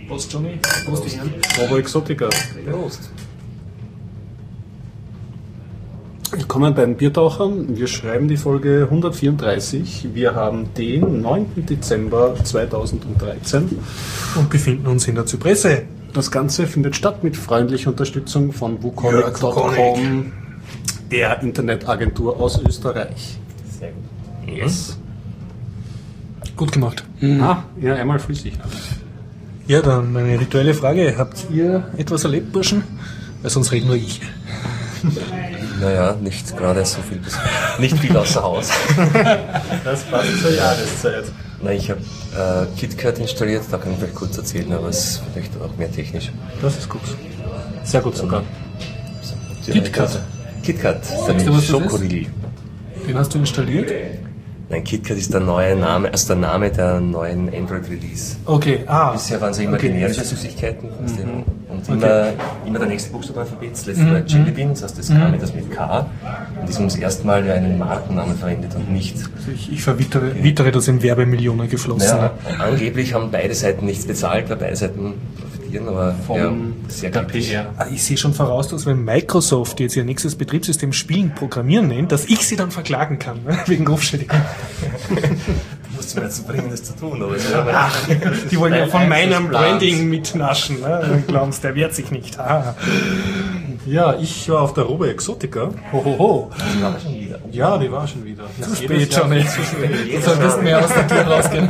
Prost, Johnny. Prost, Jan. Robo Exotica. Prost. Willkommen bei den Biertauchern. Wir schreiben die Folge 134. Wir haben den 9. Dezember 2013 und befinden uns in der Zypresse. Das Ganze findet statt mit freundlicher Unterstützung von wukonic.com, der Internetagentur aus Österreich. Sehr gut. Yes. Gut gemacht. Ja, einmal flüssig. Ja, dann meine rituelle Frage. Habt ihr etwas erlebt, Burschen? Weil sonst rede nur ich. Naja, nicht gerade so viel. Nicht viel außer Haus. Das passt zur Jahreszeit. Nein, ich habe KitKat installiert, da kann ich vielleicht kurz erzählen, aber es ist vielleicht auch mehr technisch. Das ist gut. Sehr gut sogar. KitKat. KitKat, Sagst du, was Schokoriegel. Den hast du installiert? Nein, KitKat ist der neue Name, also der Name der neuen Android-Release. Okay, Bisher waren sie immer generische Süßigkeiten. Und immer der nächste Buchstabe Alphabet, das letzte war Jelly Bean, das heißt, das kam mit K. Und die haben zum ersten Mal einen Markennamen verwendet und nicht. Also ich verwittere das in Werbemillionen geflossen. Ja, angeblich haben beide Seiten nichts bezahlt, weil beide Seiten profitieren, aber sehr kritisch. Ich sehe schon voraus, dass wenn Microsoft jetzt ihr nächstes Betriebssystem Spielen programmieren nennt, dass ich sie dann verklagen kann, ne? Wegen Rufschädigung. Du musst mir dazu bringen, das zu tun. Aber ach, die wollen ja von meinem Branding mitnaschen. Ne? Glaubst, der wehrt sich nicht. Ja, ich war auf der Robo Exotica. Hohoho. Die war schon wieder. Ja, die war schon wieder. Zu spät, Johnny. Du solltest mehr aus der Tür rausgehen.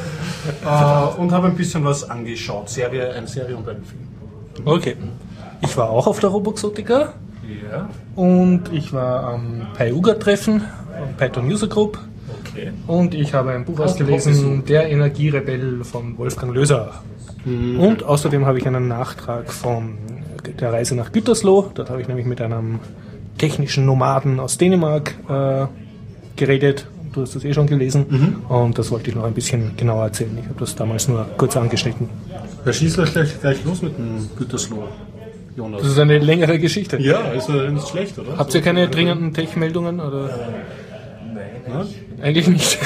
Und habe ein bisschen was angeschaut. Eine Serie und einen Film. Okay. Ich war auch auf der Robo Exotica. Ja. Und ich war am PyUGA-Treffen, Python User Group. Okay. Und ich habe ein Buch ausgelesen, Der Energierebell von Wolfgang Löser. Und außerdem habe ich einen Nachtrag von der Reise nach Gütersloh. Dort habe ich nämlich mit einem technischen Nomaden aus Dänemark geredet. Du hast das eh schon gelesen. Und das wollte ich noch ein bisschen genauer erzählen. Ich habe das damals nur kurz angeschnitten. Ja, schießt gleich los mit dem Gütersloh, Jonas. Das ist eine längere Geschichte. Ja, ist ja nicht schlecht, oder? Habt ihr keine dringenden Tech-Meldungen? Oder? Nein. Eigentlich nicht.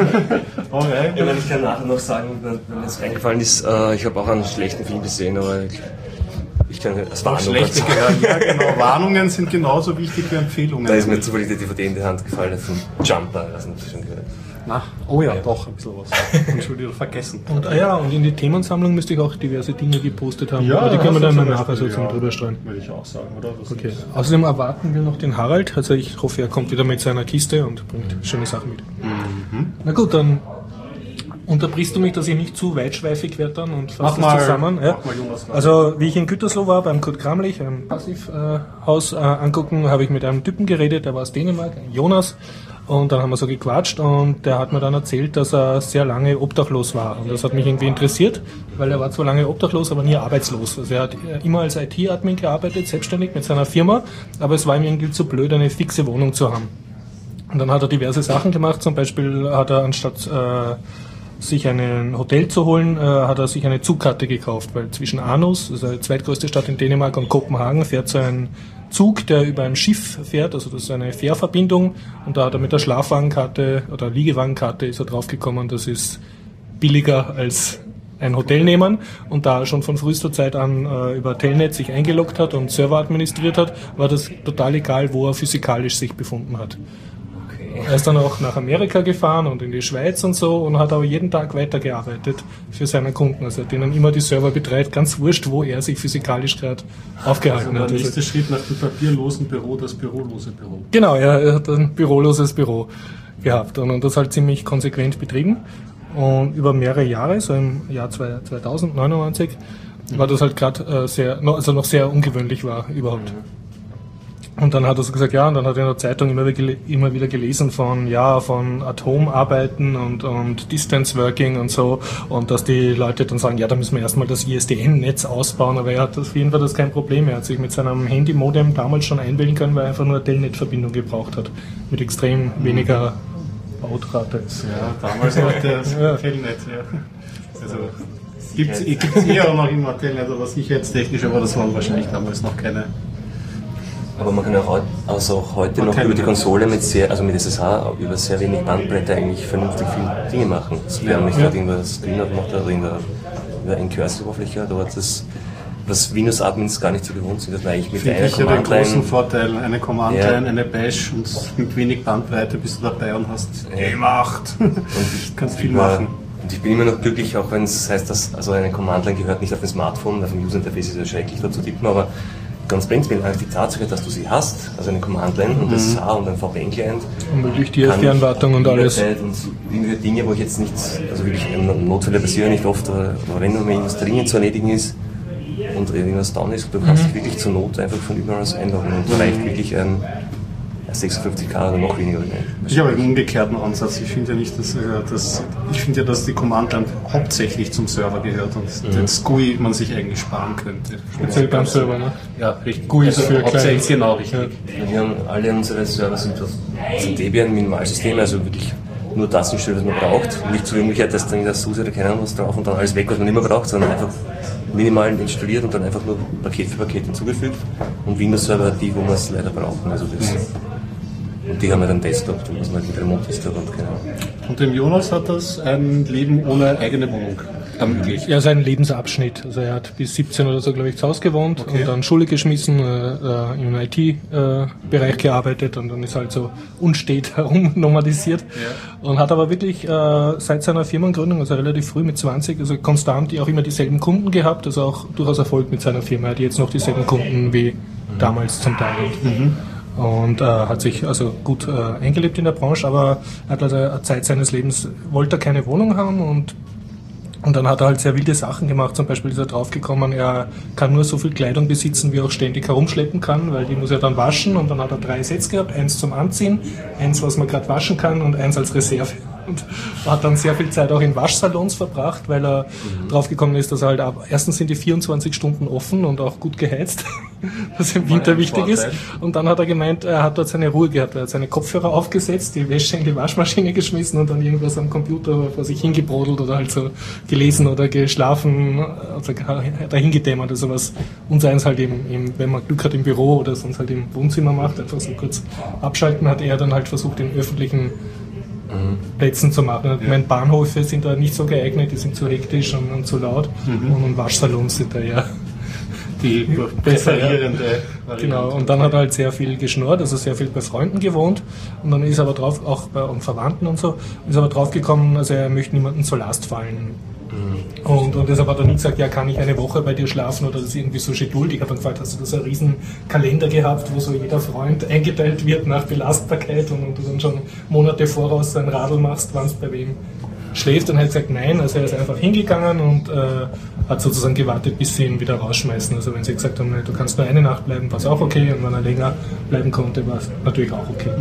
Okay. Ja, ich kann nachher noch sagen, wenn mir das eingefallen ist, ich habe auch einen schlechten Film gesehen, aber ich kann das Warnung schlechte gehört. Ja, genau. Warnungen sind genauso wichtig wie Empfehlungen. Da ist mir zufällig die DVD in die Hand gefallen von Jumper, das hast du schon gehört. Oh ja, doch, ein bisschen was. Entschuldigung, vergessen. Und in die Themensammlung müsste ich auch diverse Dinge gepostet haben. Ja, aber die können wir dann mal nachher so zum drüber streuen. Würde ich auch sagen, oder? Okay. Außerdem erwarten wir noch den Harald. Also ich hoffe, er kommt wieder mit seiner Kiste und bringt schöne Sachen mit. Na gut, dann unterbrichst du mich, dass ich nicht zu weitschweifig werde dann und fasse das zusammen. Ja. Also wie ich in Gütersloh war, beim Kurt Kramlich, einem Passivhaus angucken, habe ich mit einem Typen geredet, der war aus Dänemark, Jonas. Und dann haben wir so gequatscht und der hat mir dann erzählt, dass er sehr lange obdachlos war. Und das hat mich irgendwie interessiert, weil er war zwar lange obdachlos, aber nie arbeitslos. Also er hat immer als IT-Admin gearbeitet, selbstständig mit seiner Firma, aber es war ihm irgendwie zu blöd, eine fixe Wohnung zu haben. Und dann hat er diverse Sachen gemacht, zum Beispiel hat er anstatt sich ein Hotel zu holen, hat er sich eine Zugkarte gekauft, weil zwischen Aarhus, also die zweitgrößte Stadt in Dänemark, und Kopenhagen fährt so ein Zug, der über ein Schiff fährt, also das ist eine Fährverbindung, und da hat er mit der Schlafwagenkarte oder Liegewagenkarte ist er draufgekommen, das ist billiger als ein Hotel nehmen, und da er schon von frühester Zeit an über Telnet sich eingeloggt hat und Server administriert hat, war das total egal, wo er physikalisch sich befunden hat. Er ist dann auch nach Amerika gefahren und in die Schweiz und so und hat aber jeden Tag weitergearbeitet für seine Kunden. Also er hat denen immer die Server betreut, ganz wurscht, wo er sich physikalisch gerade aufgehalten hat. Der nächste Schritt nach dem papierlosen Büro, das bürolose Büro. Genau, er hat ein büroloses Büro gehabt und das halt ziemlich konsequent betrieben. Und über mehrere Jahre, so im Jahr 2099, war das halt gerade noch sehr ungewöhnlich war überhaupt. Und dann hat er so gesagt, und dann hat er in der Zeitung immer wieder gelesen von Atomarbeiten und Distance Working und so, und dass die Leute dann sagen, da müssen wir erstmal das ISDN-Netz ausbauen, aber er hat auf jeden Fall das kein Problem. Er hat sich mit seinem Handy-Modem damals schon einwählen können, weil er einfach nur eine Telnet-Verbindung gebraucht hat, mit extrem weniger Bautrate. Ja, damals noch das Telnet, ja. Also gibt's eher noch immer Telnet, aber sicherheitstechnisch, aber das waren wahrscheinlich damals noch keine. Aber man kann auch heute noch über die Konsole mit SSH über sehr wenig Bandbreite eigentlich vernünftig viele Dinge machen. Wir haben nicht gerade irgendwas Screen aufgemacht oder in der über eine Cursor-Oberfläche, da hat was Windows-Admins gar nicht so gewohnt sind, dass man eigentlich mit einer Command-Line... Ich habe den großen Vorteil, eine Command-Line, eine Bash und mit wenig Bandbreite bist du dabei und hast E8. Und kannst viel machen. Und ich bin immer noch glücklich, auch wenn es heißt, dass also eine Command-Line gehört nicht auf das Smartphone, auf dem User-Interface ist es schrecklich da zu tippen, aber ganz prinzipiell die Tatsache, dass du sie hast, also eine Command-Line und das SAR und ein VPN-Client. Und wirklich die Fernwartung und alles. Und irgendwelche Dinge, wo ich jetzt nichts, also wirklich Notfälle passieren nicht oft, aber wenn nur mal irgendwas dringend zu erledigen ist und irgendwas down ist, du kannst dich wirklich zur Not einfach von überall aus einloggen und da reicht wirklich ein 56K oder noch weniger. Ich habe einen umgekehrten Ansatz. Ich finde ja nicht, dass die Command-Line hauptsächlich zum Server gehört und das GUI man sich eigentlich sparen könnte. Speziell beim Server, ne? Ja, richtig. GUI ist für hauptsächlich genau richtig. Ja. Wir haben alle unsere Server sind Debian Minimalsystem, also wirklich nur das instellen, was man braucht. Und nicht so wie umgekehrt, dass dann das SUSE oder keine Ahnung was drauf und dann alles weg, was man nicht mehr braucht, sondern einfach minimal installiert und dann einfach nur Paket für Paket hinzugefügt. Und Windows-Server die, wo wir es leider brauchen. Also das und die haben wir dann Desktop, da muss man mit Remote Desktop und keine Ahnung. Und dem Jonas hat das ein Leben ohne eigene Wohnung ermöglicht? Ja, sein Lebensabschnitt. Also er hat bis 17 oder so, glaube ich, zu Hause gewohnt und dann Schule geschmissen, im IT-Bereich gearbeitet und dann ist halt so unstet herum nomadisiert. Ja. Und hat aber wirklich seit seiner Firmengründung, also relativ früh mit 20, also konstant auch immer dieselben Kunden gehabt, also auch durchaus Erfolg mit seiner Firma. Er hat jetzt noch dieselben Kunden wie damals zum Teil. Und hat sich also gut eingelebt in der Branche, aber hat also Zeit seines Lebens, wollte er keine Wohnung haben und dann hat er halt sehr wilde Sachen gemacht. Zum Beispiel ist er draufgekommen, er kann nur so viel Kleidung besitzen, wie er auch ständig herumschleppen kann, weil die muss er dann waschen und dann hat er 3 Sets gehabt, 1 zum Anziehen, 1, was man gerade waschen kann und 1 als Reserve. Und hat dann sehr viel Zeit auch in Waschsalons verbracht, weil er draufgekommen ist, dass er halt erstens sind die 24 Stunden offen und auch gut geheizt, was im Winter wichtig ist. Und dann hat er gemeint, er hat dort seine Ruhe gehabt. Er hat seine Kopfhörer aufgesetzt, die Wäsche in die Waschmaschine geschmissen und dann irgendwas am Computer vor sich hingebrodelt oder halt so gelesen oder geschlafen, also dahin gedämmert. Also was uns eins halt eben, wenn man Glück hat im Büro oder sonst halt im Wohnzimmer macht, einfach so kurz abschalten, hat er dann halt versucht, in öffentlichen Plätzen zu machen. Ich meine, Bahnhöfe sind da nicht so geeignet, die sind zu hektisch und zu laut und Waschsalons sind da ja die präferierende Variante. Genau, und dann hat er halt sehr viel geschnurrt, also sehr viel bei Freunden gewohnt und dann ist er aber drauf, auch bei Verwandten und so, ist aber drauf gekommen, also er möchte niemanden zur Last fallen. Und deshalb hat er nie gesagt, ja, kann ich eine Woche bei dir schlafen oder das ist irgendwie so Scheduld. Ich habe dann gefragt, hast du das einen riesen Kalender gehabt, wo so jeder Freund eingeteilt wird nach Belastbarkeit und du dann schon Monate voraus ein Radl machst, wann es bei wem schläft? Und er hat gesagt, nein, also er ist einfach hingegangen und hat sozusagen gewartet, bis sie ihn wieder rausschmeißen. Also wenn sie gesagt haben, du kannst nur eine Nacht bleiben, war es auch okay und wenn er länger bleiben konnte, war es natürlich auch okay.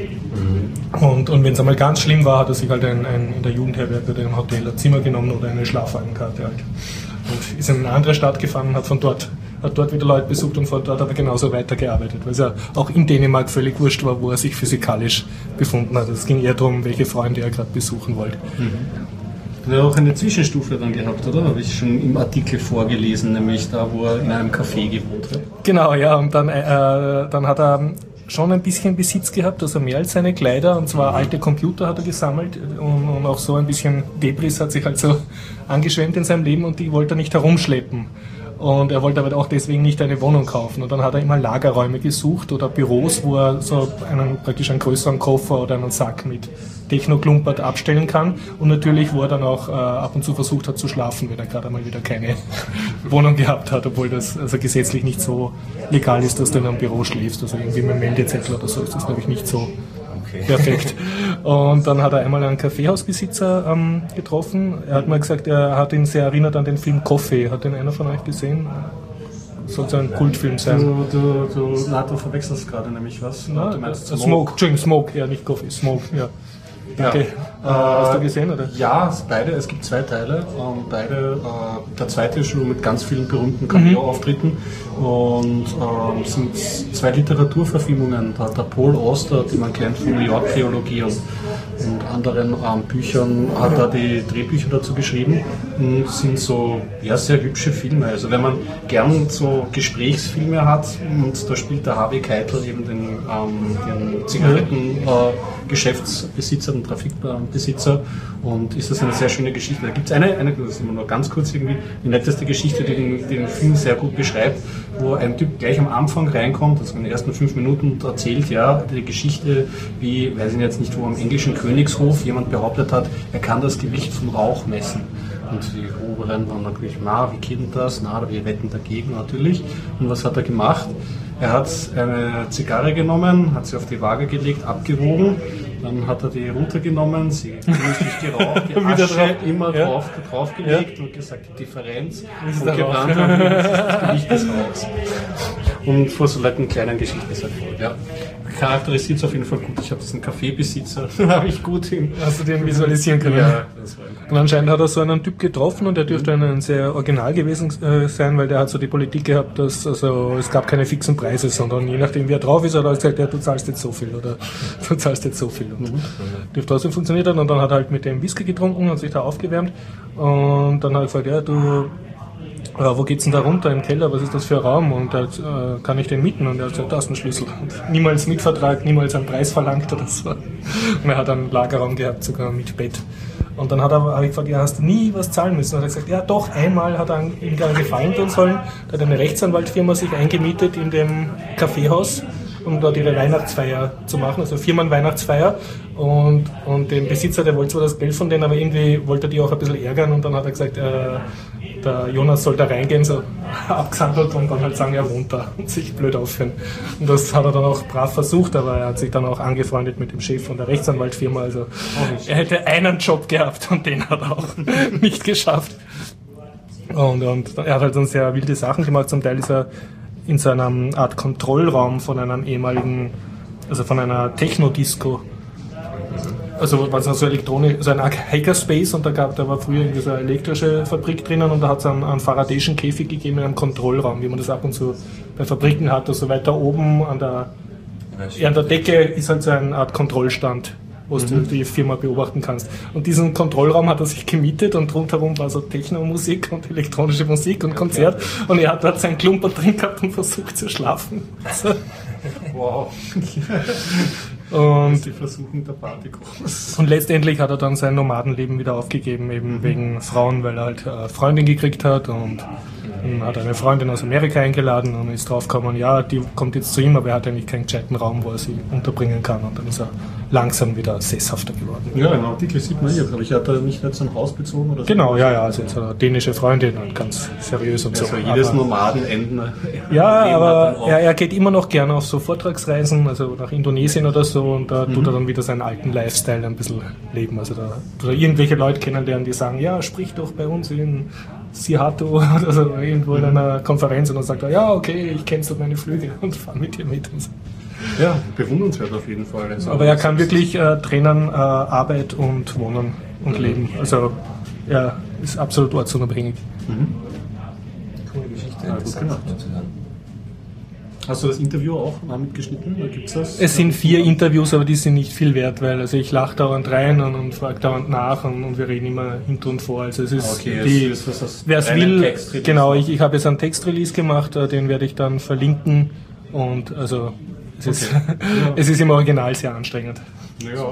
Und wenn es einmal ganz schlimm war, hat er sich halt in der Jugendherberge oder im Hotel ein Zimmer genommen oder eine Schlafwagenkarte halt. Und ist in eine andere Stadt gefahren und hat dort wieder Leute besucht und von dort hat er genauso weitergearbeitet, weil es ja auch in Dänemark völlig wurscht war, wo er sich physikalisch befunden hat. Es ging eher darum, welche Freunde er gerade besuchen wollte. Er hat auch eine Zwischenstufe dann gehabt, oder? Habe ich schon im Artikel vorgelesen, nämlich da, wo er in einem Café gewohnt hat. Genau, ja, und dann hat er schon ein bisschen Besitz gehabt, also mehr als seine Kleider, und zwar alte Computer hat er gesammelt und auch so ein bisschen Debris hat sich halt so angeschwemmt in seinem Leben und die wollte er nicht herumschleppen. Und er wollte aber auch deswegen nicht eine Wohnung kaufen. Und dann hat er immer Lagerräume gesucht oder Büros, wo er so praktisch einen größeren Koffer oder einen Sack mit Techno-Klumpert abstellen kann. Und natürlich, wo er dann auch ab und zu versucht hat zu schlafen, wenn er gerade einmal wieder keine Wohnung gehabt hat, obwohl das also gesetzlich nicht so legal ist, dass du in einem Büro schläfst. Also irgendwie mit einem Meldezettel oder so ist das, glaube ich, nicht so perfekt. Und dann hat er einmal einen Kaffeehausbesitzer getroffen. Er hat mal gesagt, er hat ihn sehr erinnert an den Film Coffee. Hat den einer von euch gesehen? Soll so ein Kultfilm sein. Du verwechselst gerade nämlich was. Du meinst Smoke, ja, nicht Coffee, Smoke, ja. Okay. Hast du gesehen, oder? Ja, beide. Es gibt 2 Teile. Beide, der zweite ist schon mit ganz vielen berühmten Cameo-Auftritten und sind 2 Literaturverfilmungen. Da hat der Paul Auster, den man kennt von New York Theologie und anderen Büchern, hat er die Drehbücher dazu geschrieben. und sind so sehr hübsche Filme. Also wenn man gern so Gesprächsfilme hat und da spielt der Harvey Keitel eben den Zigarettengeschäftsbesitzer, den Trafikbesitzer, und ist das eine sehr schöne Geschichte. Da gibt es eine, das ist immer nur ganz kurz irgendwie, die netteste Geschichte, die den Film sehr gut beschreibt, wo ein Typ gleich am Anfang reinkommt, also in den ersten 5 Minuten, und erzählt die Geschichte, wie, weiß ich jetzt nicht, wo am englischen Königshof jemand behauptet hat, er kann das Gewicht vom Rauch messen. Und die Oberen waren natürlich, wie geht denn das? Wir wetten dagegen natürlich. Und was hat er gemacht? Er hat eine Zigarre genommen, hat sie auf die Waage gelegt, abgewogen, dann hat er die runtergenommen, sie genüsslich geraucht, die Asche immer draufgelegt und gesagt, die Differenz und gebrannt haben das Gewicht des Rauchs. Und vor so Leuten kleinen Geschichten ist halt voll. Ja. Charakterisiert es auf jeden Fall gut. Ich habe diesen Kaffeebesitzer, habe ich gut hin. Hast du den visualisieren können? Ja, das war und anscheinend hat er so einen Typ getroffen und der dürfte ein sehr original gewesen sein, weil der hat so die Politik gehabt, dass es gab keine fixen Preise, sondern je nachdem wie er drauf ist, hat er gesagt, du zahlst jetzt so viel oder du zahlst jetzt so viel. Und dürfte trotzdem funktioniert hat, und dann hat er halt mit dem Whisky getrunken und sich da aufgewärmt und dann hat er gesagt, wo geht's denn da runter im Keller, was ist das für ein Raum, und kann ich den mieten, und er hat gesagt, da ist ein Schlüssel. Und niemals Mietvertrag, niemals einen Preis verlangt oder so. Und er hat einen Lagerraum gehabt, sogar mit Bett. Und dann habe ich gefragt, hast du nie was zahlen müssen? Und er hat gesagt, ja doch, einmal hat er ihm einen Gefallen tun sollen, da hat eine Rechtsanwaltfirma sich eingemietet in dem Kaffeehaus, um dort ihre Weihnachtsfeier zu machen, also Firmenweihnachtsfeier. Und den Besitzer, der wollte zwar das Geld von denen, aber irgendwie wollte er die auch ein bisschen ärgern, und dann hat er gesagt, der Jonas soll da reingehen, so abgesandelt, und dann halt sagen, er wohnt da und sich blöd aufführen. Und das hat er dann auch brav versucht, aber er hat sich dann auch angefreundet mit dem Chef von der Rechtsanwaltfirma, also er hätte einen Job gehabt und den hat er auch nicht geschafft. Und er hat halt dann sehr wilde Sachen gemacht, zum Teil ist er in so einer Art Kontrollraum von einem ehemaligen, also von einer Techno-Disco, also was so elektronisch, so ein Hackerspace, und da war früher in dieser elektrische Fabrik drinnen, und da hat es einen faradayschen Käfig gegeben in einem Kontrollraum, wie man das ab und zu bei Fabriken hat, also weiter oben an der Decke ist halt so eine Art Kontrollstand, wo du die Firma beobachten kannst. Und diesen Kontrollraum hat er sich gemietet, und rundherum war so Techno-Musik und elektronische Musik und Konzert, und er hat dort seinen Klumper drin gehabt und versucht zu schlafen. Also, wow. Und die versuchen der Partykurs. Und letztendlich hat er dann sein Nomadenleben wieder aufgegeben, eben wegen Frauen, weil er halt eine Freundin gekriegt hat, und hat eine Freundin aus Amerika eingeladen und ist draufgekommen, die kommt jetzt zu ihm, aber er hat eigentlich keinen gescheiten Raum, wo er sie unterbringen kann, und dann ist er langsam wieder sesshafter geworden. Ja, im Artikel sieht man hier, glaube ich, hat er nicht sein Haus bezogen oder so? Genau, also jetzt hat er eine dänische Freundin und ganz seriös und so. Also jedes Nomadenenden. Ja, aber er geht immer noch gerne auf so Vortragsreisen, also nach Indonesien oder so, und da tut er dann wieder seinen alten Lifestyle ein bisschen leben. Also da irgendwelche Leute kennenlernen, die sagen, sprich doch bei uns in Seattle oder so, irgendwo in einer Konferenz, und dann sagt er, okay, ich cancel meine Flüge und fahre mit dir mit. Und so. Ja, bewundernswert auf jeden Fall. Also aber er kann wirklich trennen Arbeit und Wohnen und Leben. Also er ist absolut ortsunabhängig. Coole Geschichte. Gut gemacht. Hast du das Interview auch mitgeschnitten? Oder gibt's das? Es sind 4 Interviews, aber die sind nicht viel wert, weil ich lache dauernd rein und frage dauernd nach, und wir reden immer hinter und vor. Also es ist wer es will, genau, ich habe jetzt einen Textrelease gemacht, den werde ich dann verlinken, und also es ist im Original sehr anstrengend. Ja.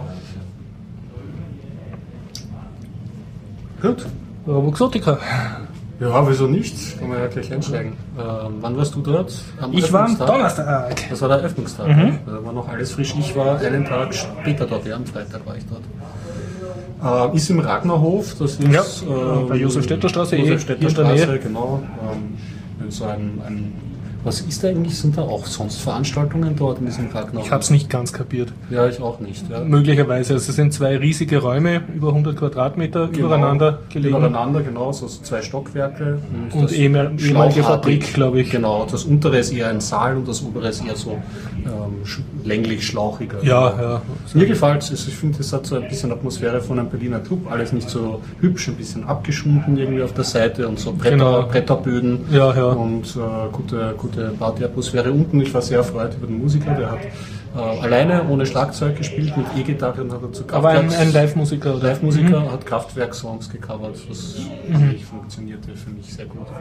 Gut. Roboxotica. Ja, wieso nicht? Kann man ja gleich einsteigen. Wann warst du dort? Ich war am Donnerstag. Das war der Eröffnungstag. Da war noch alles frisch. Ich war einen Tag später dort, am Freitag war ich dort. Ist im Ragnarhof, das ist bei Josef-Städter-Straße, Josef-Städter-Straße, genau. So was ist da eigentlich? Sind da auch sonst Veranstaltungen dort in diesem Ragnarhof? Ich habe es nicht ganz kapiert. Ja, ich auch nicht. Ja. Möglicherweise. Also es sind 2 riesige Räume, über 100 Quadratmeter, übereinander gelegen. Übereinander, genau, so 2 Stockwerke. Und ehemalige Fabrik, glaube ich. Genau, das untere ist eher ein Saal und das obere ist eher so länglich-schlauchiger. Ja. Mir gefällt es. Ich finde, es hat so ein bisschen Atmosphäre von einem Berliner Club. Alles nicht so hübsch, ein bisschen abgeschunken irgendwie auf der Seite und so Bretterböden. Ja. Und gute Partyatmosphäre unten. Ich war sehr erfreut über den Musiker, der hat alleine, ohne Schlagzeug gespielt, mit E-Gitarre und hat dazu Aber ein Live-Musiker, oder? Live-Musiker hat Kraftwerk-Songs gecovert, was eigentlich funktionierte für mich sehr gut.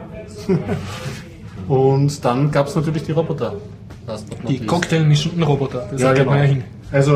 Und dann gab es natürlich die Roboter. Die cocktailmischenden Roboter, das ja, geht man ja hin. Also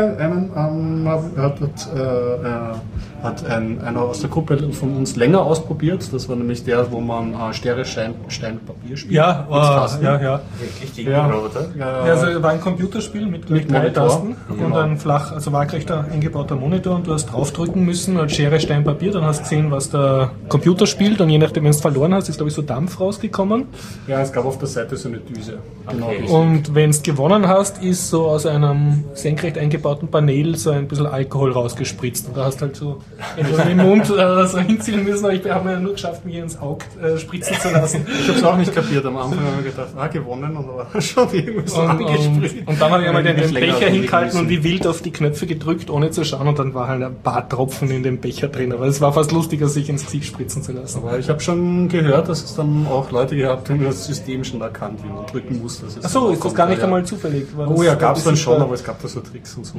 hat einer aus der Gruppe von uns länger ausprobiert. Das war nämlich der, wo man Schere, Stein, Papier spielt. Ja, ja. Wirklich gegen Roboter? Also war ein Computerspiel mit 3 Tasten und ein flach, also waagrechter eingebauter Monitor und du hast draufdrücken müssen als Schere, Stein, Papier. Dann hast du gesehen, was der Computer spielt und je nachdem, wenn du es verloren hast, ist glaube ich so Dampf rausgekommen. Ja, es gab auf der Seite so eine Düse. Okay. Genau. Und wenn du gewonnen hast, ist so aus einem senkrecht eingebauten Panel so ein bisschen Alkohol rausgespritzt. Und da hast halt so entweder im Mund so hinziehen müssen, aber ich habe mir nur geschafft, mir ins Auge spritzen zu lassen. Ich habe es auch nicht kapiert. Am Anfang habe ich gedacht, gewonnen, und war schon irgendwie so angespritzt. Und dann habe ich einmal den Becher hingehalten und wie wild auf die Knöpfe gedrückt, ohne zu schauen, und dann war halt ein paar Tropfen in dem Becher drin. Aber es war fast lustiger, sich ins Gesicht spritzen zu lassen. Aber ich habe schon gehört, dass es dann auch Leute gehabt haben, die das System schon erkannt, wie man drücken muss. Achso, ist das gar nicht einmal zufällig? Oh ja, gab es dann schon, aber es gab da so Tricks und so.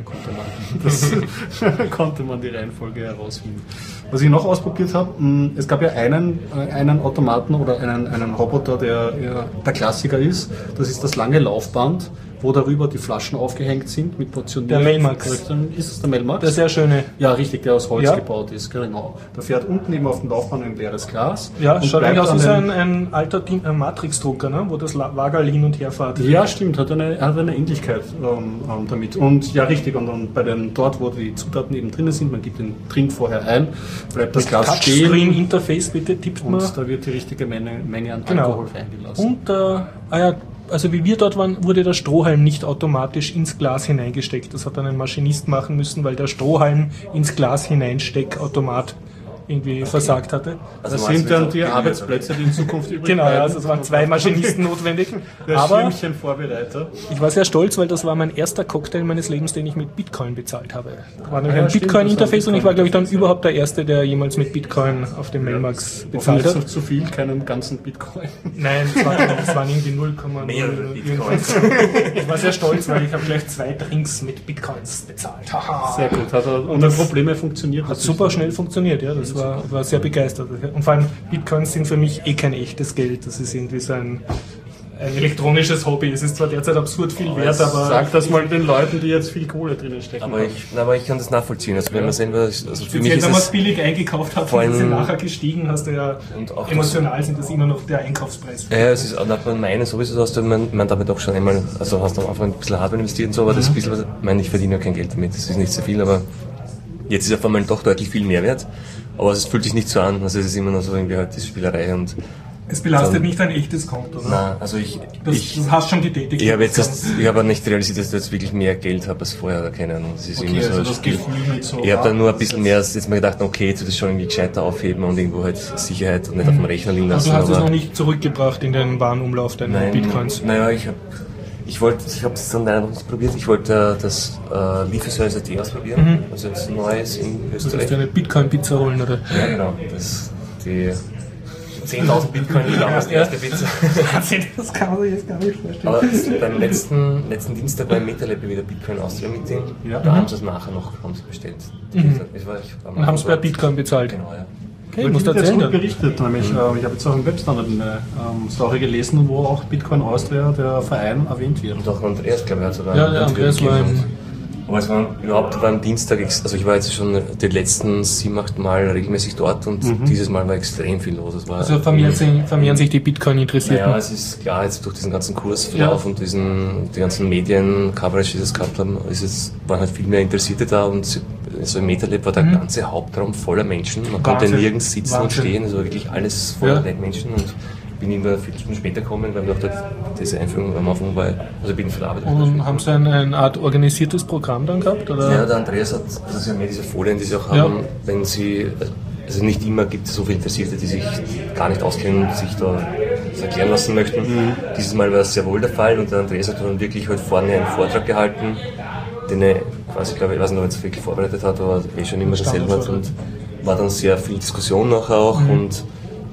Konnte man die Reihenfolge herausfinden. Was ich noch ausprobiert habe, es gab ja einen Automaten oder einen Roboter, der Klassiker ist. Das ist das lange Laufband, wo darüber die Flaschen aufgehängt sind mit portionierten. Der Melmax. Ist es der Melmax? Der sehr schöne. Ja, richtig, der aus Holz gebaut ist, genau. Da fährt unten eben auf dem Laufband ein leeres Glas. Ja, schaut eigentlich aus wie ein alter Matrix-Drucker, ne? Wo das Wagerl hin und her fährt. Ja, stimmt, hat eine Ähnlichkeit damit. Und ja, richtig, und dann dort, wo die Zutaten eben drin sind, man gibt den Trink vorher ein, bleibt das Glas stehen. Touchscreen-Interface, bitte, tippt man. Und da wird die richtige Menge an Alkohol eingelassen. Und also wie wir dort waren, wurde der Strohhalm nicht automatisch ins Glas hineingesteckt. Das hat dann ein Maschinist machen müssen, weil der Strohhalm ins Glas hineinsteckautomat irgendwie versagt hatte. Also das sind dann die Arbeitsplätze, die in Zukunft übrig Genau, also es waren 2 Maschinisten notwendig. Aber Vorbereiter. Ich war sehr stolz, weil das war mein erster Cocktail meines Lebens, den ich mit Bitcoin bezahlt habe. Da war nämlich ein Bitcoin-Interface und ich war, glaube ich, dann überhaupt der Erste, der jemals mit Bitcoin auf dem Melmax bezahlt hat. Nicht so viel, keinen ganzen Bitcoin. Nein, es waren irgendwie 0,0. Mehrere Bitcoins. Ich war sehr stolz, weil ich habe gleich 2 Drinks mit Bitcoins bezahlt. Sehr gut, hat ohne Probleme funktioniert. Hat super schnell funktioniert, ja. Das war sehr begeistert. Und vor allem Bitcoins sind für mich kein echtes Geld. Das ist irgendwie so ein elektronisches Hobby. Es ist zwar derzeit absurd viel wert, aber... Sag das mal den Leuten, die jetzt viel Kohle drinnen stecken. Aber ich kann das nachvollziehen. Also wenn man selber, also für mich ist ist wenn man es es billig eingekauft hat, und sind nachher gestiegen, hast du ja emotional sind das immer noch der Einkaufspreis. Ja, es ist, nach meinen sowieso hast du, man damit auch schon einmal, also hast du am Anfang ein bisschen Hardware investiert und so, aber das bisschen, ich meine, ich verdiene ja kein Geld damit, das ist nicht so viel, aber jetzt ist auf einmal doch deutlich viel mehr wert. Aber es fühlt sich nicht so an, also es ist immer noch so irgendwie halt diese Spielerei und... Es belastet nicht dein echtes Konto, oder? Nein, also Du hast schon getätigt. Ich habe nicht realisiert, dass ich jetzt wirklich mehr Geld habe als vorher, oder keine Ahnung. Das ist okay, immer so also ein das Spiel. Gefühl nicht so. Ich habe dann nur ein bisschen mehr, jetzt mal gedacht, okay, jetzt wird das schon irgendwie gescheiter aufheben und irgendwo halt Sicherheit und nicht auf dem Rechner liegen lassen. Also hast du es noch nicht zurückgebracht in den Warenumlauf deiner Bitcoins? Naja, ich habe es dann leider noch nicht probiert. Ich wollte das Lieferservice.at ausprobieren, also jetzt Neues in Österreich. Du willst eine Bitcoin-Pizza holen, oder? Ja, genau. Die 10.000 Bitcoin, die damals die erste Pizza. Das kann man sich jetzt gar nicht vorstellen. Aber beim letzten Dienstag beim MetaLab wieder Bitcoin Austria Meeting, da haben sie es nachher noch bestellt. Und haben es per Bitcoin bezahlt. Genau, ja. Okay, musst du erzählen. Gut berichtet, nämlich, ich habe jetzt auch im Webstandard eine Story gelesen, wo auch Bitcoin Austria, der Verein, erwähnt wird. Und auch Andreas, glaube ich, hat sogar. Ja, der Andreas war aber es war am Dienstag, also ich war jetzt schon die letzten 7-8 Mal regelmäßig dort und dieses Mal war extrem viel los. Es war also vermehren sich die Bitcoin-Interessierten? Ja, es ist klar, jetzt durch diesen ganzen Kursverlauf und die ganzen Medien-Coverage, die das gehabt haben, waren halt viel mehr Interessierte da und so im MetaLab war der ganze Hauptraum voller Menschen. Man konnte nirgends sitzen und stehen, also wirklich alles voller Menschen und bin immer 4 Stunden später gekommen, weil mir auch diese Einführung am Anfang war, also bin verarbeitet. Und haben Sie eine Art organisiertes Programm dann gehabt? Oder? Ja, der Andreas hat, das ist ja mehr diese Folien, die sie auch haben, wenn sie, also nicht immer gibt es so viele Interessierte, die sich gar nicht auskennen und sich da das erklären lassen möchten. Dieses Mal war es sehr wohl der Fall und der Andreas hat dann wirklich heute vorne einen Vortrag gehalten, den er quasi, glaube ich, weiß nicht, ob er es wirklich vorbereitet hat, aber schon immer schon selber hat und war dann sehr viel Diskussion nachher auch und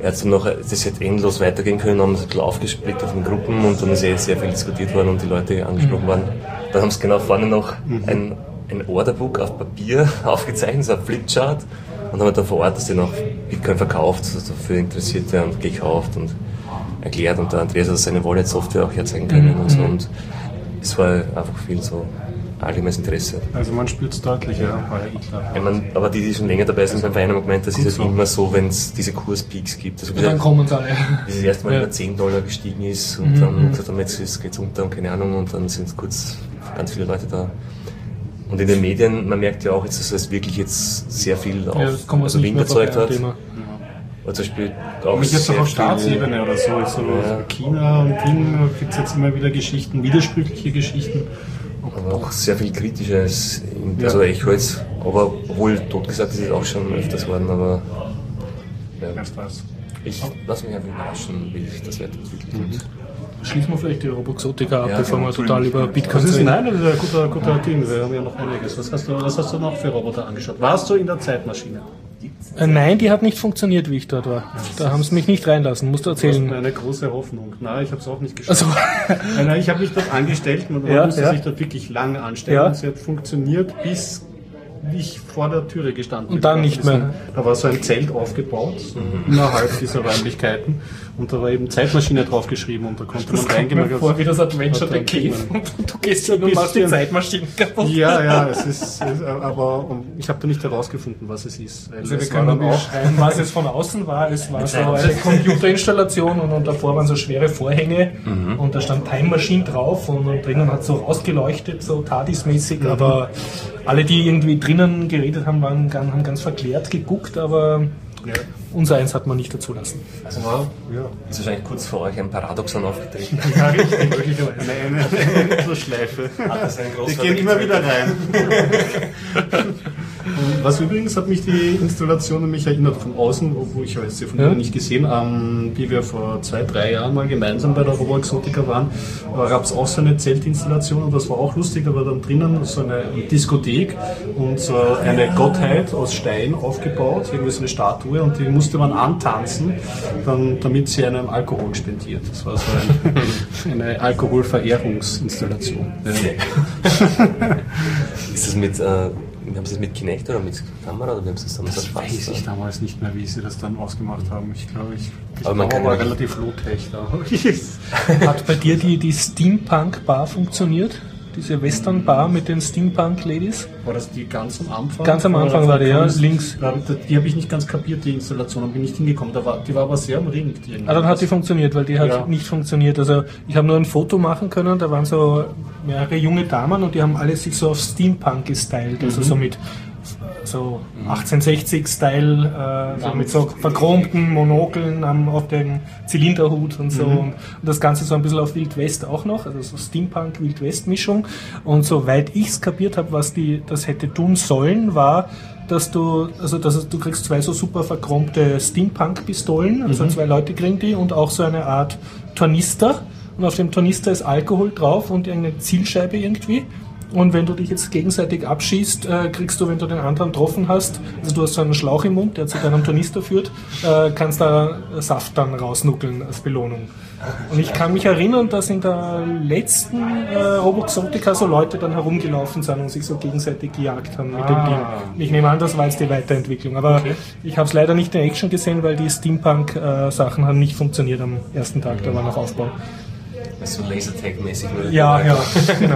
er hat dann noch, das hätte endlos weitergehen können, haben es ein bisschen aufgesplittet in Gruppen und dann ist sehr viel diskutiert worden und die Leute angesprochen worden. Dann haben sie genau vorne noch ein Orderbook auf Papier aufgezeichnet, so ein Flipchart, und haben dann vor Ort das dann auch Bitcoin verkauft, also für Interessierte und gekauft und erklärt, und der Andreas hat seine Wallet-Software auch herzeigen können und so, und es war einfach viel so allgemeines Interesse. Also man spürt es deutlich, ja. Ich meine, aber die schon länger dabei sind beim Verein, haben gemeint, das ist halt immer so, wenn es diese Kurspeaks gibt. Also dann kommen sie alle. Bis es erstmal über $10 gestiegen ist und dann gesagt haben, jetzt geht's unter und keine Ahnung, und dann sind kurz ganz viele Leute da. Und in den Medien, man merkt ja auch jetzt, dass es wirklich jetzt sehr viel auf Wind erzeugt hat. Oder zum Beispiel auch jetzt auch auf Staatsebene oder so. China und Ding gibt es jetzt immer wieder Geschichten, widersprüchliche Geschichten. Aber auch sehr viel Kritisches, also Echo jetzt, aber obwohl totgesagt ist es auch schon öfters worden, aber ich lasse mich einfach überraschen, wie sich das weiterentwickelt. Schließen wir vielleicht die Roboxotica ab, bevor wir total über Bitcoin reden. Nein, das ist ein guter Ding, wir haben ja noch einiges. Was hast du noch für Roboter angeschaut? Warst du in der Zeitmaschine? Nein, die hat nicht funktioniert, wie ich dort war. Da haben sie mich nicht reinlassen, musst du erzählen. Das ist eine große Hoffnung. Nein, ich habe es auch nicht geschafft. Nein, ich habe mich dort angestellt, man musste sich dort wirklich lange anstellen. Und sie hat funktioniert, bis ich vor der Türe gestanden bin. Und dann nicht mehr. Da war so ein Zelt aufgebaut, innerhalb dieser Räumlichkeiten. Und da war eben Zeitmaschine draufgeschrieben und da konnte man reingehen. Das kommt mir vor wie das Adventure der Cave. Und du gehst ja und machst die Zeitmaschine kaputt. Ja, es ist aber ich habe da nicht herausgefunden, was es ist. Also wir können auch schreiben, was es von außen war. Es war so eine Computerinstallation und davor waren so schwere Vorhänge und da stand Time Machine drauf und drinnen hat so rausgeleuchtet, so TARDIS-mäßig, aber alle, die irgendwie drinnen geredet haben, haben ganz verklärt geguckt, aber unser eins hat man nicht dazu lassen. Also ist wahrscheinlich kurz vor euch ein Paradoxon aufgetreten. Ja, richtig, möglicherweise. Eine Schleife. Wir gehen immer wieder rein. Was übrigens hat mich die Installation an mich erinnert von außen, wo ich sie von innen nicht gesehen, wie wir vor 2-3 Jahren mal gemeinsam bei der Roboexotica waren, gab es auch so eine Zeltinstallation und das war auch lustig, aber dann drinnen so eine Diskothek und so eine Gottheit aus Stein aufgebaut, irgendwie so eine Statue, und die musste man antanzen, damit sie einem Alkohol spendiert. Das war so eine Alkoholverehrungsinstallation. Ist das mit haben Sie das mit Kinect oder mit Kamera? Oder wie haben Sie das damals das weiß ich damals nicht mehr, wie Sie das dann ausgemacht haben. Ich glaube, aber man kann relativ low-tech da. Hat bei dir die Steampunk-Bar funktioniert? Diese Western-Bar mit den Steampunk-Ladies? War das die ganz am Anfang? Ganz am Anfang war die, ja, links. Die habe ich nicht ganz kapiert, die Installation, bin nicht hingekommen. Die war aber sehr umringt. Dann hat die funktioniert, weil die hat nicht funktioniert. Also ich habe nur ein Foto machen können, da waren so mehrere junge Damen und die haben alle sich so auf Steampunk gestylt, also so mit so 1860-Style, so mit so verchromten Monokeln auf dem Zylinderhut und so. Und das Ganze so ein bisschen auf Wild West auch noch, also so Steampunk-Wild West-Mischung. Und soweit ich es kapiert habe, was das hätte tun sollen, war, dass du kriegst 2 so super verchromte Steampunk-Pistolen, also 2 Leute kriegen die, und auch so eine Art Tornister. Und auf dem Tornister ist Alkohol drauf und eine Zielscheibe irgendwie. Und wenn du dich jetzt gegenseitig abschießt, kriegst du, wenn du den anderen getroffen hast, also du hast so einen Schlauch im Mund, der zu deinem Tornister führt, kannst da Saft dann rausnuckeln als Belohnung. Und ich kann mich erinnern, dass in der letzten Roboxotica so Leute dann herumgelaufen sind und sich so gegenseitig gejagt haben mit dem Ding. Ich nehme an, das war jetzt die Weiterentwicklung. Aber ich habe es leider nicht in Action gesehen, weil die Steampunk-Sachen haben nicht funktioniert am ersten Tag, da war noch Aufbau. So Lasertag-mäßig. Ja, genau.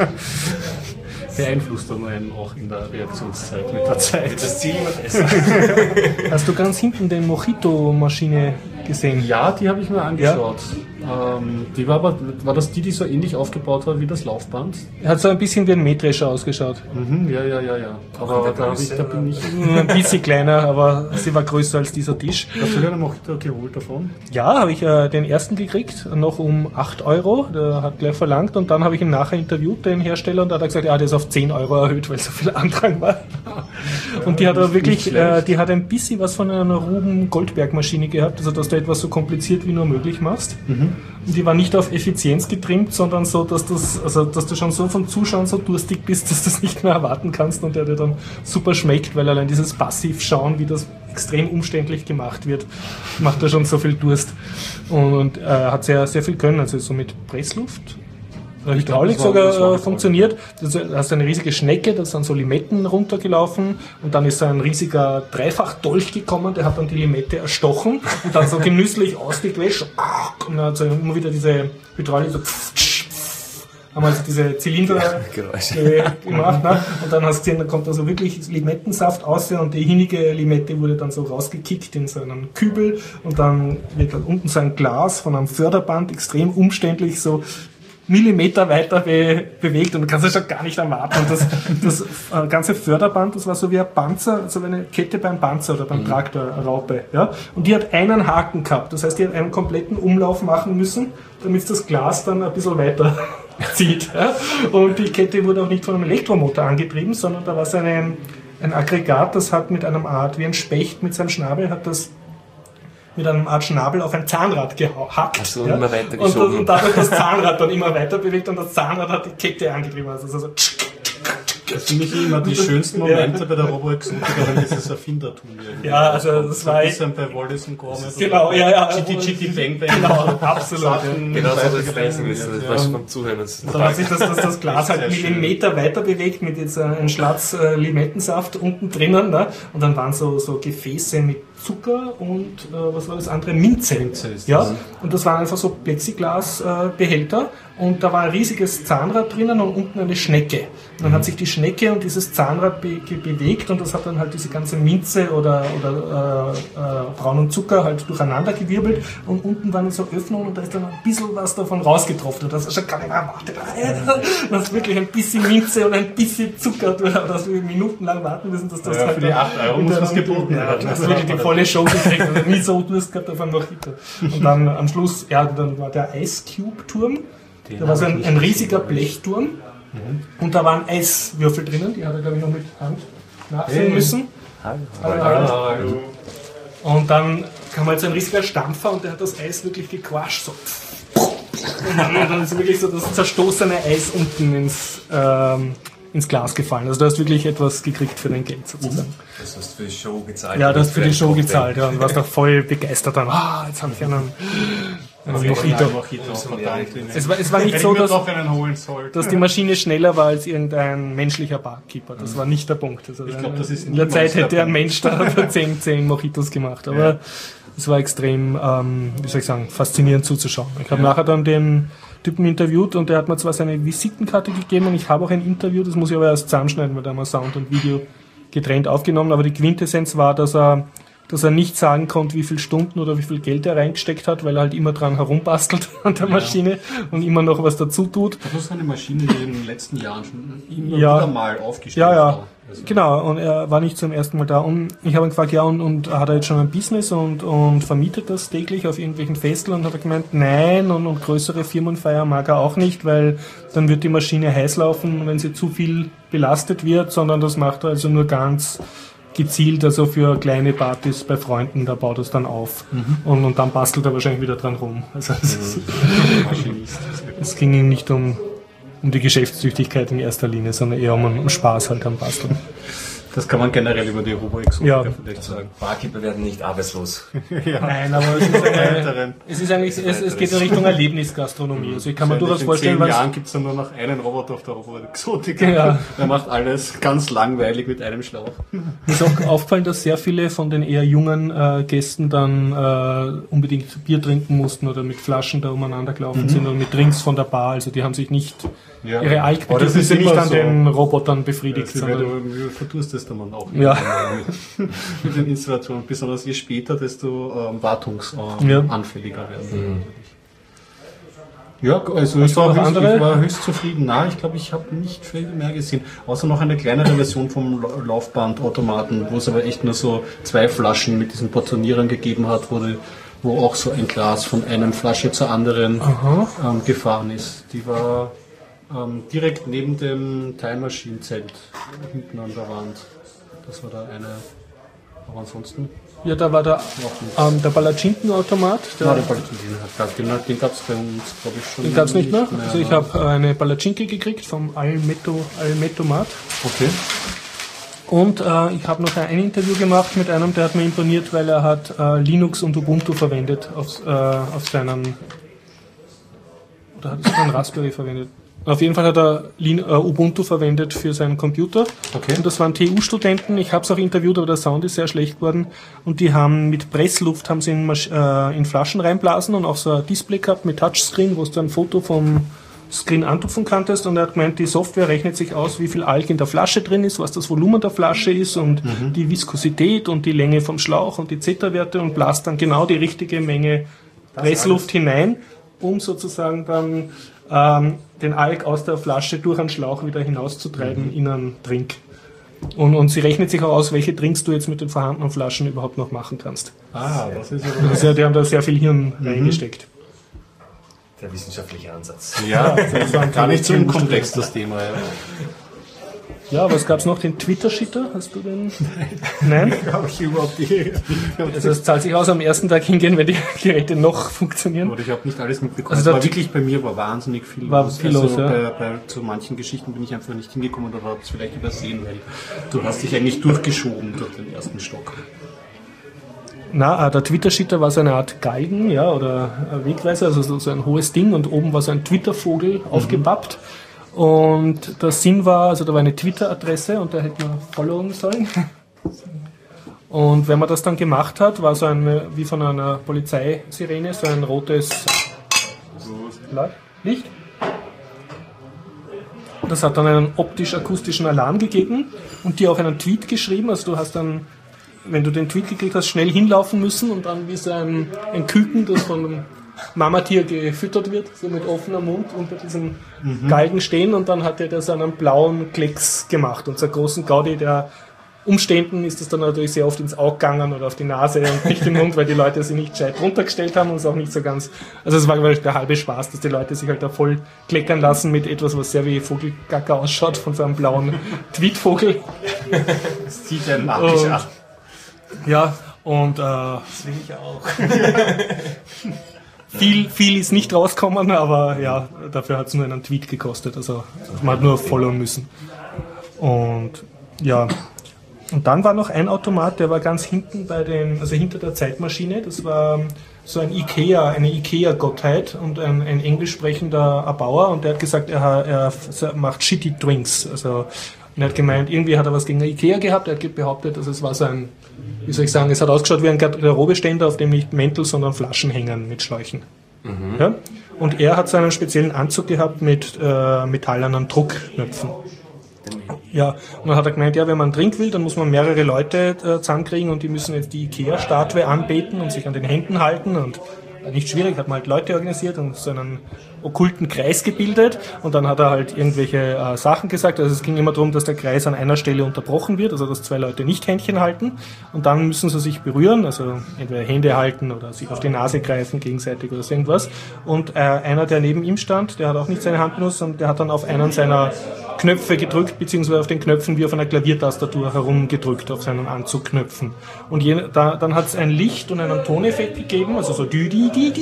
Beeinflusst dann einen auch in der Reaktionszeit mit der Zeit. Das Ziel wird besser. Hast du ganz hinten den Mojito-Maschine gesehen? Ja, die habe ich mir angeschaut. Die war das die so ähnlich aufgebaut war wie das Laufband? Hat so ein bisschen wie ein Mähdrescher ausgeschaut. Ja. Aber da bin ich ein bisschen kleiner, aber sie war größer als dieser Tisch. Hast du dir einen Mojito geholt davon? Ja, habe ich den ersten gekriegt, noch um 8 €. Der hat gleich verlangt und dann habe ich ihn nachher interviewt, den Hersteller, und da hat er gesagt, ja, der ist auf 10 € erhöht, weil so viel Andrang war. Und die hat aber wirklich, die hat ein bisschen was von einer Ruben-Goldberg-Maschine gehabt, also dass du etwas so kompliziert wie nur möglich machst. Und die war nicht auf Effizienz getrimmt, sondern so, dass du schon so vom Zuschauen so durstig bist, dass du es nicht mehr erwarten kannst und der dir dann super schmeckt, weil allein dieses Passivschauen, wie das extrem umständlich gemacht wird, macht er schon so viel Durst. Und hat sehr, sehr viel Können, also so mit Pressluft. Hydraulik sogar funktioniert. Du hast eine riesige Schnecke, da sind so Limetten runtergelaufen und dann ist so ein riesiger Dreifachdolch gekommen, der hat dann die Limette erstochen und dann so genüsslich ausgequetscht und dann hat so immer wieder diese Hydraulik so haben also diese Zylinder gemacht, ne? Und dann hast du gesehen, da kommt also wirklich Limettensaft aus und die hinige Limette wurde dann so rausgekickt in so einen Kübel und dann wird dann unten so ein Glas von einem Förderband extrem umständlich so Millimeter weiter bewegt und du kannst es schon gar nicht erwarten. Und das ganze Förderband, das war so wie ein Panzer, so wie eine Kette beim Panzer oder beim Traktor, eine Raupe. Ja? Und die hat einen Haken gehabt. Das heißt, die hat einen kompletten Umlauf machen müssen, damit das Glas dann ein bisschen weiter zieht. Ja? Und die Kette wurde auch nicht von einem Elektromotor angetrieben, sondern da war es ein Aggregat, das hat mit einem Art, wie ein Specht mit seinem Schnabel, hat das mit einem Art Schnabel auf ein Zahnrad gehackt. Also ja? Immer weiter geschoben. Und dadurch das Zahnrad dann immer weiter bewegt und das Zahnrad hat die Kette angetrieben. Also so das finde ich immer die schönsten Momente bei der Robo-Exotica, wenn dieses Erfindertum irgendwie. Ja, also das war... Ein bisschen bei Wallace und Gromit. Genau, ja. Chitty Bang Bang. Genau, absolut. Genau so das Gleiche ist. Das war schon beim Zuhören. Dann hat sich das Glas halt Millimeter weiter bewegt mit jetzt einem Schlatz Limettensaft unten drinnen. Ne? Und dann waren so Gefäße mit Zucker und was war das andere? Minze. Ja? Und das waren einfach so Plexiglasbehälter und da war ein riesiges Zahnrad drinnen und unten eine Schnecke. Und dann hat sich die Schnecke und dieses Zahnrad bewegt und das hat dann halt diese ganze Minze oder braunen Zucker halt durcheinander gewirbelt und unten waren so Öffnungen und da ist dann ein bisschen was davon rausgetroffen. Und das ist schon gar nicht erwartet. Das ist wirklich ein bisschen Minze und ein bisschen Zucker, dass wir minutenlang warten müssen, dass das für die 8 Euro muss das geboten werden. Das ist wirklich die volle Show gekriegt. Also nie so Durst gehabt auf einem Mojito. Und dann am Schluss, dann war der Ice Cube Turm. Da war so ein riesiger Blechturm. Und da waren Eiswürfel drinnen, die hat er, glaube ich, noch mit Hand nachfüllen müssen. Hallo. Und dann kam halt so ein riesiger Stampfer und der hat das Eis wirklich gequatscht. So. Und dann ist wirklich so das zerstoßene Eis unten ins Glas gefallen. Also du hast wirklich etwas gekriegt für dein Geld sozusagen. Das hast du für die Show gezahlt. Ja, das hast für die Show gezahlt. Ja, und warst auch voll begeistert dann. Jetzt habe ich einen Mojito. Es war nicht so, dass die Maschine schneller war als irgendein menschlicher Barkeeper. Das war nicht der Punkt. Also ich glaube, das ist in der Zeit hätte ein Mensch da 10 Mojitos gemacht. Aber es war extrem, faszinierend zuzuschauen. Ich habe nachher dann den Typen interviewt und der hat mir zwar seine Visitenkarte gegeben und ich habe auch ein Interview, das muss ich aber erst zusammenschneiden, weil da haben wir Sound und Video getrennt aufgenommen, aber die Quintessenz war, dass er nicht sagen konnte, wie viele Stunden oder wie viel Geld er reingesteckt hat, weil er halt immer dran herumbastelt an der Maschine und immer noch was dazu tut. Das ist eine Maschine, die in den letzten Jahren schon immer wieder mal aufgestellt war. Also genau, und er war nicht zum ersten Mal da und ich habe ihn gefragt, und hat er jetzt schon ein Business und vermietet das täglich auf irgendwelchen Festeln und hat er gemeint, nein, und größere Firmenfeier mag er auch nicht, weil dann wird die Maschine heiß laufen, wenn sie zu viel belastet wird, sondern das macht er also nur ganz gezielt, also für kleine Partys bei Freunden, da baut er es dann auf und dann bastelt er wahrscheinlich wieder dran rum. Also es ging ihm nicht um die Geschäftstüchtigkeit in erster Linie, sondern eher um Spaß halt am Basteln. Das kann man generell über die Robo-Exotica vielleicht sagen. Barkeeper werden nicht arbeitslos. Nein, aber es geht in Richtung Erlebnisgastronomie. Also ich kann mir durchaus vorstellen, in 10 Jahren gibt es dann nur noch einen Roboter auf der Robo-Exotica. Ja. Der macht alles ganz langweilig mit einem Schlauch. Mir ist auch aufgefallen, dass sehr viele von den eher jungen Gästen dann unbedingt Bier trinken mussten oder mit Flaschen da umeinander gelaufen sind oder mit Drinks von der Bar. Also die haben sich nicht ihre Alkbedürfnisse nicht an den Robotern befriedigt. Du verdurstest dann auch mit den Installationen. Besonders je später, desto wartungsanfälliger werden. Ja, also ich war höchst zufrieden. Nein, ich glaube, ich habe nicht viel mehr gesehen. Außer noch eine kleinere Version vom Laufbandautomaten, wo es aber echt nur so 2 Flaschen mit diesen Portionierern gegeben hat, wo auch so ein Glas von einer Flasche zur anderen gefahren ist. Die war direkt neben dem Time Machine Zelt hinten an der Wand. Das war da eine. Aber ansonsten. Ja, da war der Palatschinken-Automat. Der Palatschinken, den gab es bei uns, glaube ich, schon. Den gab es nicht mehr. Also ich habe eine Palatschinke gekriegt vom Almetomat. Okay. Und ich habe noch ein Interview gemacht mit einem, der hat mir imponiert, weil er hat Linux und Ubuntu verwendet auf seinen... Oder hat er einen Raspberry verwendet? Auf jeden Fall hat er Ubuntu verwendet für seinen Computer. Okay. Und das waren TU-Studenten. Ich habe es auch interviewt, aber der Sound ist sehr schlecht geworden. Und die haben mit Pressluft in Flaschen reinblasen und auch so ein Display gehabt mit Touchscreen, wo du ein Foto vom Screen antupfen konntest. Und er hat gemeint, die Software rechnet sich aus, wie viel Alk in der Flasche drin ist, was das Volumen der Flasche ist und die Viskosität und die Länge vom Schlauch und die Zeta-Werte und blast dann genau die richtige Menge Pressluft hinein, um sozusagen dann den Alk aus der Flasche durch einen Schlauch wieder hinauszutreiben in einen Drink. Und sie rechnet sich auch aus, welche Drinks du jetzt mit den vorhandenen Flaschen überhaupt noch machen kannst. Das ist also die haben da sehr viel Hirn reingesteckt. Der wissenschaftliche Ansatz. Ja, das war gar nicht so komplex, das Thema. Ja, was gab's noch? Den Twitter-Shitter? Hast du den? Nein? Habe ich überhaupt nicht. Also es zahlt sich aus, am ersten Tag hingehen, wenn die Geräte noch funktionieren. Oder ich habe nicht alles mitbekommen. Also war wirklich bei mir war wahnsinnig viel los. Zu manchen Geschichten bin ich einfach nicht hingekommen oder habe es vielleicht übersehen, weil du hast dich eigentlich durchgeschoben durch den ersten Stock. Der Twitter-Shitter war so eine Art Galgen, ja, oder ein Wegweiser, also so ein hohes Ding und oben war so ein Twitter-Vogel aufgepappt. Und der Sinn war, also da war eine Twitter-Adresse und da hätte man followen sollen. Und wenn man das dann gemacht hat, war so wie von einer Polizeisirene, so ein rotes Licht. Das hat dann einen optisch-akustischen Alarm gegeben und dir auch einen Tweet geschrieben. Also du hast dann, wenn du den Tweet gekriegt hast, schnell hinlaufen müssen und dann wie so ein Küken, das von einem Mamatier gefüttert wird, so mit offenem Mund unter diesem Galgen stehen und dann hat er so einen blauen Klecks gemacht und so einen großen Gaudi, der Umständen ist das dann natürlich sehr oft ins Auge gegangen oder auf die Nase und nicht im Mund, weil die Leute sich nicht gescheit runtergestellt haben und es auch nicht so ganz, also es war der halbe Spaß, dass die Leute sich halt da voll kleckern lassen mit etwas, was sehr wie Vogelgacker ausschaut, von so einem blauen Tweetvogel. Das sieht ja magisch aus. Ja, und das will ich auch. Viel ist nicht rausgekommen, aber ja, dafür hat es nur einen Tweet gekostet. Also man hat nur followen müssen. Und ja, und dann war noch ein Automat, der war ganz hinten hinter der Zeitmaschine. Das war so eine Ikea-Gottheit und ein englisch sprechender Erbauer und der hat gesagt, er macht shitty Drinks. Also und er hat gemeint, irgendwie hat er was gegen Ikea gehabt. Er hat behauptet, also es war so ein, wie soll ich sagen, es hat ausgeschaut wie ein Garderobeständer, auf dem nicht Mäntel, sondern Flaschen hängen mit Schläuchen. Ja? Und er hat so einen speziellen Anzug gehabt mit metallenen Druckknöpfen. Ja, und dann hat er gemeint, ja, wenn man einen Drink will, dann muss man mehrere Leute zusammenkriegen und die müssen jetzt die Ikea-Statue anbeten und sich an den Händen halten und nicht schwierig, hat man halt Leute organisiert und so einen okkulten Kreis gebildet und dann hat er halt irgendwelche Sachen gesagt. Also es ging immer darum, dass der Kreis an einer Stelle unterbrochen wird, also dass zwei Leute nicht Händchen halten und dann müssen sie sich berühren, also entweder Hände halten oder sich auf die Nase greifen gegenseitig oder so irgendwas. Und einer, der neben ihm stand, der hat auch nicht seine Hand benutzt, sondern der hat dann auf einen seiner Knöpfe gedrückt, beziehungsweise auf den Knöpfen wie auf einer Klaviertastatur herumgedrückt, auf seinen Anzugknöpfen. Und dann hat es ein Licht und einen Toneffekt gegeben, also so dü,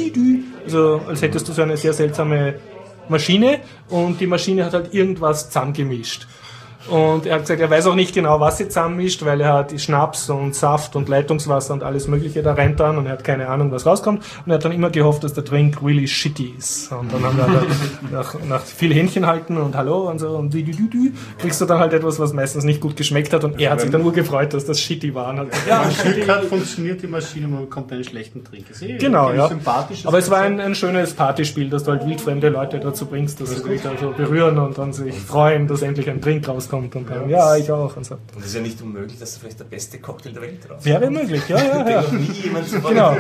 also als hättest du so eine sehr seltsame Maschine und die Maschine hat halt irgendwas zusammengemischt. Und er hat gesagt, er weiß auch nicht genau, was sie zusammenmischt, weil er hat die Schnaps und Saft und Leitungswasser und alles Mögliche da reintan und er hat keine Ahnung, was rauskommt. Und er hat dann immer gehofft, dass der Drink really shitty ist. Und dann haben wir nach viel Händchen halten und Hallo und so und kriegst du dann halt etwas, was meistens nicht gut geschmeckt hat und er hat sich dann nur gefreut, dass das shitty war. Und hat gesagt, ja, shitty funktioniert die Maschine, man bekommt einen schlechten Drink. Genau, ja. Aber es war ein schönes Partyspiel, dass du halt wildfremde Leute dazu bringst, dass sie sich also berühren und dann sich freuen, dass endlich ein Drink rauskommt. Und dann, ja, ich auch. Und so. Und es ist ja nicht unmöglich, dass du vielleicht der beste Cocktail der Welt raus. Wäre möglich, ja. Den noch nie jemand zusammen. Genau.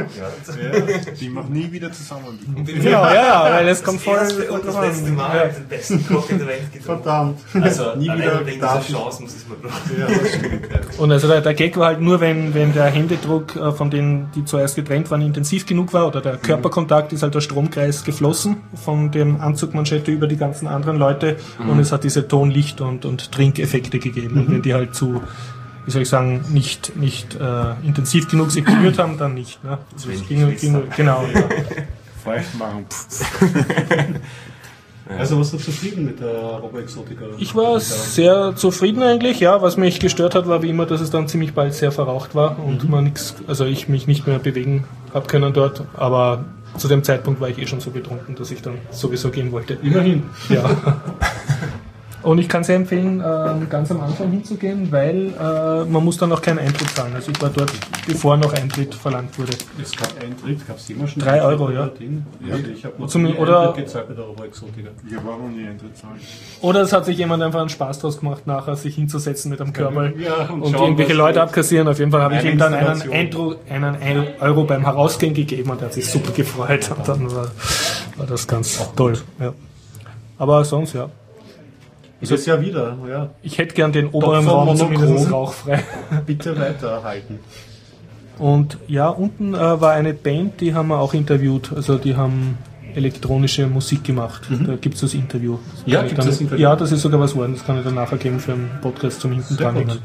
Die noch nie wieder zusammenkommen. Genau, ja, weil es kommt voll und das letzte Mal den besten Cocktail der Welt getrunken. Verdammt. Also nie wieder wegen dieser Chance muss ich es mal probieren. Ja, das stimmt. Und also der Gag war halt nur, wenn der Händedruck von denen, die zuerst getrennt waren, intensiv genug war oder der Körperkontakt, ist halt der Stromkreis geflossen von dem Anzugmanschette über die ganzen anderen Leute und es hat diese Ton-, Licht- und Trinkeffekte gegeben. Und wenn die halt zu, wie soll ich sagen, nicht intensiv genug sich berührt haben, dann nicht. Ne? Also ging, genau. Ja. Feucht machen. Also warst du zufrieden mit der Robo-Exotica? Ich war sehr zufrieden eigentlich, ja. Was mich gestört hat, war wie immer, dass es dann ziemlich bald sehr verraucht war und ich mich nicht mehr bewegen habe können dort. Aber zu dem Zeitpunkt war ich schon so betrunken, dass ich dann sowieso gehen wollte. Immerhin. Ja. Und ich kann sehr empfehlen, ganz am Anfang hinzugehen, weil man muss dann auch keinen Eintritt zahlen. Also ich war dort, bevor noch Eintritt verlangt wurde. Es gab Eintritt, gab es immer schon 3 Euro, ja. Ja, ich habe noch Eintritt gezahlt bei der Robo-Exotica. Ich habe auch noch nie Eintritt zahlen. Oder es hat sich jemand einfach einen Spaß draus gemacht, nachher sich hinzusetzen mit einem Körper und schauen, irgendwelche Leute abkassieren. Auf jeden Fall habe ich ihm dann einen Installation. Euro beim Herausgehen gegeben und er hat sich super gefreut. Und dann war das ganz toll. Ja. Aber sonst, ja. Ist ja wieder, ja. Ich hätte gern den oberen Raum zumindest rauchfrei. Bitte weiterhalten. Und ja, unten war eine Band, die haben wir auch interviewt. Also die haben elektronische Musik gemacht. Da gibt es das Interview. Ja, gibt's das Interview? Ja, das ist sogar was worden. Das kann ich dann nachher geben für einen Podcast zum hinten dranhängen.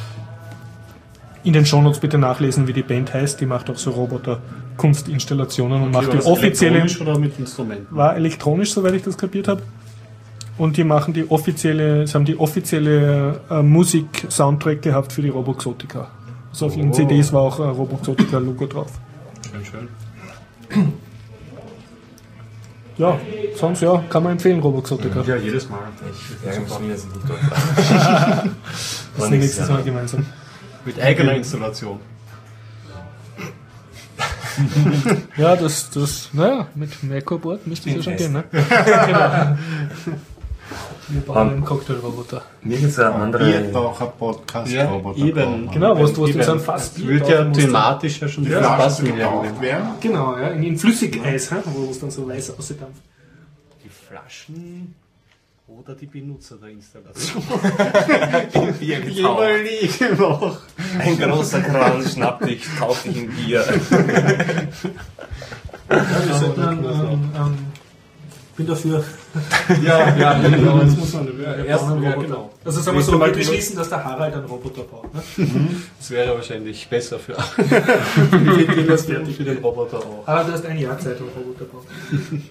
In den Shownotes bitte nachlesen, wie die Band heißt. Die macht auch so Roboter-Kunstinstallationen und macht die offizielle... Elektronisch oder mit Instrumenten? War elektronisch, soweit ich das kapiert habe. Und die machen sie haben die offizielle Musik-Soundtrack gehabt für die Robo-Exotica. Also auf den CDs war auch ein Robo-Exotica-Logo drauf. Schön. Ja, sonst ja, kann man empfehlen, Robo-Exotica. Ja, jedes Mal. Ich ärgere mich schon, dass ich nicht dort war. Das nächstes Mal gemeinsam. Mit eigener Installation. Ja, naja, mit Merkur-Board müsste es ja schon gehen, ne? Genau. Wir bauen einen Cocktailroboter. Mir gibt es eine andere... Biertaucher-Podcast-Roboter. Ja, eben. Genau, wo du so ein Fass Das wird ja thematisch ja schon Die wieder Flaschen passen. gekauft werden. Genau, ja, in Flüssigeis, wo es dann so weiß ausgedampft. Die Flaschen oder die Benutzer der Installation. Bier Ich überlege noch. Ein großer Kran schnappt dich, taucht dich in Bier. Wir sollten bin dafür. Ja, genau. Jetzt muss man Erst einen ja, Roboter. genau. Also sagen wir so, wir beschließen, dass der Harald einen Roboter baut. Ne? Das wäre wahrscheinlich besser für den das fertig für den Roboter auch. Aber du hast ein Jahr Zeit, einen Roboter bauen.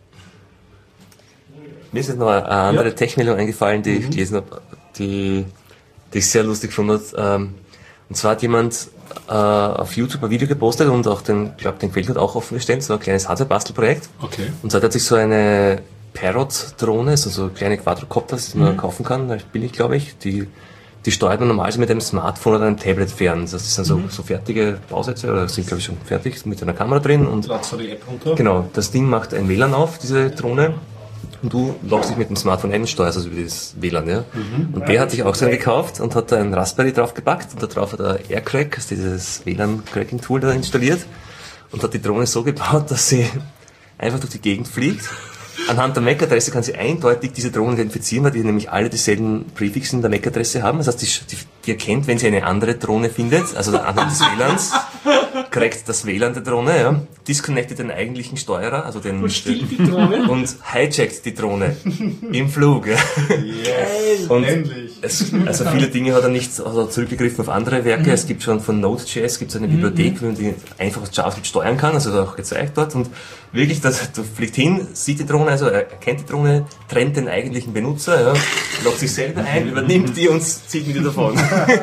Mir ist jetzt noch eine andere Tech-Meldung eingefallen, die ich gelesen habe, die ich sehr lustig fand. Und zwar hat jemand auf YouTube ein Video gepostet und auch den Quellcode hat auch offen gestellt, so ein kleines Hardware-Bastelprojekt. Okay. Und zwar hat sich so eine Parrot-Drohne, so kleine Quadrocopters, die man kaufen kann, recht billig, glaube ich, die steuert man normalerweise mit einem Smartphone oder einem Tablet fern. Das sind so fertige Bausätze, oder sind glaube ich schon fertig, mit einer Kamera drin. Und Ladst du die App runter? genau, das Ding macht ein WLAN auf, diese Drohne. Und du loggst dich mit dem Smartphone ein und steuerst also über das WLAN, ja. Und der hat sich auch so einen gekauft und hat da einen Raspberry draufgepackt und da drauf hat er AirCrack, also dieses WLAN-Cracking-Tool da installiert und hat die Drohne so gebaut, dass sie einfach durch die Gegend fliegt. Anhand der MAC-Adresse kann sie eindeutig diese Drohnen identifizieren, weil die nämlich alle dieselben Präfixe in der MAC-Adresse haben. Das heißt, die erkennt, wenn sie eine andere Drohne findet, also anhand des WLANs, crackt das WLAN der Drohne, ja, disconnectet den eigentlichen Steuerer, also den, Die Drohne? und hijackt die Drohne im Flug. Ja. Yes, Und endlich. also viele Dinge hat er nicht zurückgegriffen auf andere Werke. Es gibt schon von Node.js gibt's eine Bibliothek, wie man die einfach auf JavaScript steuern kann, also auch gezeigt dort. Und wirklich, du fliegt hin, sieht die Drohne, also er erkennt die Drohne, trennt den eigentlichen Benutzer, ja, loggt sich selber ein, übernimmt die und zieht mit ihr davon.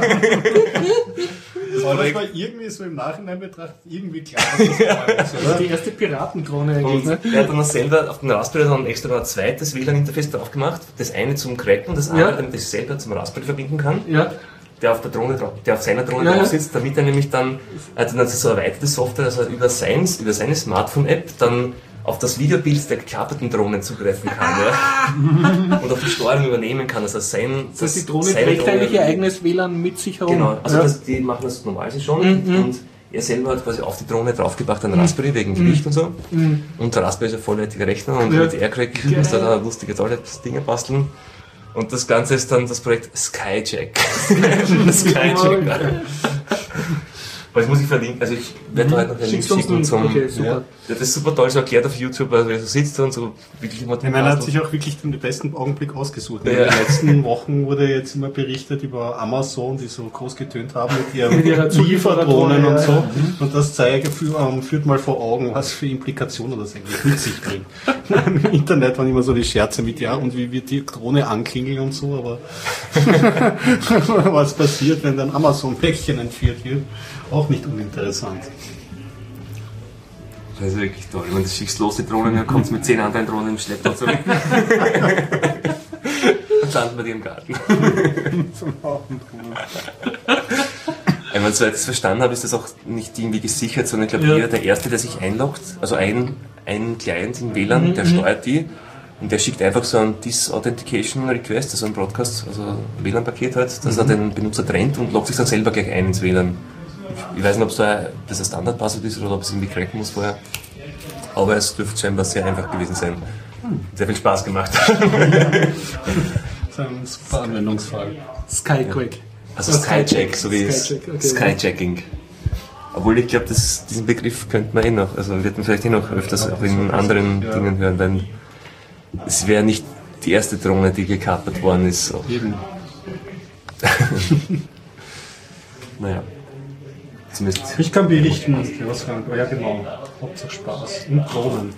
Das war irgendwie so im Nachhinein betrachtet irgendwie klar. Dass das Die erste Piratendrohne eigentlich, Und ne? er hat dann selber auf den Raspberry dann extra noch ein zweites WLAN-Interface drauf gemacht. Das eine zum Cracken, das andere, damit er sich selber zum Raspberry verbinden kann. Ja. Der auf seiner Drohne drauf sitzt, damit er nämlich dann, also so erweiterte Software, also über seine Smartphone-App dann auf das Videobild der geklapperten Drohnen zugreifen kann, ja. Und auch die Steuerung übernehmen kann. Also Die Drohne trägt eigentlich ihr eigenes WLAN mit sich herum. Genau, also die machen das normalerweise schon. Und er selber hat quasi auf die Drohne draufgebracht, einen Raspberry wegen Gewicht und so. Und der Raspberry ist ein vollwertiger Rechner und mit AirCrack muss er da lustige, tolle Dinge basteln. Und das Ganze ist dann das Projekt Skyjack. Skyjack. Aber das muss ich verlinken, also ich werde heute noch einen Link schicken zum... Okay, super. Ja, das ist super toll so erklärt auf YouTube, also wer so sitzt und so wirklich immer... Ich meine, er hat sich auch wirklich den besten Augenblick ausgesucht. Ja. In den letzten Wochen wurde jetzt immer berichtet über Amazon, die so groß getönt haben mit ihren Lieferdrohnen und so. Und das führt mal vor Augen, was für Implikationen das eigentlich mit sich bringt. Im Internet waren immer so die Scherze mit, ja, und wie wird die Drohne anklingeln und so, aber was passiert, wenn dann Amazon-Päckchen entführt wird, auch nicht uninteressant. Das ist wirklich toll. Wenn du schickst los die Drohnen, dann kommst du mit 10 anderen Drohnen im Schlepptau zurück. Und landen bei dir im Garten. Wenn ich das verstanden habe, ist das auch nicht irgendwie gesichert, sondern ich glaube, jeder der Erste, der sich einloggt, also ein Client in WLAN, der steuert die und der schickt einfach so ein Disauthentication Request, also ein Broadcast, also ein WLAN-Paket halt, dass er den Benutzer trennt und loggt sich dann selber gleich ein ins WLAN. Ich weiß nicht, ob das ein Standardpasswort ist oder ob es irgendwie cracken muss vorher, aber es dürfte scheinbar sehr einfach gewesen sein. Sehr viel Spaß gemacht. Das ist ein super Anwendungsfall. Skyquake. Also Skyjack, so wie Skyjack, okay, Skyjacking. Obwohl ich glaube, diesen Begriff könnte man noch, also wird man vielleicht noch öfters auch in anderen Dingen hören, weil es wäre nicht die erste Drohne, die gekapert worden ist. Eben. Naja. Zumindest. Ich kann berichten, ja genau, Hauptsache Spaß und Drohnen.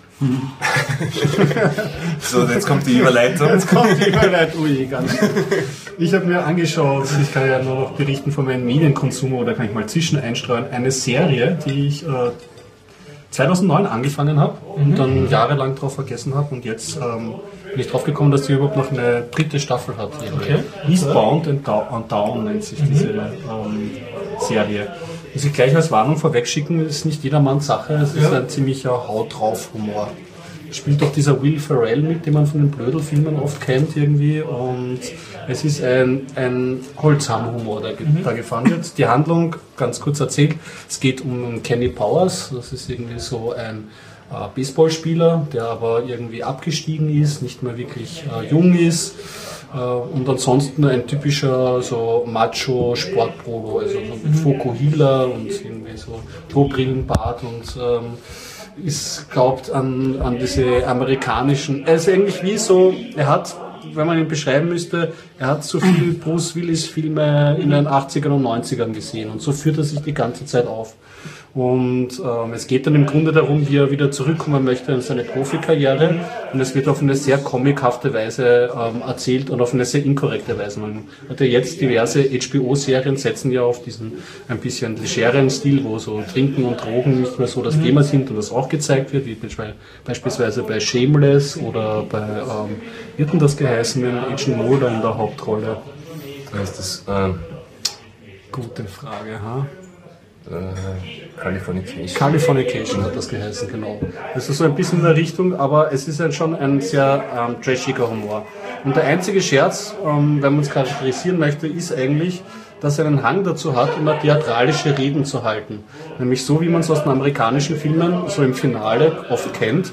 So, jetzt kommt die Überleitung. Ui, ganz schön. Ich habe mir angeschaut, ich kann ja nur noch berichten von meinem Medienkonsum, oder kann ich mal zwischen einstreuen, eine Serie, die ich 2009 angefangen habe und dann jahrelang drauf vergessen habe und jetzt bin ich drauf gekommen, dass die überhaupt noch eine dritte Staffel hat. Okay. Eastbound and Down nennt sich diese Serie. Muss ich gleich als Warnung vorwegschicken, ist nicht jedermanns Sache, es ist ein ziemlicher Haut-drauf-Humor. Spielt doch dieser Will Ferrell mit, den man von den Blödel-Filmen oft kennt irgendwie, und es ist ein Holzhammer-Humor, der da gefahren wird. Die Handlung, ganz kurz erzählt, es geht um Kenny Powers, das ist irgendwie so ein Baseballspieler, der aber irgendwie abgestiegen ist, nicht mehr wirklich jung ist. Und ansonsten ein typischer so Macho-Sportprobo, also mit Fokuhila und irgendwie so Klobrillenbart und glaubt an diese amerikanischen, also eigentlich wie so, er hat, wenn man ihn beschreiben müsste, er hat so viele Bruce Willis Filme in den 80ern und 90ern gesehen und so führt er sich die ganze Zeit auf. Und es geht dann im Grunde darum, wie er wieder zurückkommen möchte in seine Profikarriere. Und es wird auf eine sehr comichafte Weise erzählt und auf eine sehr inkorrekte Weise. Man hat ja jetzt diverse HBO-Serien setzen ja auf diesen ein bisschen legeren Stil, wo so Trinken und Drogen nicht mehr so das Thema sind und das auch gezeigt wird, wie beispielsweise bei Shameless oder bei, wie hat denn das geheißen, mit Agent Mulder in der Hauptrolle? Das ist Gute Frage, ha? Californication hat das geheißen, genau. Das ist so ein bisschen in der Richtung, aber es ist schon ein sehr trashiger Humor. Und der einzige Scherz, wenn man es charakterisieren möchte, ist eigentlich, dass er einen Hang dazu hat, immer theatralische Reden zu halten. Nämlich so, wie man es aus den amerikanischen Filmen so im Finale oft kennt.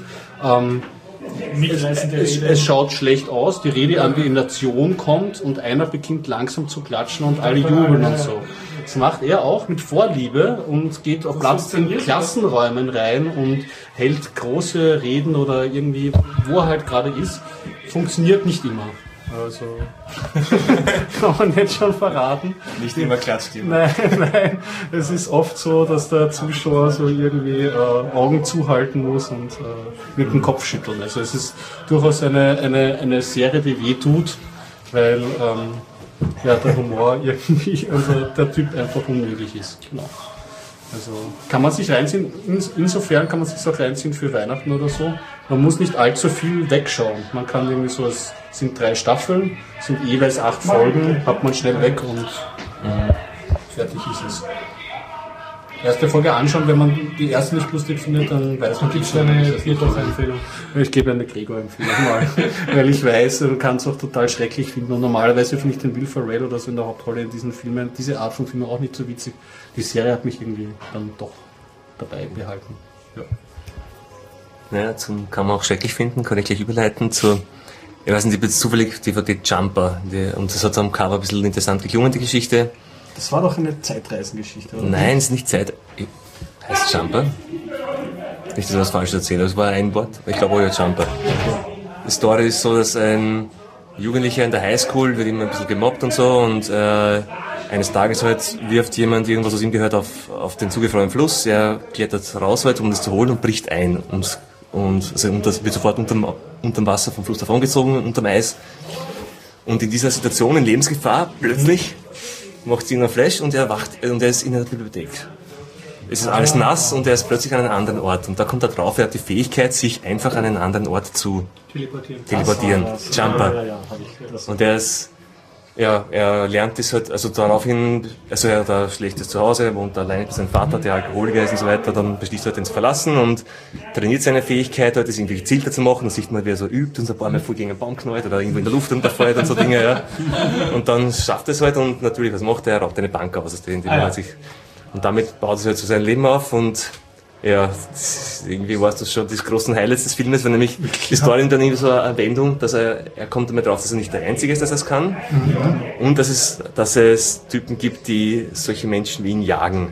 Es schaut schlecht aus, die Redeambientation kommt und einer beginnt langsam zu klatschen und alle jubeln und so. Das macht er auch mit Vorliebe und geht auf Platz in Klassenräumen rein und hält große Reden oder irgendwie, wo er halt gerade ist. Funktioniert nicht immer. Also, kann man jetzt schon verraten. Nicht immer klatscht immer. Nein, es ist oft so, dass der Zuschauer so irgendwie Augen zuhalten muss und mit dem Kopf schütteln. Also es ist durchaus eine Serie, die weh tut, weil der Humor irgendwie, also der Typ einfach unmöglich ist. Genau. Also kann man sich reinziehen, insofern kann man sich auch reinziehen für Weihnachten oder so. Man muss nicht allzu viel wegschauen. Man kann irgendwie so, es sind 3 Staffeln, sind jeweils 8 Folgen, hat man schnell weg und fertig ist es. Erste Folge anschauen, wenn man die erste nicht lustig findet, dann weiß man, gibt es eine 4-Empfehlung. Ich gebe eine Gregor-Empfehlung mal, weil ich weiß, man kann es auch total schrecklich finden und normalerweise finde ich den Will Ferrell oder so in der Hauptrolle in diesen Filmen, diese Art von Filmen auch nicht so witzig. Die Serie hat mich irgendwie dann doch dabei behalten. Ja, kann man auch schrecklich finden, kann ich gleich überleiten zu, ich weiß nicht, ich habe jetzt zufällig DVD Jumper, und das hat am Cover ein bisschen interessant geklungen, die Geschichte. Das war doch eine Zeitreisengeschichte, oder? Nein, es ist nicht Zeit. Heißt Jumper? Nicht, dass ich was Falsches erzähle, es war ein Wort. Ich glaube, auch Jumper. Die Story ist so, dass ein Jugendlicher in der Highschool wird immer ein bisschen gemobbt und so und eines Tages halt wirft jemand irgendwas, was ihm gehört, auf den zugefrorenen Fluss. Er klettert raus halt, um das zu holen und bricht ein. Das wird sofort unterm Wasser vom Fluss davongezogen, unterm Eis. Und in dieser Situation, in Lebensgefahr, plötzlich macht sie einen Flash und er wacht und er ist in der Bibliothek. Es ist alles nass und er ist plötzlich an einem anderen Ort. Und da kommt er drauf, er hat die Fähigkeit, sich einfach an einen anderen Ort zu teleportieren. Jumper. Und er lernt das halt, also daraufhin, also er hat ein schlechtes Zuhause, wohnt alleine mit seinem Vater, der Alkoholiker ist und so weiter, dann beschließt er halt, ihn zu verlassen und trainiert seine Fähigkeit, halt das irgendwie gezielter zu machen, dann sieht man, wie er so übt und so ein paar Mal voll gegen einen Baum knallt oder irgendwo in der Luft runterfällt und so Dinge, ja. Und dann schafft er es halt und natürlich, was macht er? Er raubt eine Bank aus, und damit baut er halt so sein Leben auf und ja, irgendwie war es das schon das großen Highlights des Filmes, weil nämlich die Story dann irgendwie so eine Wendung, dass er kommt damit drauf, dass er nicht der Einzige ist, dass er es kann und dass es Typen gibt, die solche Menschen wie ihn jagen.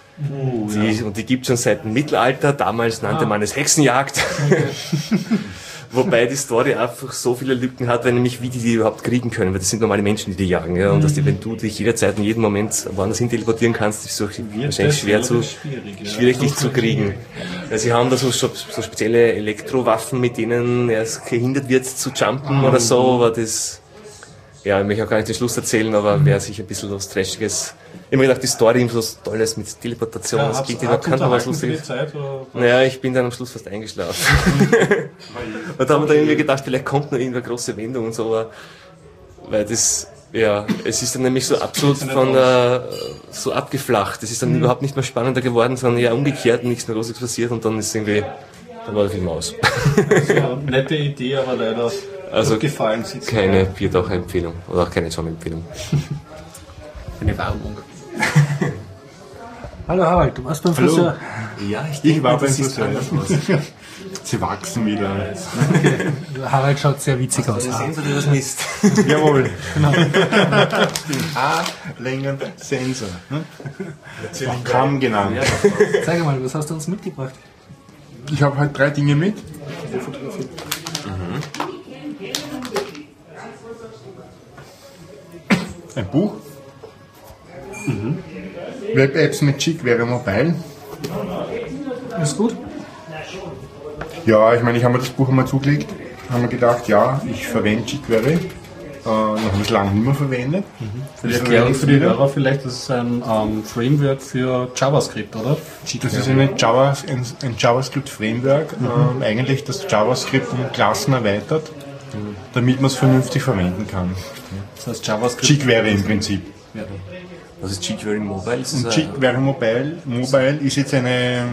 Und die gibt es schon seit dem Mittelalter, damals nannte man es Hexenjagd. Okay. Wobei die Story einfach so viele Lücken hat, weil nämlich wie die überhaupt kriegen können, weil das sind normale Menschen, die jagen, ja, und dass wenn du dich jederzeit in jedem Moment woanders hin teleportieren kannst, ist es wahrscheinlich schwierig dich zu kriegen. Weil sie haben da so spezielle Elektrowaffen, mit denen er gehindert wird zu jumpen oder so, aber das, ja, ich möchte auch gar nicht den Schluss erzählen, aber wäre sicher ein bisschen was Trashiges. Ich habe mir gedacht, die Story so was Tolles mit Teleportation, ja, das geht dir, da kann man was Lustiges. Naja, ich bin dann am Schluss fast eingeschlafen. Und da haben wir dann irgendwie gedacht, vielleicht kommt noch irgendeine große Wendung und so, aber, weil das, ja, es ist dann nämlich so absolut so abgeflacht. Es ist dann überhaupt nicht mehr spannender geworden, sondern eher umgekehrt, nichts mehr Großes passiert und dann ist irgendwie, dann war der Film aus. Also, nette Idee, aber leider also gefallen. Keine Biertaucher-Empfehlung oder auch keine John-Empfehlung. Eine Werbung. Hallo Harald, du warst beim Friseur. Ja, ich war beim Friseur. Sie wachsen wieder. Okay. Harald schaut sehr witzig aus. Sensor, der das misst. Jawohl. Genau. Den Haarlängen-Sensor. Auch Kamm genannt. Zeig mal, was hast du uns mitgebracht? Ich habe halt 3 Dinge mit. Ein Buch. Web-Apps mit jQuery Mobile. Ist gut? Ja, ich meine, ich habe mir das Buch einmal zugelegt, habe mir gedacht, ja, ich verwende jQuery. Noch habe ich es lange nicht mehr verwendet. Für die Erklärung für die Hörer vielleicht, das ist ein Framework für JavaScript, oder? Das ist ein JavaScript-Framework, eigentlich das JavaScript um Klassen erweitert, damit man es vernünftig verwenden kann. Das heißt JavaScript. jQuery im Prinzip. Ja. Was ist jQuery Mobile? Und jQuery Mobile ist jetzt eine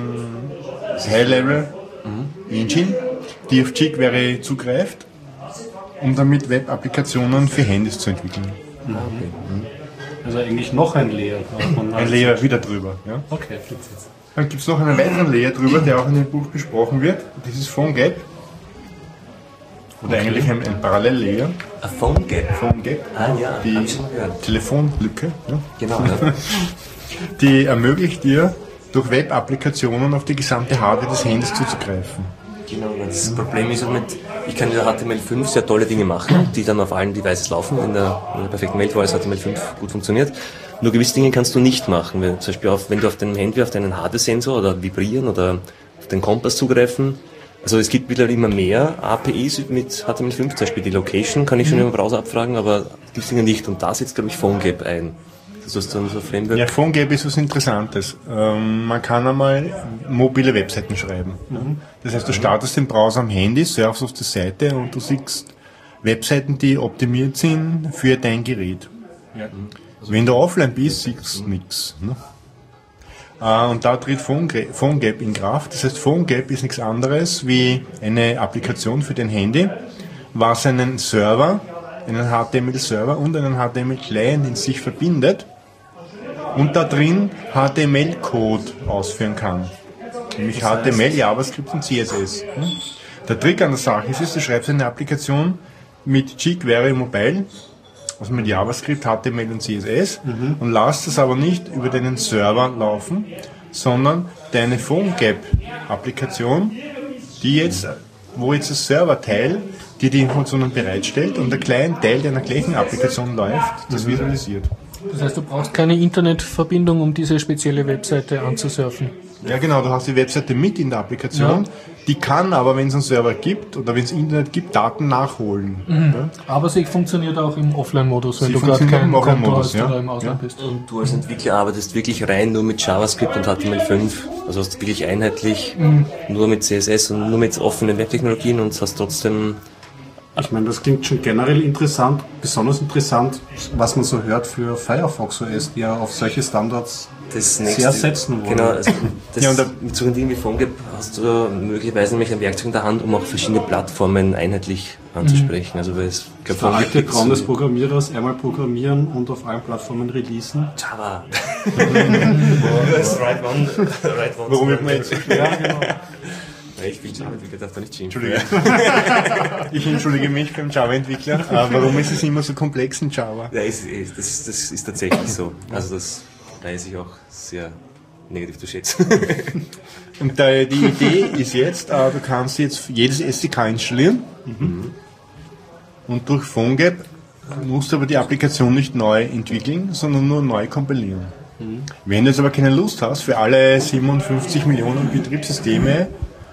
High-Level-Engine, die auf jQuery zugreift, um damit Web-Applikationen für Handys zu entwickeln. Also eigentlich noch ein Layer. Ein Layer wieder drüber. Ja. Okay. Dann gibt es noch einen weiteren Layer drüber, der auch in dem Buch besprochen wird. Das ist PhoneGap. Oder eigentlich ein Parallel-Layer. Ein PhoneGap? PhoneGap. Ah ja, die hab ich schon mal gehört. Telefonlücke. Ja. Genau, ja. Die ermöglicht dir, durch Web-Applikationen auf die gesamte Hardware des Handys zuzugreifen. Genau, das Problem ist auch ich kann in der HTML5 sehr tolle Dinge machen, die dann auf allen Devices laufen. In der perfekten Welt, wo es HTML5 gut funktioniert. Nur gewisse Dinge kannst du nicht machen. Zum Beispiel wenn du auf deinem Handy auf deinen Hardware-Sensor oder vibrieren oder auf den Kompass zugreifen. Also es gibt mittlerweile immer mehr APIs mit HTML5, zum Beispiel die Location kann ich schon im Browser abfragen, aber die Dinge nicht. Und da setzt, glaube ich, PhoneGap ein. Das ist dann so ein Framework. Ja, PhoneGap ist was Interessantes. Man kann einmal mobile Webseiten schreiben. Das heißt, du startest den Browser am Handy, surfst auf die Seite und du siehst Webseiten, die optimiert sind für dein Gerät. Ja. Also wenn du offline bist, siehst du nichts. Ne? Und da tritt PhoneGap in Kraft. Das heißt, PhoneGap ist nichts anderes wie eine Applikation für dein Handy, was einen Server, einen HTML-Server und einen HTML-Client in sich verbindet und da drin HTML-Code ausführen kann. Nämlich HTML, JavaScript und CSS. Der Trick an der Sache ist, du schreibst eine Applikation mit jQuery Mobile also mit JavaScript, HTML und CSS, und lasst es aber nicht über deinen Server laufen, sondern deine PhoneGap-Applikation, wo jetzt das Serverteil dir die Informationen bereitstellt und der kleine Teil deiner gleichen Applikation läuft, das visualisiert. Das heißt, du brauchst keine Internetverbindung, um diese spezielle Webseite anzusurfen. Ja genau, du hast die Webseite mit in der Applikation, die kann aber, wenn es einen Server gibt oder wenn es Internet gibt, Daten nachholen. Ja? Aber sie funktioniert auch im Offline-Modus, wenn du gerade keinen Konto hast oder im Ausland bist. Und du als Entwickler arbeitest wirklich rein nur mit JavaScript und HTML5, also hast du wirklich einheitlich nur mit CSS und nur mit offenen Webtechnologien und hast trotzdem... Ich meine, das klingt schon generell interessant, besonders interessant, was man so hört für Firefox OS, die ja auf solche Standards sehr setzen wollen. Genau, also mit so einem Ding wie PhoneGap hast du möglicherweise nämlich ein Werkzeug in der Hand, um auch verschiedene Plattformen einheitlich anzusprechen. Also weil es, ich glaube, der alte Traum des Programmierers, einmal programmieren und auf allen Plattformen releasen. Java. Right one. Warum wird man jetzt so schwer? Genau. Ich bin Java-Entwickler, darf da nicht schimpfen. Entschuldige. Ich entschuldige mich beim Java-Entwickler. Warum ist es immer so komplex in Java? Ja, das ist tatsächlich so. Also das weiß ich auch sehr negativ zu schätzen. Und die Idee ist jetzt, du kannst jetzt jedes SDK installieren und durch PhoneGap musst du aber die Applikation nicht neu entwickeln, sondern nur neu kompilieren. Wenn du jetzt aber keine Lust hast, für alle 57 Millionen Betriebssysteme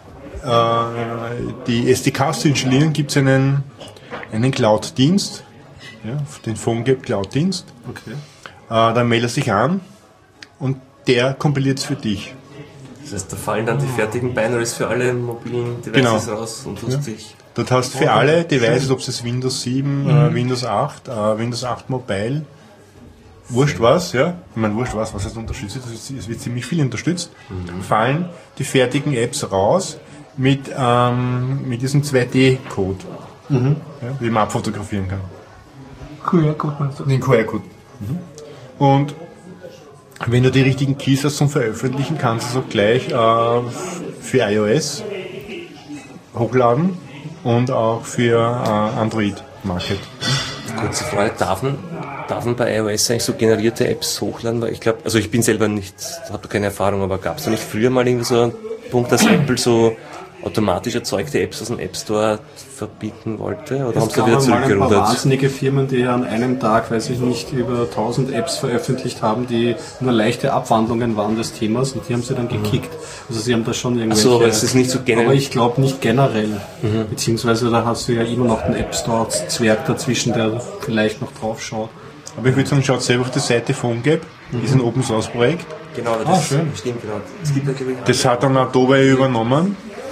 die SDKs zu installieren, gibt es einen Cloud-Dienst, den PhoneGap Cloud-Dienst. Okay. Da meldest du dich an und der kompiliert es für dich. Das heißt, da fallen dann die fertigen Binaries für alle mobilen Devices raus und du hast dich... Du hast für alle Devices, ob es Windows 7, Windows 8, Windows 8 Mobile, wurscht was, ja, ich meine wurscht was es unterstützt, es wird ziemlich viel unterstützt, fallen die fertigen Apps raus mit diesem 2D-Code, wie man abfotografieren kann. QR-Code meinst du? Den QR-Code. Und wenn du die richtigen Keys hast zum Veröffentlichen, kannst du es auch gleich für iOS hochladen und auch für Android Market. Kurze Frage, darf man bei iOS eigentlich so generierte Apps hochladen? Weil ich glaube, also ich bin selber nicht, habe da keine Erfahrung, aber gab es da nicht früher mal irgendwie so einen Punkt, dass Apple so automatisch erzeugte Apps aus dem App Store verbieten wollte? Oder haben sie da wieder zurückgerudert? Es gab ein paar wahnsinnige Firmen, die an einem Tag, weiß ich nicht, über 1000 Apps veröffentlicht haben, die nur leichte Abwandlungen waren des Themas und die haben sie dann gekickt. Also sie haben da schon irgendwelche... Ach so, aber es ist nicht so generell. Aber ich glaube nicht generell. Beziehungsweise da hast du ja immer noch den App Store Zwerg dazwischen, der vielleicht noch drauf schaut. Aber ich würde sagen, schaut selber auf die Seite PhoneGap, ist ein Open Source Projekt. Genau, das stimmt, genau. Es gibt das hat dann Adobe übernommen.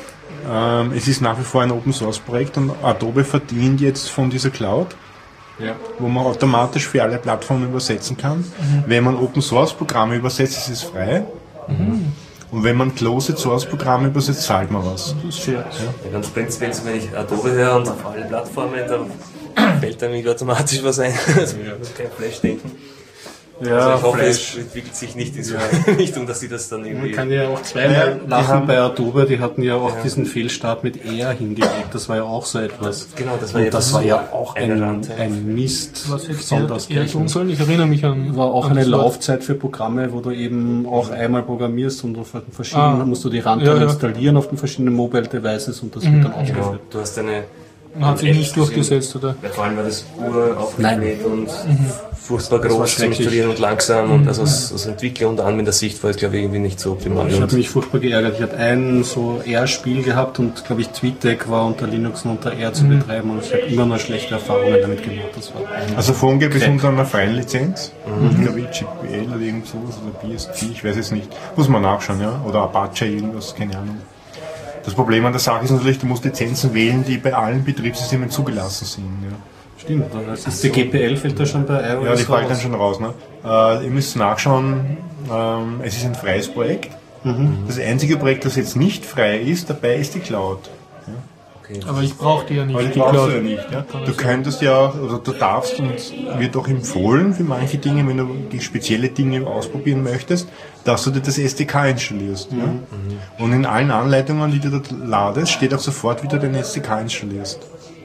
Es ist nach wie vor ein Open Source Projekt und Adobe verdient jetzt von dieser Cloud, wo man automatisch für alle Plattformen übersetzen kann. Wenn man Open Source Programme übersetzt, ist es frei. Und wenn man Closed Source Programme übersetzt, zahlt man was. Das ist fair. Ja, ganz prinzipiell, wenn ich Adobe höre und auf alle Plattformen, dann fällt dann irgendwie automatisch was ein. Also ich muss kein Flash denken. Ja, also ich hoffe, Flash. es entwickelt sich nicht in so eine Richtung, dass sie das dann irgendwie... Man kann ja auch zweimal lachen bei Adobe, die hatten ja auch diesen Fehlstart mit R hingelegt, das war ja auch so etwas. Genau, das war ja auch ein Mist. Was hätte tun sollen? Ich erinnere mich an... War auch eine Laufzeit für Programme, wo du eben auch einmal programmierst und auf verschiedenen musst du die Runtime installieren auf den verschiedenen Mobile Devices und das wird dann ausgeführt. Genau, du hast eine... Hat sich nicht durchgesetzt, oder? Ja, vor allem war das uraufgebläht und furchtbar groß zu installieren und langsam und also aus Entwickler- und Anwendersicht war es, glaube ich, irgendwie nicht so optimal. Ich habe mich furchtbar geärgert. Ich hatte ein so R-Spiel gehabt und, glaube ich, TweetDeck war unter Linux und unter R zu betreiben und ich habe immer noch schlechte Erfahrungen damit gemacht. Das war also PhoneGap ist unter einer freien Lizenz, ich glaube GPL oder irgend sowas oder BSD, ich weiß es nicht. Muss man nachschauen, ja, oder Apache, irgendwas, keine Ahnung. Das Problem an der Sache ist natürlich, du musst Lizenzen wählen, die bei allen Betriebssystemen zugelassen sind. Ja. Stimmt, das ist die GPL fällt da schon bei iOS. Ja, die fällt dann schon raus. Ne? Ihr müsst nachschauen, es ist ein freies Projekt. Das einzige Projekt, das jetzt nicht frei ist, dabei ist die Cloud. Ja. Okay. Aber ich brauche die ja nicht. Aber die brauchst du ja nicht. Ja? Du könntest ja auch, oder du darfst und wird auch empfohlen für manche Dinge, wenn du die spezielle Dinge ausprobieren möchtest, dass du dir das SDK installierst. Ja? Und in allen Anleitungen, die du dort ladest, steht auch sofort, wie du den SDK installierst.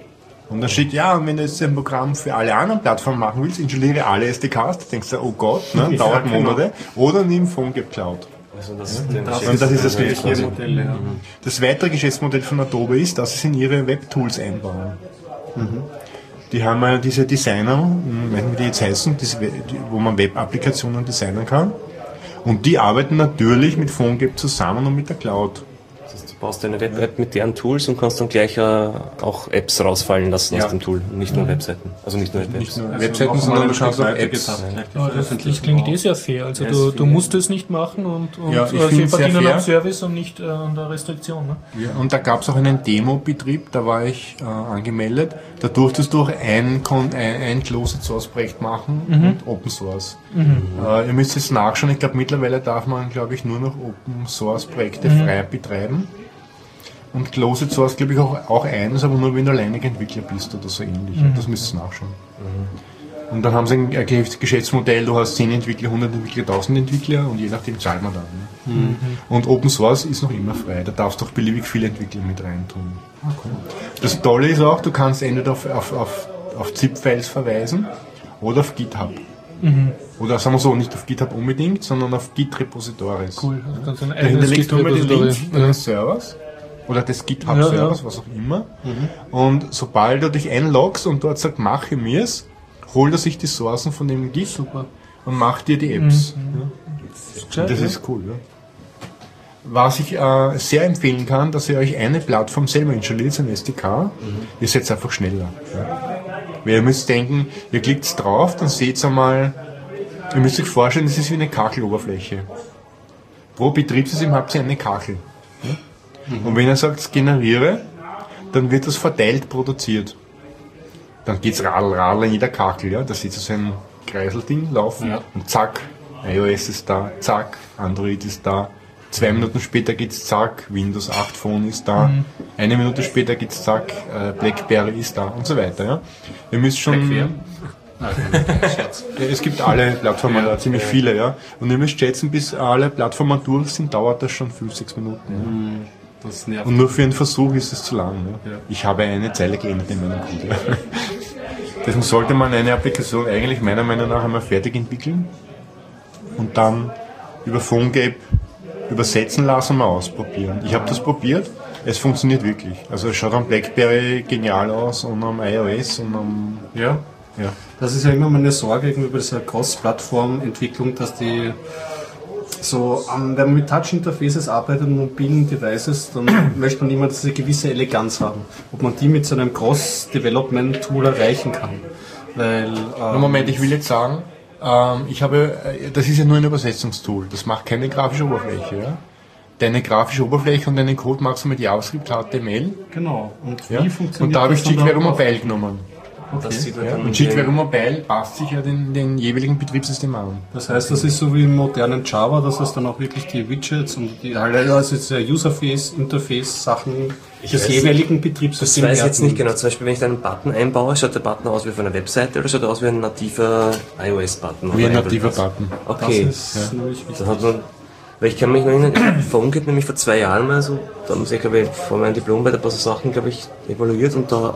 Und dann steht, ja, und wenn du jetzt ein Programm für alle anderen Plattformen machen willst, installiere alle SDKs, da denkst du, oh Gott, ne, dauert Monate, oder nimm PhoneGap Cloud. Also das ist das Geschäftsmodell. Ja. Das weitere Geschäftsmodell von Adobe ist, dass sie in ihre Webtools einbauen. Die haben ja diese Designer, wie die jetzt heißen, wo man Web-Applikationen designen kann. Und die arbeiten natürlich mit PhoneGap zusammen und mit der Cloud. Du baust eine Web mit deren Tools und kannst dann gleich auch Apps rausfallen lassen aus dem Tool, nicht nur Webseiten. Also nicht nur Webseiten. Nicht nur Webseiten, sondern du schaust auch Apps. Das klingt sehr fair. Also du musst es nicht machen und sie verdienen am Service und nicht an der Restriktion. Ne? Ja, und da gab es auch einen Demo-Betrieb, da war ich angemeldet. Da durftest du auch ein Closed Source Projekt machen und Open Source. Ihr müsst jetzt nachschauen, ich glaube mittlerweile darf man, glaube ich, nur noch Open Source Projekte frei betreiben. Und Closed Source, glaube ich, auch eines, aber nur wenn du alleinig Entwickler bist oder so ähnlich. Das müsstest du nachschauen. Und dann haben sie ein Geschäftsmodell, du hast 10 Entwickler, 100 Entwickler, 1000 Entwickler und je nachdem zahlt man dann. Ne? Und Open Source ist noch immer frei, da darfst du auch beliebig viele Entwickler mit reintun. Okay. Das Tolle ist auch, du kannst entweder auf ZIP-Files verweisen oder auf GitHub. Oder sagen wir so, nicht auf GitHub unbedingt, sondern auf Git-Repositories. Cool. Da hinterlegst du immer den Link deines Servers oder des GitHub-Servers, was auch immer. Und sobald du dich einloggst und dort sagt, mache mir's, holt er sich die Sourcen von dem Git und macht dir die Apps. Das ist cool. Ja. Was ich sehr empfehlen kann, dass ihr euch eine Plattform selber installiert, ein SDK, ihr seid einfach schneller. Ja. Weil ihr müsst denken, ihr klickt drauf, dann seht ihr mal, ihr müsst euch vorstellen, das ist wie eine Kakeloberfläche. Pro Betriebssystem habt ihr eine Kakel. Ja. Und wenn ihr sagt, generiere, dann wird das verteilt produziert. Dann geht's radel in jeder Kakel, ja. Da seht ihr so ein Kreiselding laufen und zack, iOS ist da, zack, Android ist da. 2 Minuten später geht's zack, Windows 8 Phone ist da. 1 Minute später geht's zack, BlackBerry ist da und so weiter, ja. Ihr müsst schon... es gibt alle Plattformen, da ziemlich viele, ja. Und ihr müsst schätzen, bis alle Plattformen durch sind, dauert das schon 5-6 Minuten. Ja. Das nervt. Und nur für einen Versuch ist es zu lang. Ja. Ich habe eine Zeile geändert in meinem Code. Ja. Deswegen sollte man eine Applikation eigentlich meiner Meinung nach einmal fertig entwickeln und dann über PhoneGap übersetzen lassen und mal ausprobieren. Ich habe das probiert, es funktioniert wirklich. Also es schaut am BlackBerry genial aus und am iOS und am... Ja. Das ist ja immer meine Sorge gegenüber dieser Cross-Plattform-Entwicklung, dass die so, wenn man mit Touch-Interfaces arbeitet und mobilen Devices, dann möchte man immer diese gewisse Eleganz haben. Ob man die mit so einem Cross-Development-Tool erreichen kann. Weil, Moment, ich will jetzt sagen, das ist ja nur ein Übersetzungstool, das macht keine grafische Oberfläche. Ja? Deine grafische Oberfläche und deinen Code machst du mit JavaScript, HTML. Genau. Und wie funktioniert und da habe ich jQuery Mobile genommen. Okay. Und jQuery Mobile passt sich ja den jeweiligen Betriebssystem an. Das heißt, das ist so wie im modernen Java, dass es dann auch wirklich die Widgets und die User-Interface-Sachen des jeweiligen Betriebssystems. Ich weiß jetzt nicht genau, zum Beispiel wenn ich da einen Button einbaue, schaut der Button aus wie auf einer Webseite oder schaut er aus wie ein nativer iOS-Button? Wie ein nativer Button. Okay. Das ist nämlich wichtig. Weil ich kann mich noch erinnern, PhoneGap nämlich vor 2 Jahren mal so, da haben sie, glaube ich, vor meinem Diplomarbeit ein paar so Sachen, glaube ich, evaluiert und da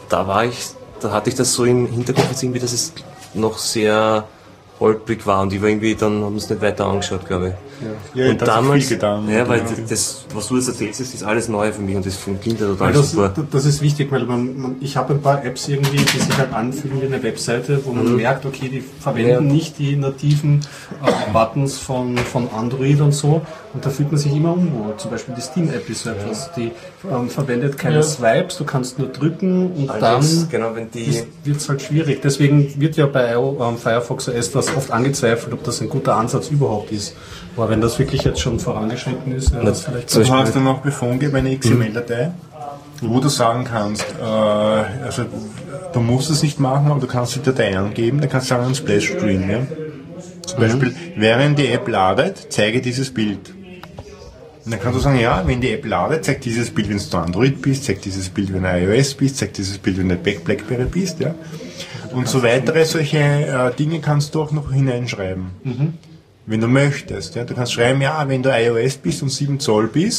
hatte ich das so im Hinterkopf jetzt irgendwie, dass es noch sehr holprig war und ich war irgendwie, dann haben wir es nicht weiter angeschaut, glaube ich. Ja, und damals, viel getan. Ja, weil das, was du jetzt erzählst, ist alles neu für mich und das klingt ja total super. Das ist wichtig, weil ich habe ein paar Apps irgendwie, die sich halt anfühlen wie eine Webseite, wo man merkt, okay, die verwenden nicht die nativen Buttons von Android und so und da fühlt man sich immer unwohl. Zum Beispiel die Steam-App ist so etwas, die verwendet keine Swipes, du kannst nur drücken und dann wird es halt schwierig. Deswegen wird ja bei Firefox OS das oft angezweifelt, ob das ein guter Ansatz überhaupt ist. Aber wenn das wirklich jetzt schon vorangeschritten ist, das vielleicht... Du hast dann noch bei PhoneGap eine XML-Datei, wo du sagen kannst, also du musst es nicht machen, aber du kannst die Datei angeben, dann kannst du sagen, ein Splash-Screen. Ja? Zum Beispiel, während die App ladet, zeige dieses Bild. Und dann kannst du sagen, ja, wenn die App ladet, zeigt dieses Bild, wenn du Android bist, zeigt dieses Bild, wenn du iOS bist, zeigt dieses Bild, wenn du BlackBerry bist. Ja? Und so weitere solche Dinge kannst du auch noch hineinschreiben. Wenn du möchtest. Ja? Du kannst schreiben, ja, wenn du iOS bist und 7 Zoll bist,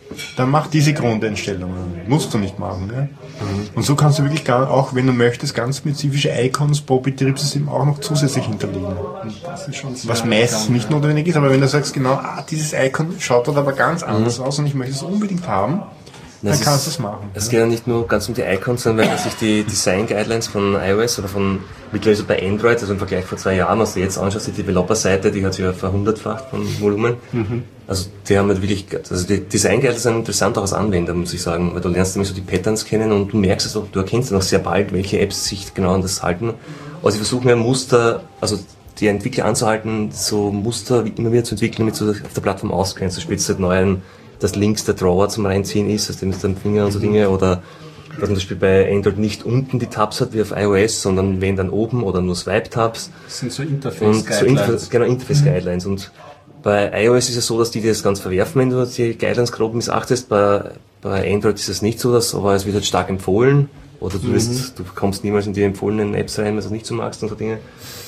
dann mach diese Grundeinstellungen. Musst du nicht machen. Ja? Und so kannst du wirklich auch, wenn du möchtest, ganz spezifische Icons pro Betriebssystem auch noch zusätzlich hinterlegen. Das ist schon was meistens nicht notwendig ist, aber wenn du sagst, genau, dieses Icon schaut dort aber ganz anders aus und ich möchte es unbedingt haben, dann kannst du es machen. Es geht ja nicht nur ganz um die Icons, sondern wenn man sich die Design Guidelines von iOS oder von mittlerweile bei Android, also im Vergleich vor 2 Jahren, was du jetzt anschaust, die Developer-Seite, die hat sich ja verhundertfacht von Volumen. Also die haben halt wirklich, also die Design Guidelines sind interessant auch als Anwender, muss ich sagen, weil du lernst nämlich so die Patterns kennen und du merkst es auch, du erkennst dann auch sehr bald, welche Apps sich genau an das halten. Also sie versuchen ja Muster, also die Entwickler anzuhalten, so Muster immer wieder zu entwickeln, damit du auf der Plattform auskennst. Du spielst halt neuen, dass links der Drawer zum Reinziehen ist, aus dem ist dein Finger und so Dinge, oder dass man zum Beispiel bei Android nicht unten die Tabs hat wie auf iOS, sondern wenn dann oben oder nur Swipe-Tabs. Das sind so Interface-Guidelines. Genau, Interface-Guidelines. Und bei iOS ist es so, dass die das ganz verwerfen, wenn du die Guidelines grob missachtest. Bei Android ist es nicht so, aber es wird halt stark empfohlen. Oder du kommst niemals in die empfohlenen Apps rein, wenn du das nicht so magst und so Dinge.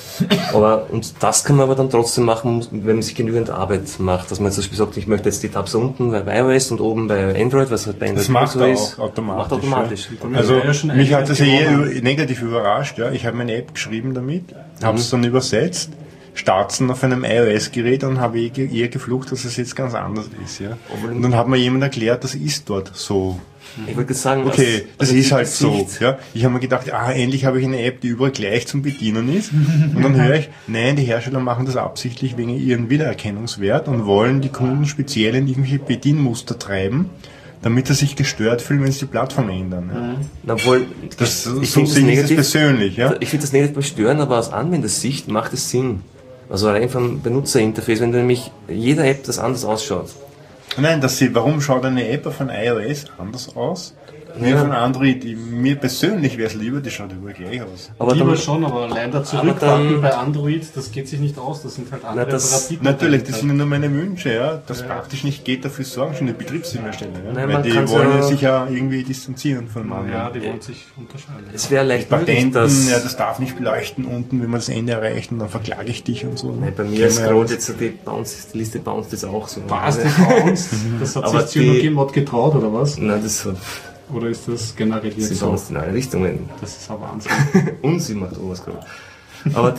Und das kann man aber dann trotzdem machen, wenn man sich genügend Arbeit macht. Dass man zum Beispiel sagt, ich möchte jetzt die Tabs unten bei iOS und oben bei Android, was halt bei Android das macht so ist. Macht automatisch. Ja. Also mich hat das eher negativ überrascht. Ja. Ich habe meine App geschrieben damit, habe es dann übersetzt, starten auf einem iOS-Gerät und habe eher geflucht, dass es jetzt ganz anders ist. Ja. Und dann hat mir jemand erklärt, das ist dort so. Ich wollte sagen, okay, das ist halt so. Ja. Ich habe mir gedacht, endlich habe ich eine App, die überall gleich zum Bedienen ist. Und dann höre ich, nein, die Hersteller machen das absichtlich wegen ihren Wiedererkennungswert und wollen die Kunden speziell in irgendwelche Bedienmuster treiben, damit sie sich gestört fühlen, wenn sie die Plattform ändern. Ja. Obwohl, ich finde das persönlich. Ja. Ich finde das negativ stören, aber aus Anwendersicht macht es Sinn. Also rein vom Benutzerinterface, wenn du nämlich jeder App das anders ausschaut. Nein, warum schaut eine App von iOS anders aus? Wie von Android, mir persönlich wäre es lieber, die schaut immer gleich aus. Aber lieber schon, aber allein da zurückwarten bei Android, das geht sich nicht aus, das sind halt andere Parasiten. Natürlich, das sind ja nur meine Wünsche, ja. Das praktisch nicht geht, dafür sorgen schon die Betriebssystemersteller. Ja. Nein, weil die wollen sich ja irgendwie distanzieren von anderen. Ja, die wollen sich unterscheiden. Es wäre leicht Patenten, das darf nicht beleuchten unten, wenn man das Ende erreicht und dann verklage ich dich und so. Nein, bei mir scrollt jetzt die Liste bounced jetzt auch so. Was, die bounced? Das hat sich Cyanogen-Mod getraut, oder was? Nein, das hat... Oder ist das generell jetzt so? Sie bounced in alle Richtungen. Das ist ein Wahnsinn. Und sie macht auch was gerade. Aber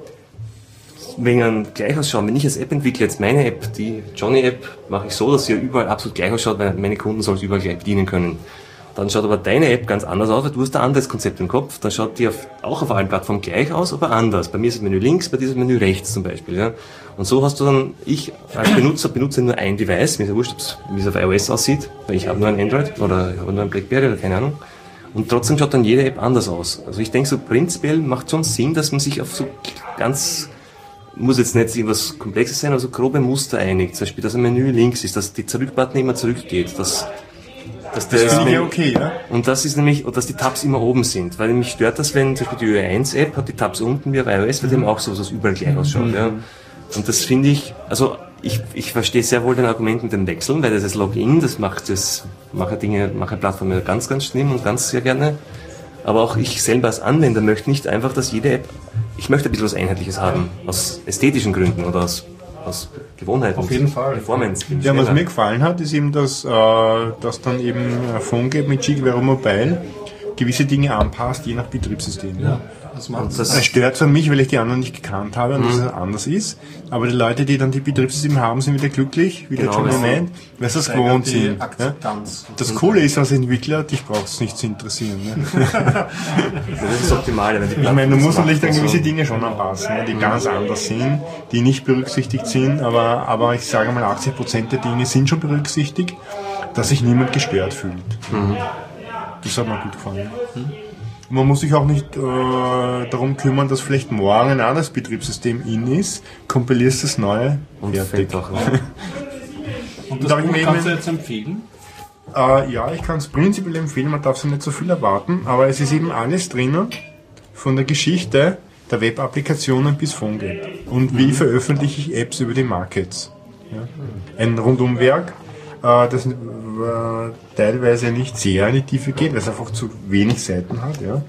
wegen einem Gleichausschauen, wenn ich als App entwickle, jetzt meine App, die Johnny-App, mache ich so, dass sie überall absolut gleich ausschaut, weil meine Kunden sollen es überall gleich bedienen können. Dann schaut aber deine App ganz anders aus, weil du hast ein anderes Konzept im Kopf. Dann schaut die auch auf allen Plattformen gleich aus, aber anders. Bei mir ist das Menü links, bei dir ist das Menü rechts zum Beispiel. Ja. Und so hast du dann, ich als Benutzer benutze nur ein Device, mir ist ja wurscht, wie es auf iOS aussieht, weil ich habe nur ein Android oder ich habe nur ein BlackBerry oder keine Ahnung. Und trotzdem schaut dann jede App anders aus. Also ich denke so prinzipiell macht schon Sinn, dass man sich auf so ganz, muss jetzt nicht irgendwas Komplexes sein, aber so grobe Muster einigt. Zum Beispiel, dass ein Menü links ist, dass die Zurückbutton immer zurückgeht, das finde ich okay, ja. Und das ist nämlich, dass die Tabs immer oben sind, weil mich stört das, wenn zum Beispiel die UI1-App hat die Tabs unten wie auf iOS, weil dem auch so, dass es überall gleich ausschaut, ja. Und das finde ich, also ich verstehe sehr wohl den Argument mit den Wechseln, weil das ist Login, das mache Plattformen ganz, ganz schlimm und ganz sehr gerne. Aber auch ich selber als Anwender möchte nicht einfach, dass jede App, ich möchte ein bisschen was Einheitliches haben, aus ästhetischen Gründen oder aus Gewohnheit. Auf jeden Fall. Performance. Ja, was mir gefallen hat, ist eben, dass dann eben PhoneGap mit jQuery Mobile gewisse Dinge anpasst, je nach Betriebssystem. Ja. Das stört für mich, weil ich die anderen nicht gekannt habe und dass es anders ist. Aber die Leute, die dann die Betriebssysteme haben, sind wieder glücklich, wie der Johnny meint, weil sie es gewohnt sind. Ja? Das Coole ist als Entwickler, dich braucht es nicht zu interessieren. Ne? Das ist das Optimale. Ich meine, du musst natürlich dann gewisse Dinge schon anpassen, die ganz anders sind, die nicht berücksichtigt sind, aber ich sage mal, 80% der Dinge sind schon berücksichtigt, dass sich niemand gestört fühlt. Das hat mir gut gefallen. Man muss sich auch nicht darum kümmern, dass vielleicht morgen ein anderes Betriebssystem ist, kompilierst das neue und fertig. Und das Buch kannst du jetzt empfehlen? Ja, ich kann es prinzipiell empfehlen, man darf sich nicht so viel erwarten, aber es ist eben alles drinnen, von der Geschichte der Web-Applikationen bis PhoneGap. Und wie veröffentliche ich Apps über die Markets. Ja? Ein Rundumwerk, das teilweise nicht sehr in die Tiefe geht, weil es einfach zu wenig Seiten hat. Ja,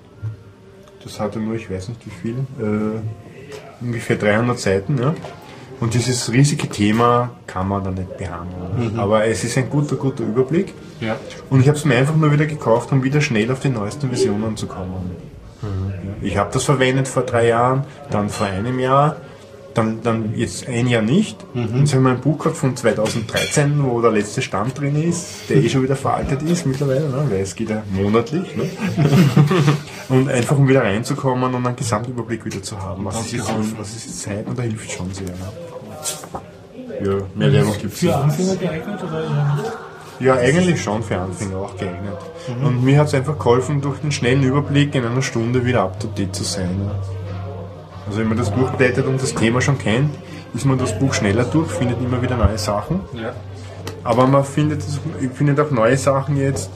das hatte nur, ich weiß nicht wie viel, ungefähr 300 Seiten. Ja. Und dieses riesige Thema kann man da nicht behandeln. Aber es ist ein guter Überblick. Ja. Und ich habe es mir einfach nur wieder gekauft, um wieder schnell auf die neuesten Versionen zu kommen. Ich habe das verwendet vor 3 Jahren, dann vor einem Jahr, dann jetzt ein Jahr nicht. Und jetzt habe ich ein Buch gehabt von 2013, wo der letzte Stand drin ist, der schon wieder veraltet ist mittlerweile, ne? Weil es geht ja monatlich. Ne? Und einfach um wieder reinzukommen und einen Gesamtüberblick wieder zu haben. Was ist die Zeit, und da hilft schon sehr. Ne? Ja, mehr Werbung gibt es für Anfänger geeignet oder eher nicht? Ja, eigentlich schon für Anfänger auch geeignet. Und mir hat es einfach geholfen, durch den schnellen Überblick in einer Stunde wieder up to date zu sein. Ne? Also wenn man das durchblättert und das Thema schon kennt, ist man das Buch schneller durch, findet immer wieder neue Sachen. Ja. Aber man findet auch neue Sachen jetzt.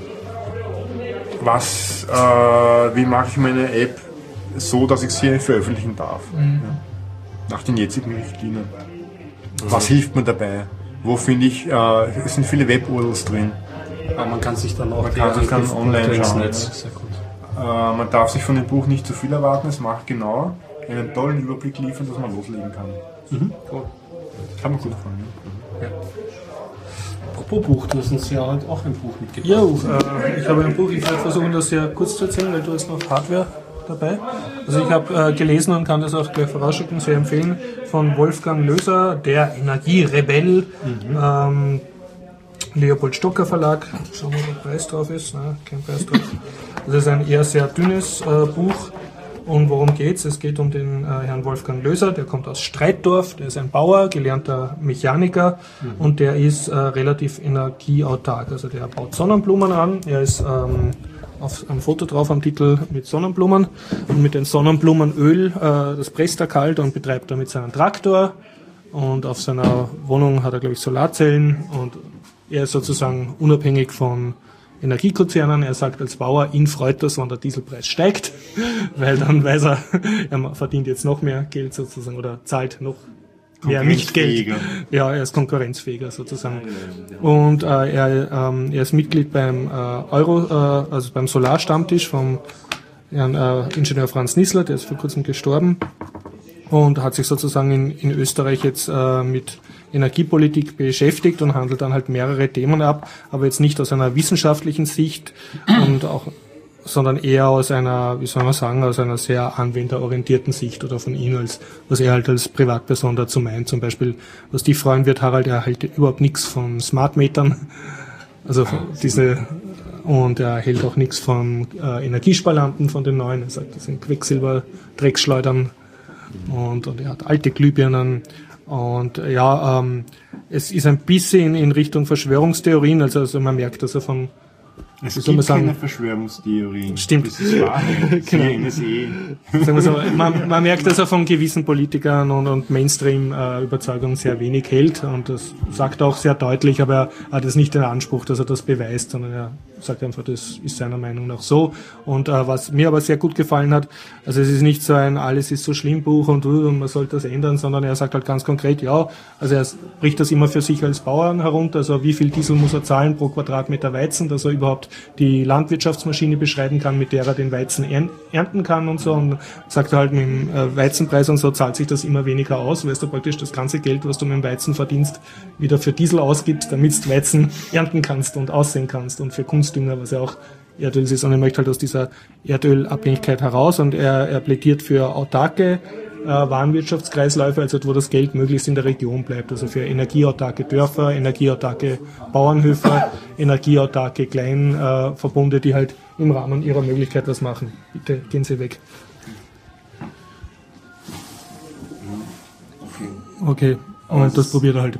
Wie mache ich meine App so, dass ich sie veröffentlichen darf? Ja? Nach den jetzigen Richtlinien. Was hilft mir dabei? Wo finde ich, es sind viele Web-URLs drin. Aber man kann sich dann auch online schauen. Netz. Sehr gut. Man darf sich von dem Buch nicht zu viel erwarten, es macht genau einen tollen Überblick liefern, dass man loslegen kann. Cool. Kann man gut gefallen. Ja. Apropos Buch, du hast uns ja auch ein Buch mitgebracht. Ja, ich habe ein Buch, ich werde versuchen, das sehr kurz zu erzählen, weil du hast noch Hardware dabei. Also ich habe gelesen und kann das auch gleich vorausschicken, sehr empfehlen, von Wolfgang Löser, der Energierebell, Leopold Stocker Verlag. Schauen wir, ob der Preis drauf ist. Nein, kein Preis drauf. Das ist ein eher sehr dünnes Buch. Und worum geht's? Es geht um den Herrn Wolfgang Löser, der kommt aus Streitdorf, der ist ein Bauer, gelernter Mechaniker und der ist relativ energieautark. Also der baut Sonnenblumen an, er ist auf einem Foto drauf am Titel mit Sonnenblumen und mit den Sonnenblumenöl, das presst er kalt und betreibt damit seinen Traktor und auf seiner Wohnung hat er, glaube ich, Solarzellen und er ist sozusagen unabhängig von Energiekonzernen. Er sagt als Bauer, ihn freut das, wenn der Dieselpreis steigt, weil dann weiß er, er verdient jetzt noch mehr Geld sozusagen oder zahlt noch mehr Nicht-Geld. Ja, er ist konkurrenzfähiger sozusagen. Und er ist Mitglied beim also beim Solarstammtisch vom Herrn Ingenieur Franz Nissler, der ist vor kurzem gestorben und hat sich sozusagen in Österreich jetzt mit Energiepolitik beschäftigt und handelt dann halt mehrere Themen ab, aber jetzt nicht aus einer wissenschaftlichen Sicht und auch, sondern eher aus einer, wie soll man sagen, aus einer sehr anwenderorientierten Sicht oder von ihm als, was er halt als Privatperson dazu meint. Zum Beispiel, was dich freuen wird, Harald, er hält überhaupt nichts von Smartmetern, also und er hält auch nichts von Energiesparlampen von den neuen. Er sagt, das sind Quecksilber-Drecksschleudern und er hat alte Glühbirnen. Und ja, es ist ein bisschen in Richtung Verschwörungstheorien, also man merkt, dass er von, es gibt keine Verschwörungstheorien. Stimmt. Das ist Wahrheit. Genau. Sagen wir so, man merkt, dass er von gewissen Politikern und Mainstream-Überzeugungen sehr wenig hält und das sagt er auch sehr deutlich, aber er hat jetzt nicht den Anspruch, dass er das beweist, sondern er sagt einfach, das ist seiner Meinung nach so. Und was mir aber sehr gut gefallen hat, also es ist nicht so ein alles ist so schlimm Buch und man sollte das ändern, sondern er sagt halt ganz konkret, ja, also er bricht das immer für sich als Bauern herunter, also wie viel Diesel muss er zahlen pro Quadratmeter Weizen, dass er überhaupt die Landwirtschaftsmaschine beschreiben kann, mit der er den Weizen ernten kann und so. Und sagt er halt, mit dem Weizenpreis und so zahlt sich das immer weniger aus, weil du praktisch das ganze Geld, was du mit dem Weizen verdienst, wieder für Diesel ausgibst, damit du Weizen ernten kannst und aussehen kannst und für Kunstdünger, was ja auch Erdöl ist. Und er möchte halt aus dieser Erdölabhängigkeit heraus und er plädiert für autarke Warenwirtschaftskreisläufe, also wo das Geld möglichst in der Region bleibt, also für energieautarke Dörfer, energieautarke Bauernhöfe, energieautarke Kleinverbunde, die halt im Rahmen ihrer Möglichkeit was machen. Bitte gehen Sie weg. Okay, und das probiert er halt.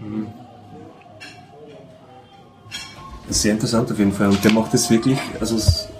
Das ist sehr interessant auf jeden Fall und der macht das wirklich, also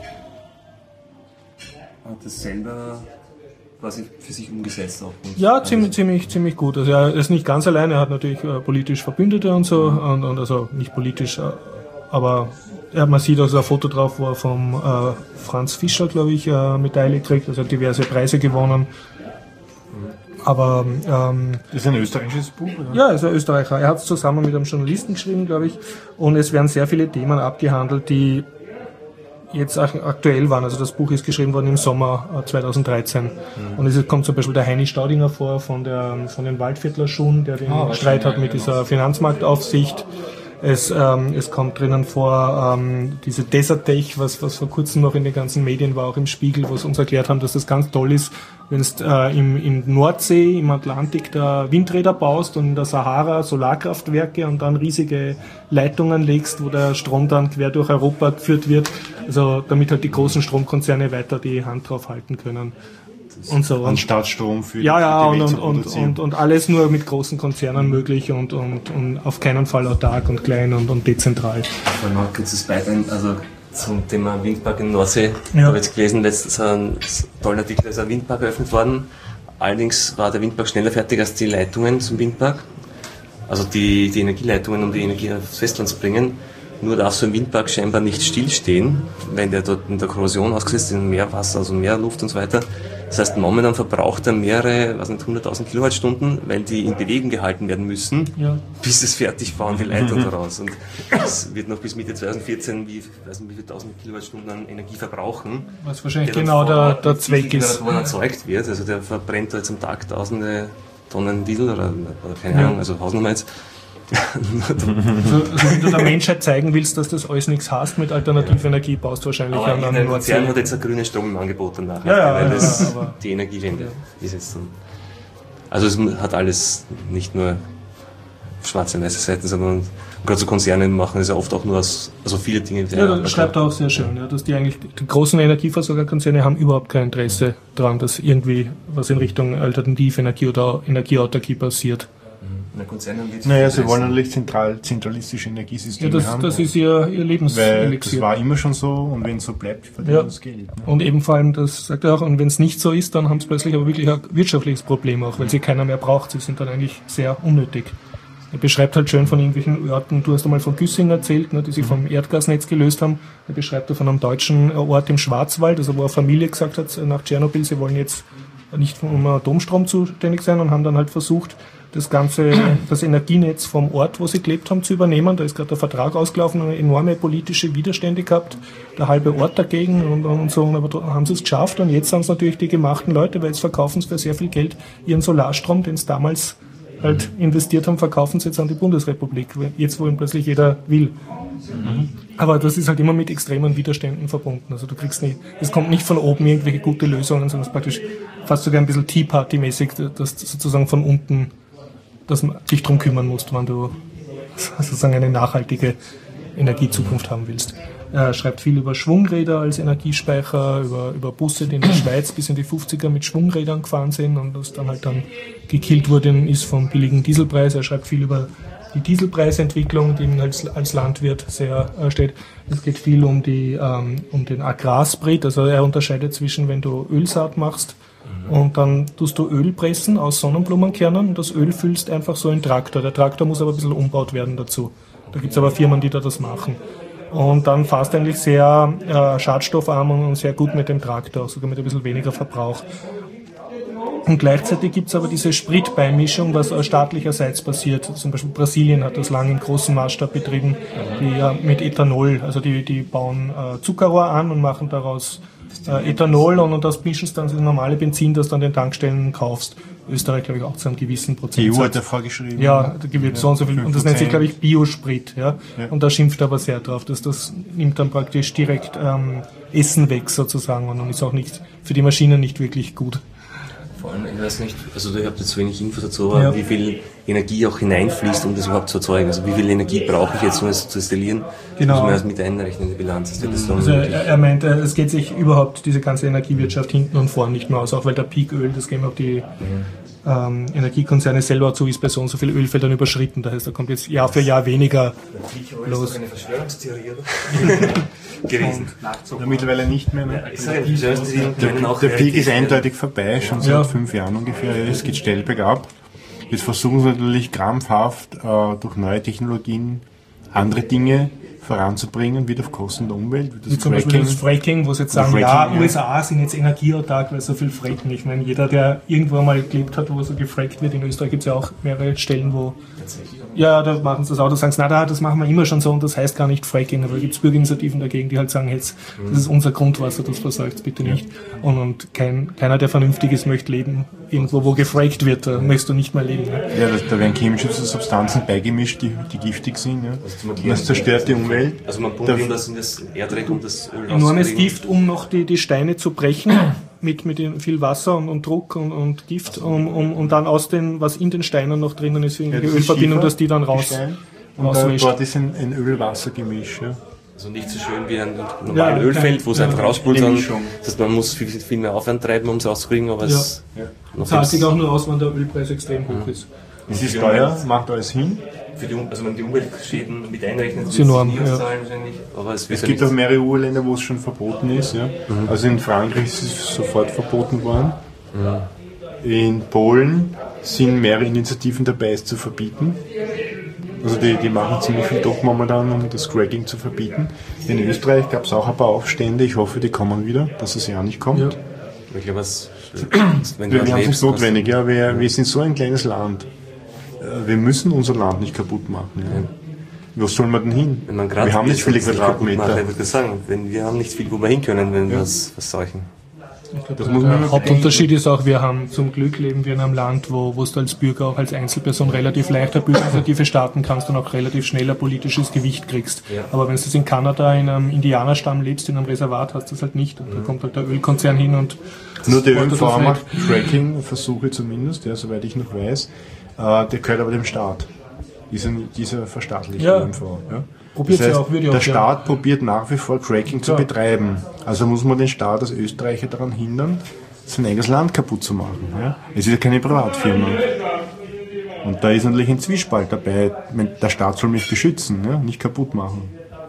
hat das selber quasi für sich umgesetzt auch. Ja, ziemlich gut. Also er ist nicht ganz allein, er hat natürlich politisch Verbündete und so, und also nicht politisch, aber man sieht also ein Foto drauf, wo er vom Franz Fischer, glaube ich, Medaille trägt, also hat diverse Preise gewonnen. Aber ist ein österreichisches Buch, oder? Ja, ist ein Österreicher. Er hat es zusammen mit einem Journalisten geschrieben, glaube ich, und es werden sehr viele Themen abgehandelt, die jetzt aktuell waren. Also das Buch ist geschrieben worden im Sommer 2013. Und es kommt zum Beispiel der Heini Staudinger vor von den Waldviertler Schuhen, der den Streit hat mit dieser Finanzmarktaufsicht. Es kommt drinnen vor diese Desert Tech, was vor kurzem noch in den ganzen Medien war, auch im Spiegel, wo sie uns erklärt haben, dass das ganz toll ist, wenn du in Nordsee, im Atlantik da Windräder baust und in der Sahara Solarkraftwerke und dann riesige Leitungen legst, wo der Strom dann quer durch Europa geführt wird, also damit halt die großen Stromkonzerne weiter die Hand drauf halten können. Und so. Anstatt Strom für die Welt und alles nur mit großen Konzernen möglich und auf keinen Fall autark und klein und dezentral. Ich wollte noch kurzes Beitrag, also zum Thema Windpark in Nordsee. Ich habe jetzt gelesen, letztens einen tollen Artikel, da ist ein Windpark eröffnet worden. Allerdings war der Windpark schneller fertig als die Leitungen zum Windpark. Also die Energieleitungen, um die Energie aufs Festland zu bringen. Nur darf so ein Windpark scheinbar nicht stillstehen, wenn der dort in der Korrosion ausgesetzt ist, in Meerwasser, also Meerluft und so weiter. Das heißt, momentan verbraucht er mehrere, 100.000 Kilowattstunden, weil die in Bewegung gehalten werden müssen, bis es fertig bauen, die Leitung daraus. Und das wird noch bis Mitte 2014, wie viele 1000 Kilowattstunden an Energie verbrauchen. Was wahrscheinlich genau der Zweck ist. Wo erzeugt wird. Also der verbrennt da jetzt am Tag tausende Tonnen Diesel oder keine Ahnung, also Hausnummer jetzt. Also wenn du der Menschheit zeigen willst, dass das alles nichts heißt mit alternativer Energie, baust du wahrscheinlich aber an der Konzern hat jetzt einen grünen Strom im Angebot danach, weil das die Energiewende ist jetzt dann. Also es hat alles nicht nur schwarze und weiße Seiten, sondern gerade so Konzerne machen es ja oft auch nur aus, also viele Dinge. Ja, das schreibt er auch sehr schön, dass die großen Energieversorgerkonzerne haben überhaupt kein Interesse daran, dass irgendwie was in Richtung alternative Energie oder Energieautarkie passiert. Naja, sie wollen natürlich zentralistische Energiesysteme haben. Das ist ihr Lebenselixier. Das war immer schon so und wenn es so bleibt, verdienen das Geld. Ne? Und eben vor allem, das sagt er auch, und wenn es nicht so ist, dann haben sie plötzlich aber wirklich ein wirtschaftliches Problem auch, weil sie keiner mehr braucht. Sie sind dann eigentlich sehr unnötig. Er beschreibt halt schön von irgendwelchen Orten, du hast einmal von Güssing erzählt, ne, die sich vom Erdgasnetz gelöst haben. Er beschreibt er von einem deutschen Ort im Schwarzwald, also wo eine Familie gesagt hat, nach Tschernobyl, sie wollen jetzt nicht um Atomstrom zuständig sein und haben dann halt versucht, das Energienetz vom Ort, wo sie gelebt haben, zu übernehmen. Da ist gerade der Vertrag ausgelaufen, eine enorme politische Widerstände gehabt, der halbe Ort dagegen und so, aber haben sie es geschafft und jetzt haben es natürlich die gemachten Leute, weil jetzt verkaufen sie für sehr viel Geld ihren Solarstrom, den sie damals halt investiert haben, verkaufen sie jetzt an die Bundesrepublik, jetzt wo ihn plötzlich jeder will. Aber das ist halt immer mit extremen Widerständen verbunden. Also du kriegst nicht, es kommt nicht von oben irgendwelche gute Lösungen, sondern es ist praktisch fast sogar ein bisschen Tea Party-mäßig, dass sozusagen von unten, dass man dich drum kümmern musst, wenn du sozusagen eine nachhaltige Energiezukunft haben willst. Er schreibt viel über Schwungräder als Energiespeicher, über Busse, die in der Schweiz bis in die 50er mit Schwungrädern gefahren sind und das dann halt dann gekillt worden ist vom billigen Dieselpreis. Er schreibt viel über die Dieselpreisentwicklung, die ihm als Landwirt sehr steht. Es geht viel um den Agrarsprit, also er unterscheidet zwischen, wenn du Ölsaat machst und dann tust du Öl pressen aus Sonnenblumenkernen und das Öl füllst einfach so in den Traktor. Der Traktor muss aber ein bisschen umbaut werden dazu. Da gibt es aber Firmen, die da das machen. Und dann fährst du eigentlich sehr schadstoffarm und sehr gut mit dem Traktor, sogar mit ein bisschen weniger Verbrauch. Und gleichzeitig gibt es aber diese Spritbeimischung, was staatlicherseits passiert. Zum Beispiel Brasilien hat das lange im großen Maßstab betrieben, die mit Ethanol, also die bauen Zuckerrohr an und machen daraus Ethanol und das mischen sie dann in normale Benzin, das du an den Tankstellen kaufst. Österreich, glaube ich, auch zu einem gewissen Prozentsatz. Die EU hat ja vorgeschrieben. Ja, da gibt es so und so viel. Und das nennt sich, glaube ich, Biosprit. Ja? Und da schimpft er aber sehr drauf. Das nimmt dann praktisch direkt Essen weg sozusagen und ist auch nicht für die Maschinen nicht wirklich gut. Vor allem, ich weiß nicht, also ich habe jetzt wenig Infos dazu, aber wie viel Energie auch hineinfließt, um das überhaupt zu erzeugen. Also wie viel Energie brauche ich jetzt, um es zu installieren? Genau. Muss man das mit einrechnen in die Bilanz. Also er meint, es geht sich überhaupt diese ganze Energiewirtschaft hinten und vorn nicht mehr aus, auch weil der Peaköl, das geben auch die Energiekonzerne selber zu, ist bei so und so viel Ölfeldern überschritten. Das heißt, da kommt jetzt Jahr für Jahr weniger los. Eine Verschwörungstheorie gewesen. Ja, mittlerweile nicht mehr. Ne? Der Peak ist eindeutig vorbei, schon seit 5 Jahren ungefähr. Es geht steil bergab. Jetzt versuchen sie natürlich krampfhaft durch neue Technologien andere Dinge voranzubringen, wieder auf Kosten der Umwelt. Wie zum Beispiel das Fracking, wo sie jetzt sagen, USA sind jetzt energieautark, weil sie so viel fracken. Ich meine, jeder, der irgendwo mal gelebt hat, wo so gefrackt wird, in Österreich gibt es ja auch mehrere Stellen, wo Ja, da machen sie das auch, da sagen sie, das machen wir immer schon so und das heißt gar nicht Fracking, aber da gibt es Bürgerinitiativen dagegen, die halt sagen, jetzt, das ist unser Grundwasser, das verseucht bitte nicht. Und keiner, der vernünftig ist, möchte leben irgendwo, wo gefrackt wird, da möchtest du nicht mehr leben. Ne? Ja, da werden chemische Substanzen beigemischt, die giftig sind. Ja. Also das zerstört die Umwelt. Also man pumpt das in das Erdreck, um das Öl enormes Gift, um noch die Steine zu brechen. Mit viel Wasser und Druck und Gift, um dann aus den, was in den Steinen noch drinnen ist, irgendwie Ölverbindung, dass die dann raus. Und dort ist ein Öl-Wasser-Gemisch. Ja. Also nicht so schön wie ein normales Ölfeld, wo es einfach rausspult, sondern man muss viel mehr Aufwand treiben, um es rauszukriegen, aber es zahlt sich auch nur aus, wenn der Ölpreis extrem hoch ist. Es ist teuer, macht alles hin. Also wenn die Umweltschäden mit einrechnen, sind enorm, nie auszahlen wahrscheinlich. Aber es gibt auch mehrere EU-Länder, wo es schon verboten ist. Ja. Also in Frankreich ist es sofort verboten worden. In Polen sind mehrere Initiativen dabei, es zu verbieten. Also die machen ziemlich viel Druck momentan, um das Cracking zu verbieten. In Österreich gab es auch ein paar Aufstände. Ich hoffe, die kommen wieder, dass es ja nicht kommt. Ja. Ich glaube, wir haben es notwendig. Ja, wir sind so ein kleines Land. Wir müssen unser Land nicht kaputt machen. Ja. Wo sollen wir denn hin? Wir haben nicht viele Quadratmeter. Ich würde sagen, wir haben nicht viel, wo wir hin können, wenn wir was verseuchen. Der Hauptunterschied ist auch, wir haben zum Glück leben wir in einem Land, wo du als Bürger auch als Einzelperson relativ leicht eine Bürgerinitiative starten kannst und auch relativ schnell ein politisches Gewicht kriegst. Ja. Aber wenn du in Kanada in einem Indianerstamm lebst, in einem Reservat, hast du das halt nicht. Und da kommt halt der Ölkonzern hin und nur der ÖMV macht Fracking-Versuche zumindest, ja, soweit ich noch weiß. Der gehört aber dem Staat. Dieser verstaatlichte ÖMV. Ja. Das heißt, der Staat probiert nach wie vor Cracking zu betreiben. Also muss man den Staat als Österreicher daran hindern, sein eigenes Land kaputt zu machen. Ja? Es ist ja keine Privatfirma. Und da ist natürlich ein Zwiespalt dabei. Der Staat soll mich beschützen, ja? Nicht kaputt machen.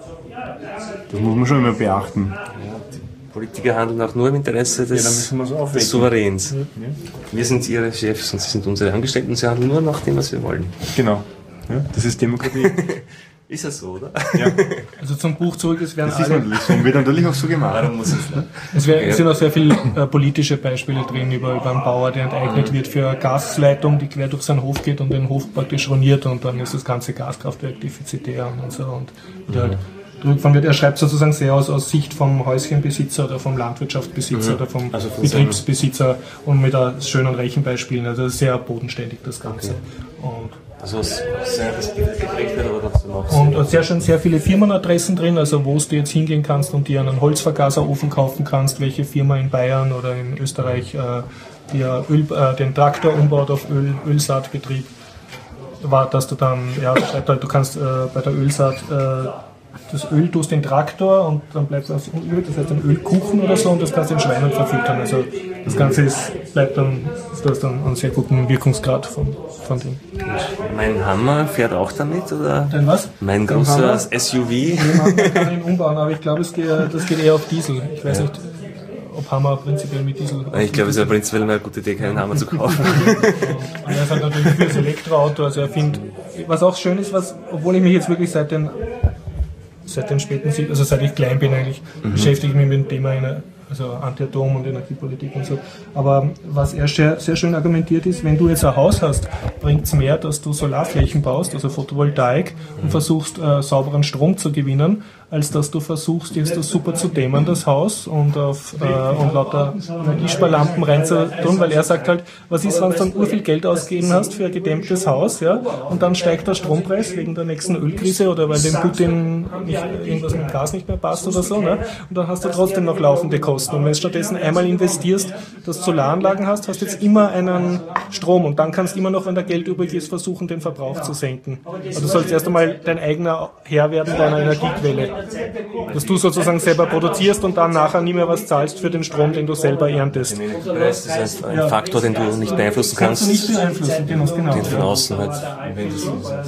Das muss man schon immer beachten. Politiker handeln auch nur im Interesse des Souveräns. Ja. Wir sind ihre Chefs und sie sind unsere Angestellten und sie handeln nur nach dem, was wir wollen. Genau. Ja, das ist Demokratie. Ist das so, oder? Ja. Also zum Buch zurück, es werden das wird natürlich auch so gemacht. Warum muss es sind auch sehr viele politische Beispiele drin über einen Bauer, der enteignet wird für eine Gasleitung, die quer durch seinen Hof geht und den Hof praktisch ruiniert und dann ist das ganze Gaskraftwerk defizitär und so. Er schreibt sozusagen sehr aus Sicht vom Häuschenbesitzer oder vom Landwirtschaftsbesitzer oder vom Betriebsbesitzer und mit schönen Rechenbeispielen. Also sehr bodenständig das Ganze. Also sehr geprägt wird, aber trotzdem auch und sehr viele Firmenadressen drin, also wo du jetzt hingehen kannst und dir einen Holzvergaserofen kaufen kannst, welche Firma in Bayern oder in Österreich den Traktor umbaut auf Ölsaatbetrieb, war, dass du dann, du kannst bei der Ölsaat das Öl tust den Traktor und dann bleibt es übrig, das heißt ein Ölkuchen oder so und das kannst du den Schweinen verfüttern. Also das Ganze bleibt dann einen sehr guten Wirkungsgrad von dem. Mein Hammer fährt auch damit, oder? Dein was? Mein großer SUV? Man kann ihn umbauen, aber ich glaube, das geht eher auf Diesel. Ich weiß nicht, ob Hammer prinzipiell mit Diesel... Ich glaube, es ist ja prinzipiell eine gute Idee, keinen Hammer zu kaufen. Und er ist halt natürlich für das Elektroauto, also er findet, was auch schön ist, obwohl ich mich jetzt wirklich seit den späten, also seit ich klein bin eigentlich, beschäftige ich mich mit dem Thema also Anti-Atom und Energiepolitik und so. Aber was er sehr schön argumentiert ist, wenn du jetzt ein Haus hast, bringt es mehr, dass du Solarflächen baust, also Photovoltaik, und versuchst sauberen Strom zu gewinnen, als dass du versuchst, jetzt das super zu dämmen, das Haus, und lauter Energiesparlampen reinzutun, weil er sagt halt, was ist, wenn du dann urviel Geld ausgegeben hast für ein gedämmtes Haus, ja, und dann steigt der Strompreis wegen der nächsten Ölkrise oder weil dem Putin irgendwas mit Gas nicht mehr passt oder so, ne, und dann hast du trotzdem noch laufende Kosten. Und wenn du stattdessen einmal investierst, dass du Solaranlagen hast du jetzt immer einen Strom und dann kannst du immer noch, wenn da Geld übrig ist, versuchen, den Verbrauch zu senken. Also du sollst erst einmal dein eigener Herr werden deiner Energiequelle. Dass du sozusagen selber produzierst und dann nachher nie mehr was zahlst für den Strom, den du selber erntest. Das ist ein Faktor, den du nicht beeinflussen kannst. Kannst du nicht beeinflussen, genau. Den von außen halt, wenn das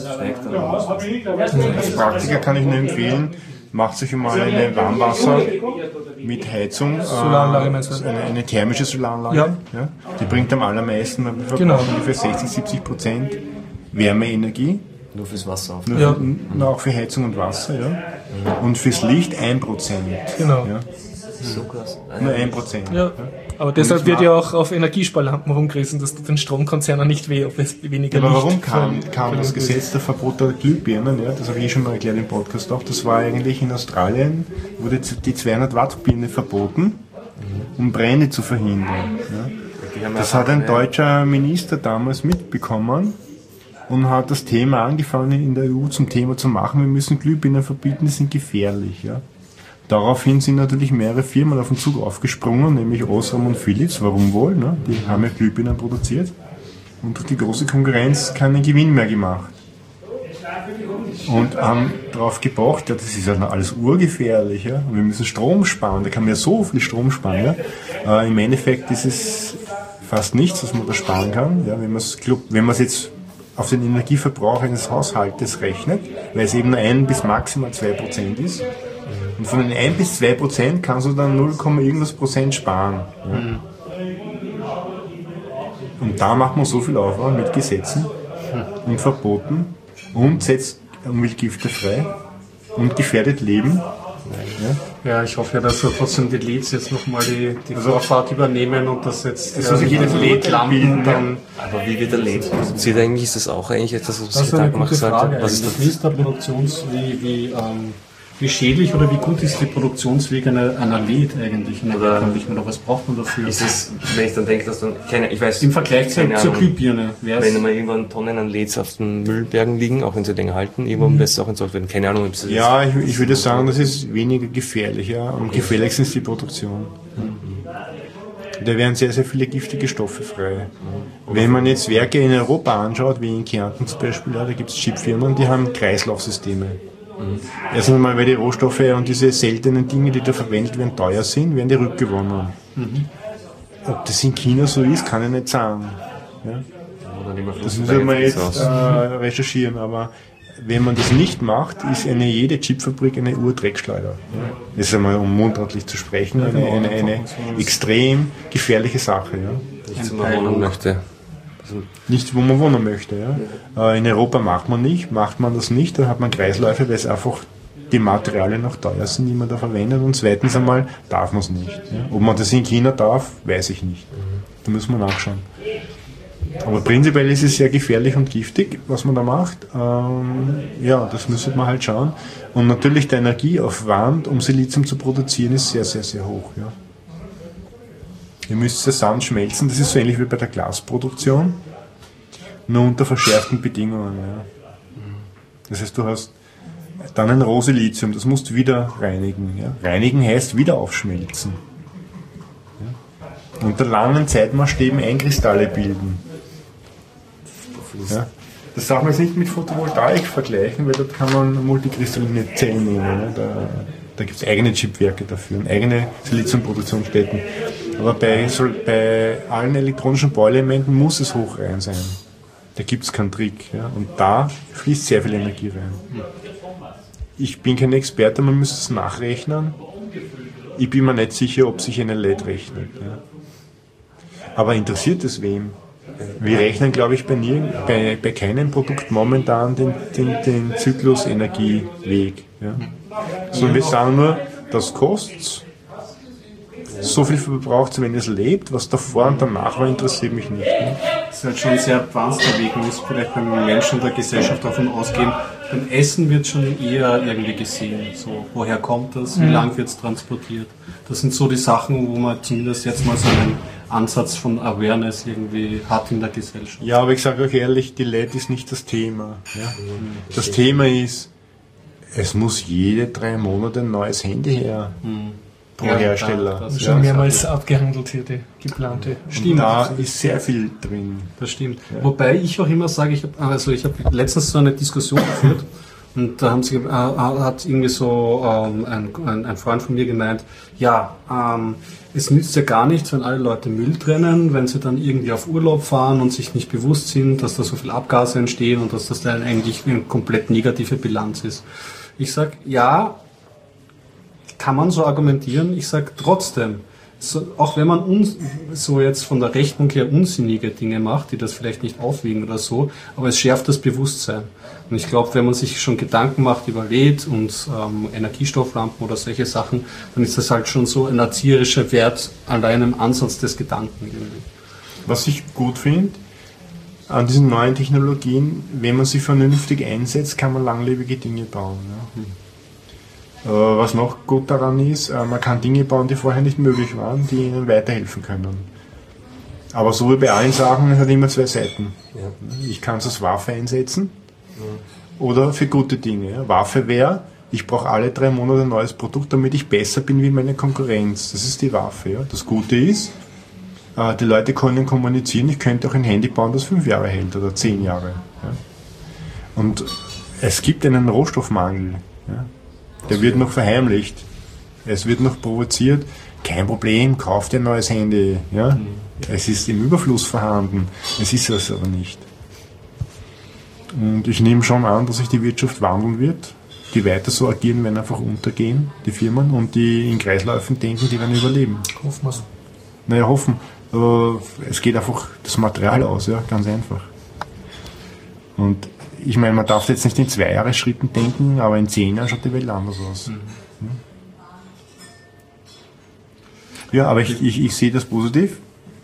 steigt. Als Praktiker kann ich nur empfehlen, macht sich mal eine Warmwasser mit Heizung, eine thermische Solaranlage. Ja. Die bringt am allermeisten, wir verbrauchen ungefähr 60-70% Wärmeenergie. Nur fürs Wasser auf. Auch für Heizung und Wasser, ja. Und fürs Licht 1%. Genau. Ja. So krass. Nur 1%. Ja. Aber deshalb wird ja auch auf Energiesparlampen rumgerissen, dass den Stromkonzernen nicht weh, ob es weniger aber Licht warum kam das Gesetz der Verbot der Glühbirnen? Ja, das habe ich schon mal erklärt im Podcast auch. Das war eigentlich in Australien, wurde die 200 Watt Birne verboten, um Brände zu verhindern. Ja. Das hat ein deutscher Minister damals mitbekommen und hat das Thema angefangen in der EU zum Thema zu machen. Wir müssen Glühbirnen verbieten, die sind gefährlich. Ja. Daraufhin sind natürlich mehrere Firmen auf den Zug aufgesprungen, nämlich Osram und Philips. Warum wohl? Ne? Die haben ja Glühbirnen produziert und durch die große Konkurrenz keinen Gewinn mehr gemacht. Und haben darauf gepocht, ja, das ist ja alles urgefährlich. Ja? Und wir müssen Strom sparen, da kann man ja so viel Strom sparen. Ja? Im Endeffekt ist es fast nichts, was man da sparen kann. Ja? Wenn man es jetzt auf den Energieverbrauch eines Haushaltes rechnet, weil es eben nur 1 bis maximal 2% ist. Und von den 1 bis 2% kannst du dann 0, irgendwas Prozent sparen. Ja. Und da macht man so viel Aufwand mit Gesetzen und Verboten und setzt Umweltgifte frei und gefährdet Leben. Ja, ich hoffe ja, dass trotzdem die LEDs jetzt nochmal die Vorfahrt übernehmen und dass jetzt LED-Lampen dann... Aber wie wird der LED produziert eigentlich? Ist das auch eigentlich etwas, was das Gedanken macht? Was ist das? Wie ist der wie schädlich oder wie gut ist die Produktionsweg einer LED eigentlich? Oder was braucht man dafür? Ist es, wenn ich dann denke, dass dann ich weiß, im Vergleich zur Glühbirne. Wenn mal irgendwann Tonnen an LEDs auf den Müllbergen liegen, auch wenn sie länger halten, irgendwann besser auch entsorgt werden. Keine Ahnung, ob es ja, ich würde sagen, das ist weniger gefährlich. Ja. Am gefährlichsten ist die Produktion. Da werden sehr, sehr viele giftige Stoffe frei. Wenn man jetzt Werke in Europa anschaut, wie in Kärnten zum Beispiel, ja, da gibt es Chipfirmen, die haben Kreislaufsysteme. Erstens einmal, weil die Rohstoffe und diese seltenen Dinge, die da verwendet werden, teuer sind, werden die rückgewonnen. Ob das in China so ist, kann ich nicht sagen. Ja? Das müssen wir jetzt recherchieren, aber wenn man das nicht macht, ist jede Chipfabrik eine Urdreckschleuder. Das ist einmal, um mundartlich zu sprechen, eine extrem gefährliche Sache. Ja? Nicht, wo man wohnen möchte. Nicht, wo man wohnen möchte. Ja? In Europa macht man das nicht, da hat man Kreisläufe, weil es einfach die Materialien noch teuer sind, die man da verwendet. Und zweitens einmal darf man es nicht. Ja? Ob man das in China darf, weiß ich nicht. Da müssen wir nachschauen. Aber prinzipiell ist es sehr gefährlich und giftig, was man da macht. Ja, das müsste man halt schauen. Und natürlich der Energieaufwand, um Silizium zu produzieren, ist sehr, sehr, sehr hoch. Ja. Ihr müsst das Sand schmelzen, das ist so ähnlich wie bei der Glasproduktion, nur unter verschärften Bedingungen. Ja. Das heißt, du hast dann ein Rohsilizium, das musst du wieder reinigen. Ja. Reinigen heißt wieder aufschmelzen. Ja. Unter langen Zeitmaßstäben Einkristalle bilden. Ja. Das darf man jetzt nicht mit Photovoltaik vergleichen, weil dort kann man multikristalline Zellen nehmen. Ja. Da gibt es eigene Chipwerke dafür und eigene Siliziumproduktionsstätten. Aber bei allen elektronischen Bauelementen muss es hochrein sein. Da gibt es keinen Trick. Ja. Und da fließt sehr viel Energie rein. Ich bin kein Experte, man müsste es nachrechnen. Ich bin mir nicht sicher, ob sich eine LED rechnet. Ja. Aber interessiert es wem? Wir rechnen, glaube ich, bei keinem Produkt momentan den Zyklus-Energieweg. Ja. Sondern wir sagen nur, das kostet so viel verbraucht, wenn es lebt, was davor und danach war, interessiert mich nicht. Ne? Das ist halt schon sehr advanced Weg, man muss vielleicht beim Menschen der Gesellschaft davon ausgehen, beim Essen wird schon eher irgendwie gesehen, so, woher kommt das, wie lang wird es transportiert. Das sind so die Sachen, wo man zumindest jetzt mal so einen Ansatz von Awareness irgendwie hat in der Gesellschaft. Ja, aber ich sage euch ehrlich, die LED ist nicht das Thema. Ja? Das Thema ist, es muss jede 3 Monate ein neues Handy her. Pro Hersteller. Das ist schon mehrmals abgehandelt hier, die geplante. Stimmt. Da ist sehr viel drin. Das stimmt. Ja. Wobei ich auch immer sage, ich habe letztens so eine Diskussion geführt und da hat irgendwie so ein Freund von mir gemeint, ja, es nützt ja gar nichts, wenn alle Leute Müll trennen, wenn sie dann irgendwie auf Urlaub fahren und sich nicht bewusst sind, dass da so viel Abgase entstehen und dass das dann eigentlich eine komplett negative Bilanz ist. Ich sage, ja, kann man so argumentieren. Ich sage trotzdem, auch wenn man so jetzt von der Rechnung her unsinnige Dinge macht, die das vielleicht nicht aufwiegen oder so, aber es schärft das Bewusstsein. Und ich glaube, wenn man sich schon Gedanken macht über LED und Energiestofflampen oder solche Sachen, dann ist das halt schon so ein erzieherischer Wert allein im Ansatz des Gedanken irgendwie. Was ich gut finde an diesen neuen Technologien, wenn man sie vernünftig einsetzt, kann man langlebige Dinge bauen. Ja. Was noch gut daran ist, man kann Dinge bauen, die vorher nicht möglich waren, die ihnen weiterhelfen können. Aber so wie bei allen Sachen, es hat immer zwei Seiten. Ja. Ich kann es als Waffe einsetzen oder für gute Dinge. Ja. Waffe wäre, ich brauche alle 3 Monate ein neues Produkt, damit ich besser bin wie meine Konkurrenz. Das ist die Waffe. Ja. Das Gute ist, die Leute können kommunizieren, ich könnte auch ein Handy bauen, das 5 Jahre hält oder 10 Jahre. Ja. Und es gibt einen Rohstoffmangel. Ja. Der wird noch verheimlicht. Es wird noch provoziert. Kein Problem, kauf dir ein neues Handy. Ja. Es ist im Überfluss vorhanden. Es ist es aber nicht. Und ich nehme schon an, dass sich die Wirtschaft wandeln wird. Die weiter so agieren, werden einfach untergehen, die Firmen. Und die in Kreisläufen denken, die werden überleben. Hoffen wir es. Naja, hoffen. Es geht einfach das Material aus, ja, ganz einfach. Und ich meine, man darf jetzt nicht in 2 Jahresschritten denken, aber in 10 Jahren schaut die Welt anders aus. Ja, aber ich sehe das positiv.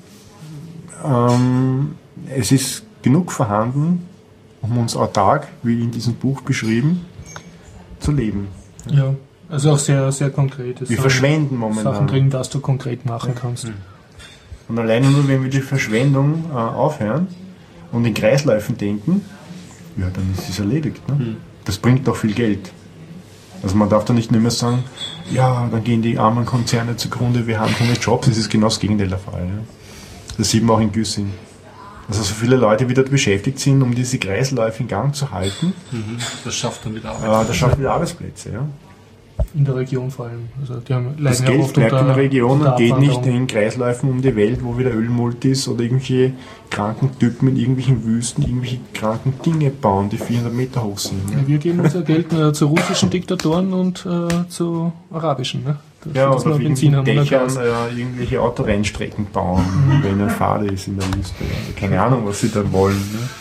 Es ist genug vorhanden, um uns autark, wie in diesem Buch beschrieben, zu leben. Ja, also auch sehr, sehr konkret. Wir verschwenden momentan Sachen drin, was du konkret machen kannst. Und alleine nur, wenn wir die Verschwendung aufhören und in Kreisläufen denken, ja, dann ist es erledigt. Ne? Das bringt doch viel Geld. Also man darf da nicht mehr sagen, ja, dann gehen die armen Konzerne zugrunde, wir haben keine Jobs. Das ist genau das Gegenteil der Fall. Ja? Das sieht man auch in Güssing. Also so viele Leute, die dort beschäftigt sind, um diese Kreisläufe in Gang zu halten. Das schafft dann wieder Arbeitsplätze. Das schafft wieder Arbeitsplätze, ja. In der Region vor allem. Also die haben das Geld bleibt in der Region und geht nicht in Kreisläufen um die Welt, wo wieder Ölmultis oder irgendwelche kranken Typen in irgendwelchen Wüsten irgendwelche kranken Dinge bauen, die 400 Meter hoch sind. Ne? Wir geben unser Geld zu russischen Diktatoren und zu arabischen. Ne? Ja, oder auf irgendwelchen Dächern irgendwelche Autorennstrecken bauen, wenn eine Fahrt ist in der Wüste. Also keine Ahnung, was sie da wollen.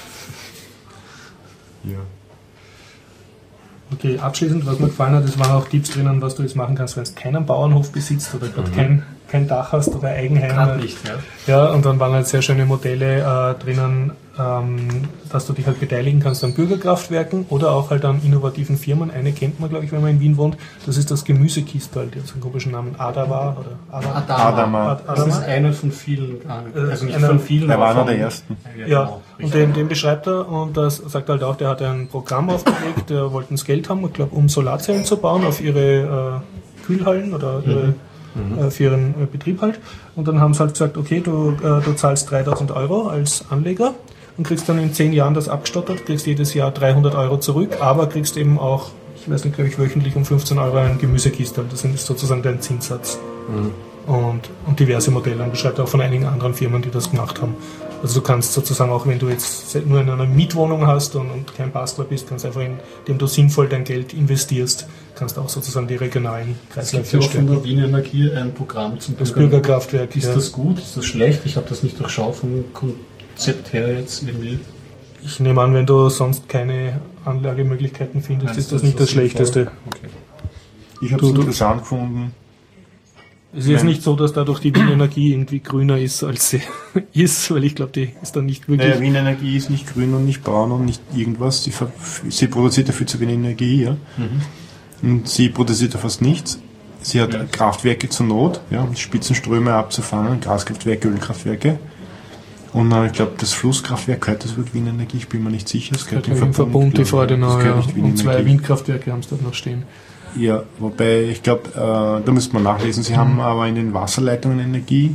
Ne? Ja. Okay, abschließend, was mir gefallen hat, es waren auch Tipps drinnen, was du jetzt machen kannst, wenn du keinen Bauernhof besitzt oder gerade kein Dach hast oder Eigenheim. Gerade nicht, ja. Ja, und dann waren halt sehr schöne Modelle drinnen, dass du dich halt beteiligen kannst an Bürgerkraftwerken oder auch halt an innovativen Firmen. Eine kennt man, glaube ich, wenn man in Wien wohnt. Das ist das Gemüsekistel, die hat so einen komischen Namen, Adama oder Adama. Das ist eine von vielen. Also nicht von vielen, er war einer der ersten. Ja, und den beschreibt er und das sagt halt auch, der hat ein Programm aufgelegt, der wollten das Geld haben, ich glaube, um Solarzellen zu bauen auf ihre Kühlhallen oder für ihren Betrieb halt. Und dann haben sie halt gesagt, okay, du zahlst 3.000 Euro als Anleger und kriegst dann in 10 Jahren das abgestottert, kriegst jedes Jahr 300 Euro zurück, aber kriegst eben auch, ich weiß nicht, glaube ich, wöchentlich um 15 Euro ein Gemüsekistel. Das ist sozusagen dein Zinssatz. Und diverse Modelle. Und beschreibt auch von einigen anderen Firmen, die das gemacht haben. Also du kannst sozusagen auch, wenn du jetzt nur in einer Mietwohnung hast und kein Bastler bist, kannst einfach, indem du sinnvoll dein Geld investierst, kannst auch sozusagen die regionalen Kreisläufe stärken. Es gibt ja auch von der Wien Energie ein Programm zum Bürgerkraftwerk. Ist das gut? Ist das schlecht? Ich habe das nicht durchschaut vom Konzept her jetzt irgendwie. Ich nehme an, wenn du sonst keine Anlagemöglichkeiten findest, ist das nicht das Schlechteste. Okay. Ich habe es interessant gefunden. Es ist jetzt nicht so, dass dadurch die Wien Energie irgendwie grüner ist, als sie ist, weil ich glaube, die ist dann nicht wirklich... Naja, Wien Energie ist nicht grün und nicht braun und nicht irgendwas. Sie produziert dafür zu wenig Energie, ja. Und sie produziert ja fast nichts. Sie hat Kraftwerke zur Not, ja, um Spitzenströme abzufangen, Gaskraftwerke, Ölkraftwerke. Und ich glaube, das Flusskraftwerk gehört das wird Wien Energie, ich bin mir nicht sicher. Das gehört im Verbund TV, und 2 Windkraftwerke haben es dort noch stehen. Ja, wobei, ich glaube, da müsste man nachlesen, sie haben aber in den Wasserleitungen Energie,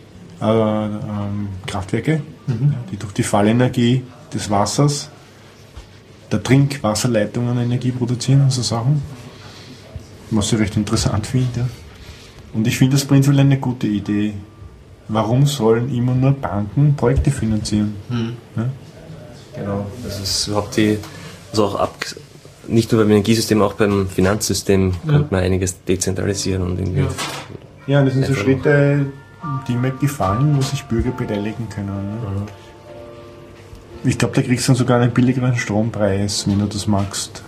Kraftwerke, die durch die Fallenergie des Wassers, der Trinkwasserleitungen Energie produzieren und so Sachen, was ich recht interessant finde. Ja. Und ich finde das prinzipiell eine gute Idee. Warum sollen immer nur Banken Projekte finanzieren? Ja? Genau, das ist überhaupt nicht nur beim Energiesystem, auch beim Finanzsystem könnte man einiges dezentralisieren und irgendwie Ja, das sind so Schritte, die mir gefallen, wo sich Bürger beteiligen können. Ne? Ich glaube, da kriegst du dann sogar einen billigeren Strompreis, wenn du das magst.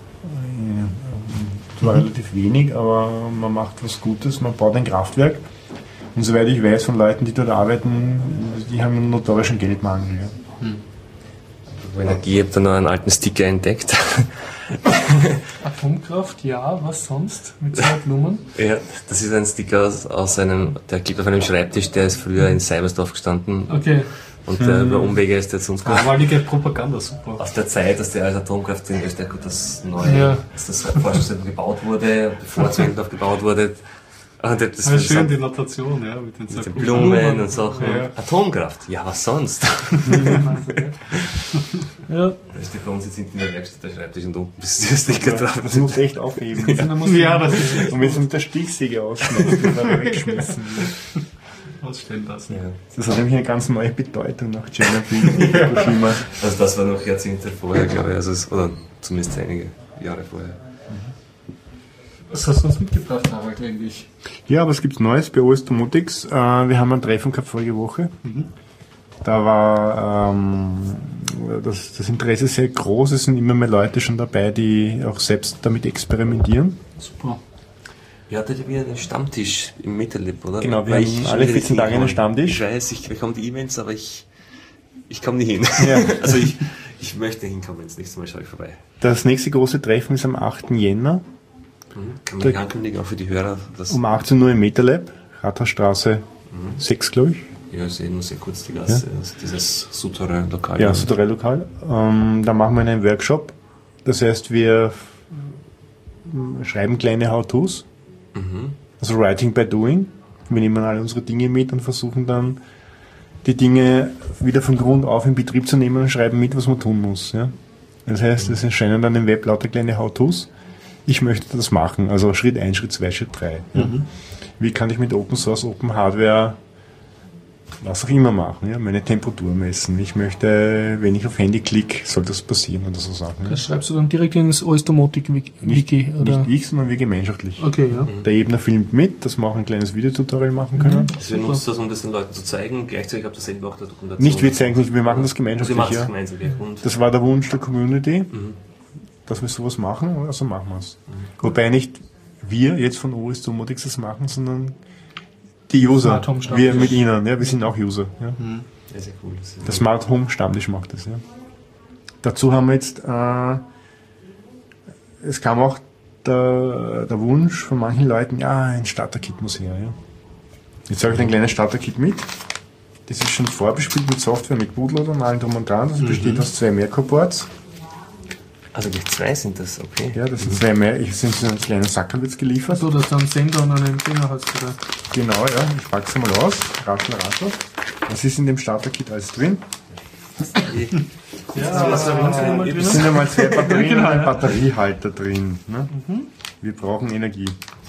Zwar relativ wenig, aber man macht was Gutes, man baut ein Kraftwerk. Und soweit ich weiß von Leuten, die dort arbeiten, die haben einen notorischen Geldmangel. Ja. Energie, ich habe da noch einen alten Sticker entdeckt. Atomkraft, ja, was sonst mit 2 Blumen? Ja, das ist ein Sticker aus einem, der klebt auf einem Schreibtisch, der ist früher in Seibersdorf gestanden. Okay. Und über Umwege ist der zu uns gekommen. Amalige Propaganda, super. Aus der Zeit, dass der als Atomkraft in Österreich das neue, dass das Forschungszentrum gebaut wurde, bevor Zwendorf gebaut wurde. Und das ist schön, die Notation, ja, mit den Blumen und Sachen. Ja. Atomkraft, ja, was sonst? Ja. Das steht bei uns jetzt hinten in der Werkstatt der Schreibtisch und unten bis die Sticker drauf. Das muss echt aufheben. Ja, das ist und wenn es mit der Stichsäge ausschneidet, dann weggeschmissen. Ausstellen lassen. Ja. Das hat nämlich eine ganz neue Bedeutung nach Tschernobyl. Also das war noch Jahrzehnte vorher, glaube ich, oder zumindest einige Jahre vorher. Was hast du uns mitgebracht, Harald, eigentlich? Ja, was gibt's Neues bei OS Domotics? Wir haben ein Treffen gehabt vorige Woche. Da war das Interesse sehr groß. Es sind immer mehr Leute schon dabei, die auch selbst damit experimentieren. Super. Ihr hattet ja wieder einen Stammtisch im MetaLab, oder? Genau, wir haben alle 14 Tage einen Stammtisch. Ich weiß, ich bekomme die E-Mails, aber ich komme nie hin. Ja. Also ich möchte hinkommen, das nächste Mal schaue ich vorbei. Das nächste große Treffen ist am 8. Jänner. Kann man ankündigen, auch für die Hörer? Um 18 Uhr im MetaLab, Rathausstraße 6, glaube ich. Ja, ich sehe nur sehr kurz die Gasse, also dieses Souterrain-Lokal. Ja, Souterrain-Lokal. Da machen wir einen Workshop. Das heißt, wir schreiben kleine How-Tos. Also Writing by Doing. Wir nehmen alle unsere Dinge mit und versuchen dann, die Dinge wieder von Grund auf in Betrieb zu nehmen und schreiben mit, was man tun muss. Ja? Das heißt, es erscheinen dann im Web lauter kleine How-Tos. Ich möchte das machen, also Schritt 1, Schritt 2, Schritt 3. Ja. Wie kann ich mit Open Source, Open Hardware, was auch immer machen, ja? Meine Temperatur messen. Ich möchte, wenn ich auf Handy klicke, soll das passieren oder so Sachen. Ja. Das schreibst du dann direkt ins OS Domotic-Wiki? Nicht ich, sondern wir gemeinschaftlich. Okay, ja. Der Ebner filmt mit, dass wir auch ein kleines Videotutorial machen können. Also wir nutzen das, um das den Leuten zu zeigen, gleichzeitig habt ihr selber auch der Dokumentation. Nicht wir zeigen nicht, wir machen das gemeinschaftlich. Also das gemeinsam, und das war der Wunsch der Community, dass wir sowas machen, also machen wir es. Wobei nicht wir jetzt von OS Domotics das machen, sondern die User, wir mit ihnen, ja, wir sind auch User. Ja. Sehr cool. Der Smart Home Stammtisch macht das. Ja. Dazu haben wir jetzt, es kam auch der Wunsch von manchen Leuten, ja, ein Starter-Kit muss her. Ja. Jetzt habe ich ein kleines Starter-Kit mit. Das ist schon vorbespielt mit Software, mit Bootloader und allem drum und dran. Das besteht aus 2 Merkur-Boards. Also die 2 sind das, okay. Ja, das sind 2 mehr. Ich sind so einen kleinen Sackerl jetzt geliefert. So, dass du einen Sender und einen Empfänger hast, oder? Genau, ja. Ich packe sie mal aus. Raschel. Was ist in dem Starter-Kit alles drin? Ja, was es sind einmal 2 Batterien und ein Batteriehalter drin. Ne? Wir brauchen Energie.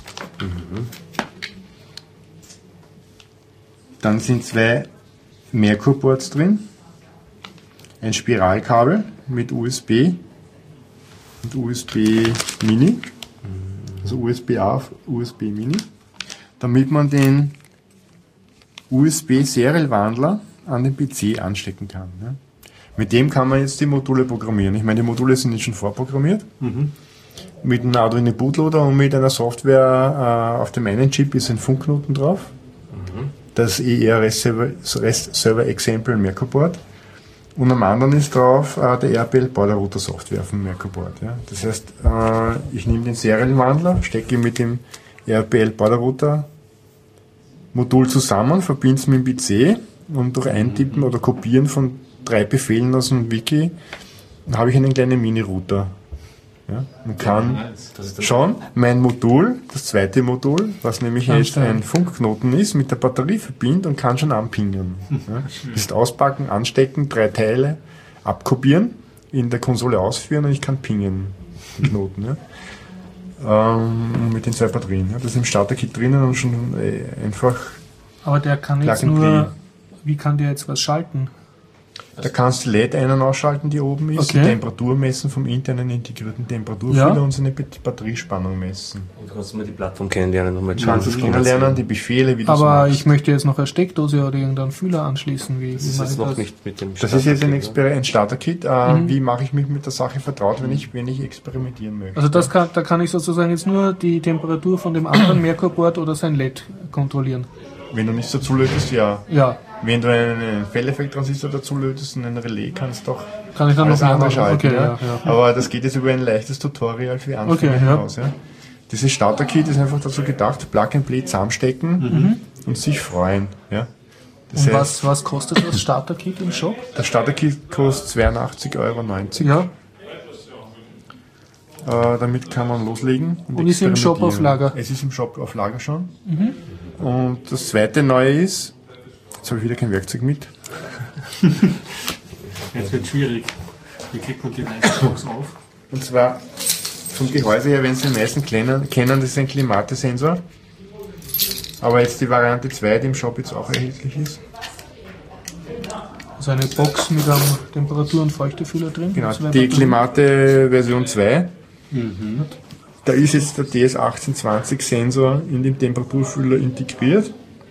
Dann sind 2 Merkur-Boards drin. Ein Spiralkabel mit USB und USB Mini, also USB-A auf USB Mini, damit man den USB-Serial-Wandler an den PC anstecken kann. Ja. Mit dem kann man jetzt die Module programmieren. Ich meine, die Module sind jetzt schon vorprogrammiert. Mit einem Arduino Bootloader und mit einer Software auf dem einen Chip ist ein Funkknoten drauf. Das ER REST Server Example Merkur-Board. Und am anderen ist drauf der RPL Border Router Software vom Merkur-Board. Ja. Das heißt, ich nehme den Serienwandler, stecke ihn mit dem RPL Border Router Modul zusammen, verbinde es mit dem PC und durch Eintippen oder Kopieren von 3 Befehlen aus dem Wiki habe ich einen kleinen Mini-Router. Ja. Man kann schon mein Modul, das zweite Modul, was nämlich jetzt ein Funkknoten ist, mit der Batterie verbinden und kann schon anpingen. Ja. Ist auspacken, anstecken, 3 Teile, abkopieren, in der Konsole ausführen und ich kann pingen, den Knoten. Ja. Mit den 2 Batterien. Ja. Das ist im Starter-Kit drinnen und schon einfach. Aber der kann jetzt nur, wie kann der jetzt was schalten? Da kannst du LED ein- und ausschalten, die oben ist, die Temperatur messen vom internen integrierten Temperaturfühler und seine Batteriespannung messen. Und du kannst mal die Plattform kennenlernen. Du kannst es kennenlernen, die Befehle, wie du aber ich möchte jetzt noch eine Steckdose oder irgendeinen Fühler anschließen. Wie das ist noch nicht mit dem Das ist jetzt ein Starter-Kit. Wie mache ich mich mit der Sache vertraut, wenn ich experimentieren möchte? Also da kann ich sozusagen jetzt nur die Temperatur von dem anderen Merkur-Board oder sein LED kontrollieren. Wenn du nichts dazu lötest, ja. Ja. Wenn du einen Felleffekt-Transistor dazu lötest und einen Relais, kannst du doch kann ich dann alles noch andere schalten. Okay, ja. Aber das geht jetzt über ein leichtes Tutorial für Anfänger hinaus. Ja. Dieses Starter-Kit ist einfach dazu gedacht, Plug and Play zusammenstecken und sich freuen. Ja. Das heißt, was kostet das Starter-Kit im Shop? Das Starter-Kit kostet 82,90 €. Ja. Damit kann man loslegen. Und ist im Shop auf Lager? Es ist im Shop auf Lager schon. Und das zweite Neue ist, jetzt habe ich wieder kein Werkzeug mit. Jetzt wird es schwierig. Wie kriegt man die Box auf? Und zwar vom Gehäuse her, wenn Sie den meisten kennen, das ist ein Klimatesensor. Aber jetzt die Variante 2, die im Shop jetzt auch erhältlich ist. Also eine Box mit einem Temperatur- und Feuchtefühler drin. Genau, die Klimate Version 2. Da ist jetzt der DS1820 Sensor in den Temperaturfühler integriert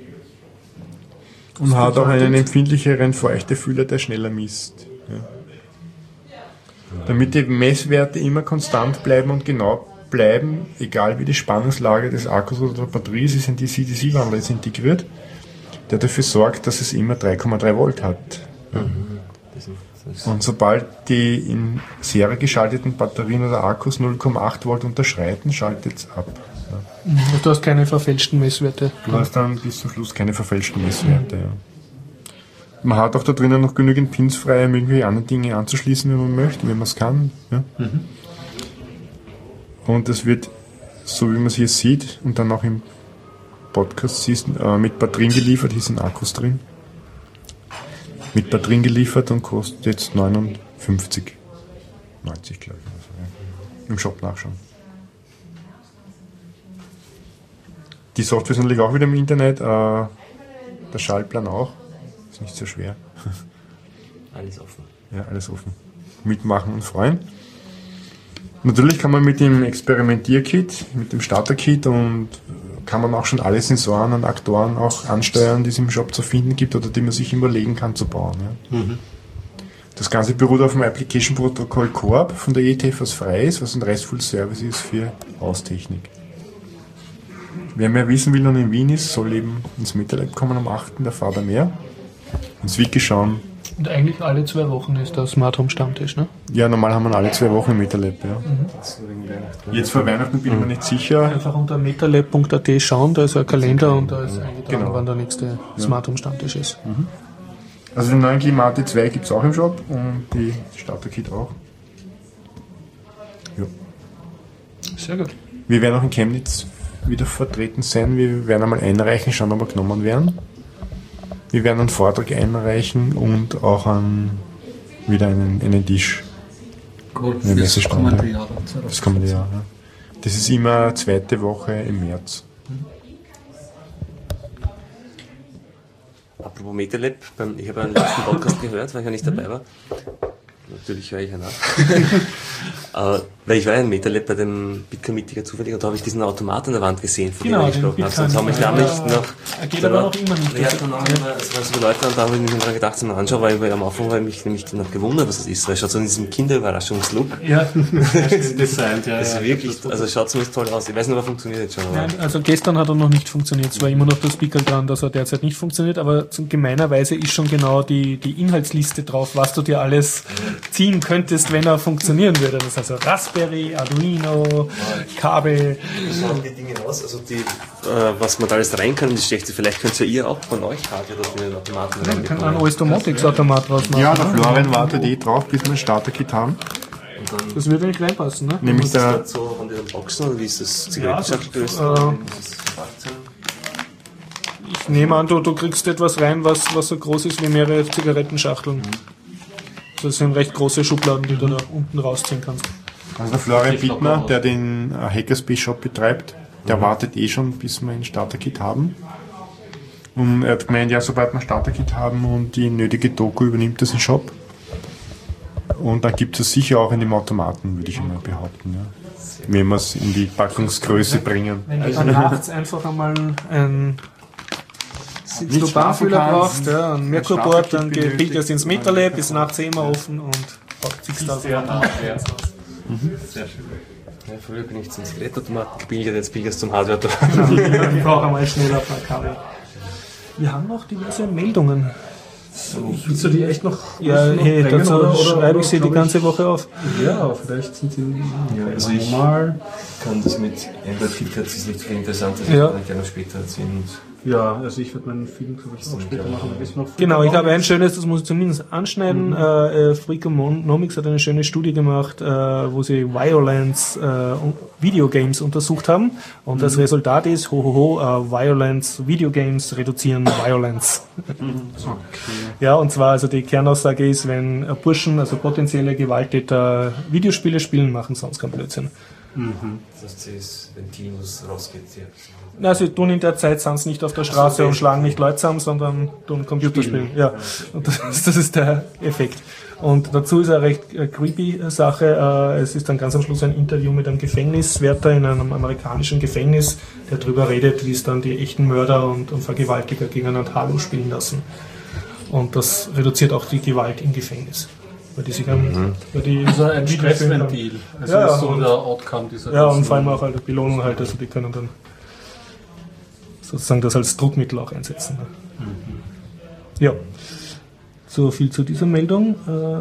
und hat auch einen empfindlicheren Feuchtefühler, der schneller misst. Ja. Damit die Messwerte immer konstant bleiben und genau bleiben, egal wie die Spannungslage des Akkus oder der Batterie ist, ein DC-DC-Wandler jetzt integriert, der dafür sorgt, dass es immer 3,3 Volt hat. Ja. Und sobald die in Serie geschalteten Batterien oder Akkus 0,8 Volt unterschreiten, schaltet es ab. Ja. Du hast keine verfälschten Messwerte. Du hast dann bis zum Schluss keine verfälschten Messwerte. Ja. Man hat auch da drinnen noch genügend Pins frei, um irgendwelche anderen Dinge anzuschließen, wenn man möchte, wenn man es kann. Ja. Und das wird, so wie man es hier sieht und dann auch im Podcast siehst, mit Batterien geliefert, hier sind Akkus drin. Mit Batterien geliefert und kostet jetzt 59,90, glaube ich. Also, ja. Im Shop nachschauen. Die Software ist natürlich auch wieder im Internet. Der Schaltplan auch. Ist nicht so schwer. Alles offen. Ja, alles offen. Mitmachen und freuen. Natürlich kann man mit dem Experimentierkit, mit dem Starter-Kit und kann man auch schon alle Sensoren und Aktoren auch ansteuern, die es im Shop zu finden gibt oder die man sich überlegen kann zu bauen. Ja. Das Ganze beruht auf dem Application-Protokoll Corp von der ETF, was frei ist, was ein RESTful Service ist für Haustechnik. Wer mehr wissen will und in Wien ist, soll eben ins MetaLab kommen am 8. Da fahrt er mehr. Ins Wiki schauen. Und eigentlich alle 2 Wochen ist der Smart Home Stammtisch, ne? Ja, normal haben wir alle 2 Wochen im MetaLab, ja. Jetzt vor Weihnachten bin ich mir nicht sicher. Einfach unter metalab.at schauen, da ist ein Kalender und da ist eingetragen, wann der nächste Smart Home Stammtisch ist. Also den neuen Klimate 2 gibt es auch im Shop und die Starter-Kit auch. Ja. Sehr gut. Wir werden auch in Chemnitz wieder vertreten sein. Wir werden einmal einreichen, schauen, ob wir genommen werden. Wir werden einen Vortrag einreichen und auch wieder einen Tisch. Cool, eine das kommende Jahr. Das kommende Jahr, ja. Das ist immer 2. Woche im März. Apropos MetaLab, ich habe einen letzten Podcast gehört, weil ich ja nicht dabei war. Natürlich höre ich ja nach. Weil ich war ja in MetaLab bei dem Bitcoin-Meeting zufällig und da habe ich diesen Automat an der Wand gesehen, von dem ich gesprochen habe. Sonst habe ich damals noch... Er geht aber noch immer nicht. Ja, es waren so Leute und da habe ich mir daran gedacht, mal anschauen, weil am Anfang habe ich mich nämlich noch gewundert, was das ist. Weil es schaut so in diesem Kinderüberraschungslook. Ja, designt, ja. Das ist wirklich, also schaut zumindest toll aus. Ich weiß nicht, ob er funktioniert jetzt schon. Nein, also gestern hat er noch nicht funktioniert. Es war immer noch das Pickel dran, dass er derzeit nicht funktioniert, aber gemeinerweise ist schon genau die Inhaltsliste drauf, was du dir alles ziehen könntest, wenn er funktionieren würde. Das heißt also Raspberry, Arduino, Kabel. Wie schauen die Dinge aus? Also was man da alles rein kann, das Schlechte. Vielleicht könnt ihr auch von euch Hardware auf den Automaten rein. Man kann einen OS-Domotics-Automat draus machen. Ja, der Florian wartet drauf, bis wir ein Starter-Kit haben. Das würde nicht reinpassen, ne? Nämlich ist das so von den Boxen oder wie ist das Zigarettenschachtel? Ich nehme an, du kriegst etwas rein, was so groß ist wie mehrere Zigarettenschachteln. Das sind recht große Schubladen, die du da unten rausziehen kannst. Also der Florian Bittner, der den Hackerspace Shop betreibt, der wartet schon, bis wir ein Starter-Kit haben. Und er hat gemeint, ja, sobald wir Starter-Kit haben und die nötige Doku, übernimmt das den Shop. Und dann gibt es sicher auch in dem Automaten, würde ich mal behaupten. Ja. Wenn wir es in die Packungsgröße bringen. Wenn du dann nachts einfach einmal ein Sitzdobanfüller brauchst, ja, ein Merkurboard, dann geht das ins MetaLab, ist nachts immer offen und packt sich das Sehr schön. Ja, früher bin ich zum Skelettautomaten gebildet, jetzt bin ich erst zum Hardware-Automaten. Ich brauche einmal schneller ein paar Kabel. Wir haben noch diverse Meldungen. Willst du die echt noch? Ja, hey, dazu schreibe ich sie die ganze Woche auf. Ja, vielleicht sind sie also ich kann das mit Android-KitKat, das ist nicht so interessant, das kann ich gerne später erzählen. Ja, also ich werde meinen Film, glaube ich, auch später machen. Genau, ich habe ein schönes, das muss ich zumindest anschneiden. Freakonomics hat eine schöne Studie gemacht, wo sie Violence Videogames untersucht haben. Und das Resultat ist, Violence Videogames reduzieren Violence. Okay. Ja, und zwar, also die Kernaussage ist, wenn Burschen, also potenzielle Gewalttäter, Videospiele spielen, machen sonst keinen Blödsinn. Das heißt, das Ventil, was rausgeht, ja. Na, sie tun in der Zeit, sind nicht auf der Straße und schlagen nicht Leute zusammen, sondern tun Computerspielen. Ja, und das ist der Effekt. Und dazu ist eine recht creepy Sache. Es ist dann ganz am Schluss ein Interview mit einem Gefängniswärter in einem amerikanischen Gefängnis, der darüber redet, wie es dann die echten Mörder und Vergewaltiger gegeneinander Halo spielen lassen. Und das reduziert auch die Gewalt im Gefängnis. Weil die sich also ein Stressventil. Also ja, ist so der Outcome dieser. Ja, und vor allem auch halt Belohnung halt, also die können dann sozusagen das als Druckmittel auch einsetzen. Ja, so viel zu dieser Meldung.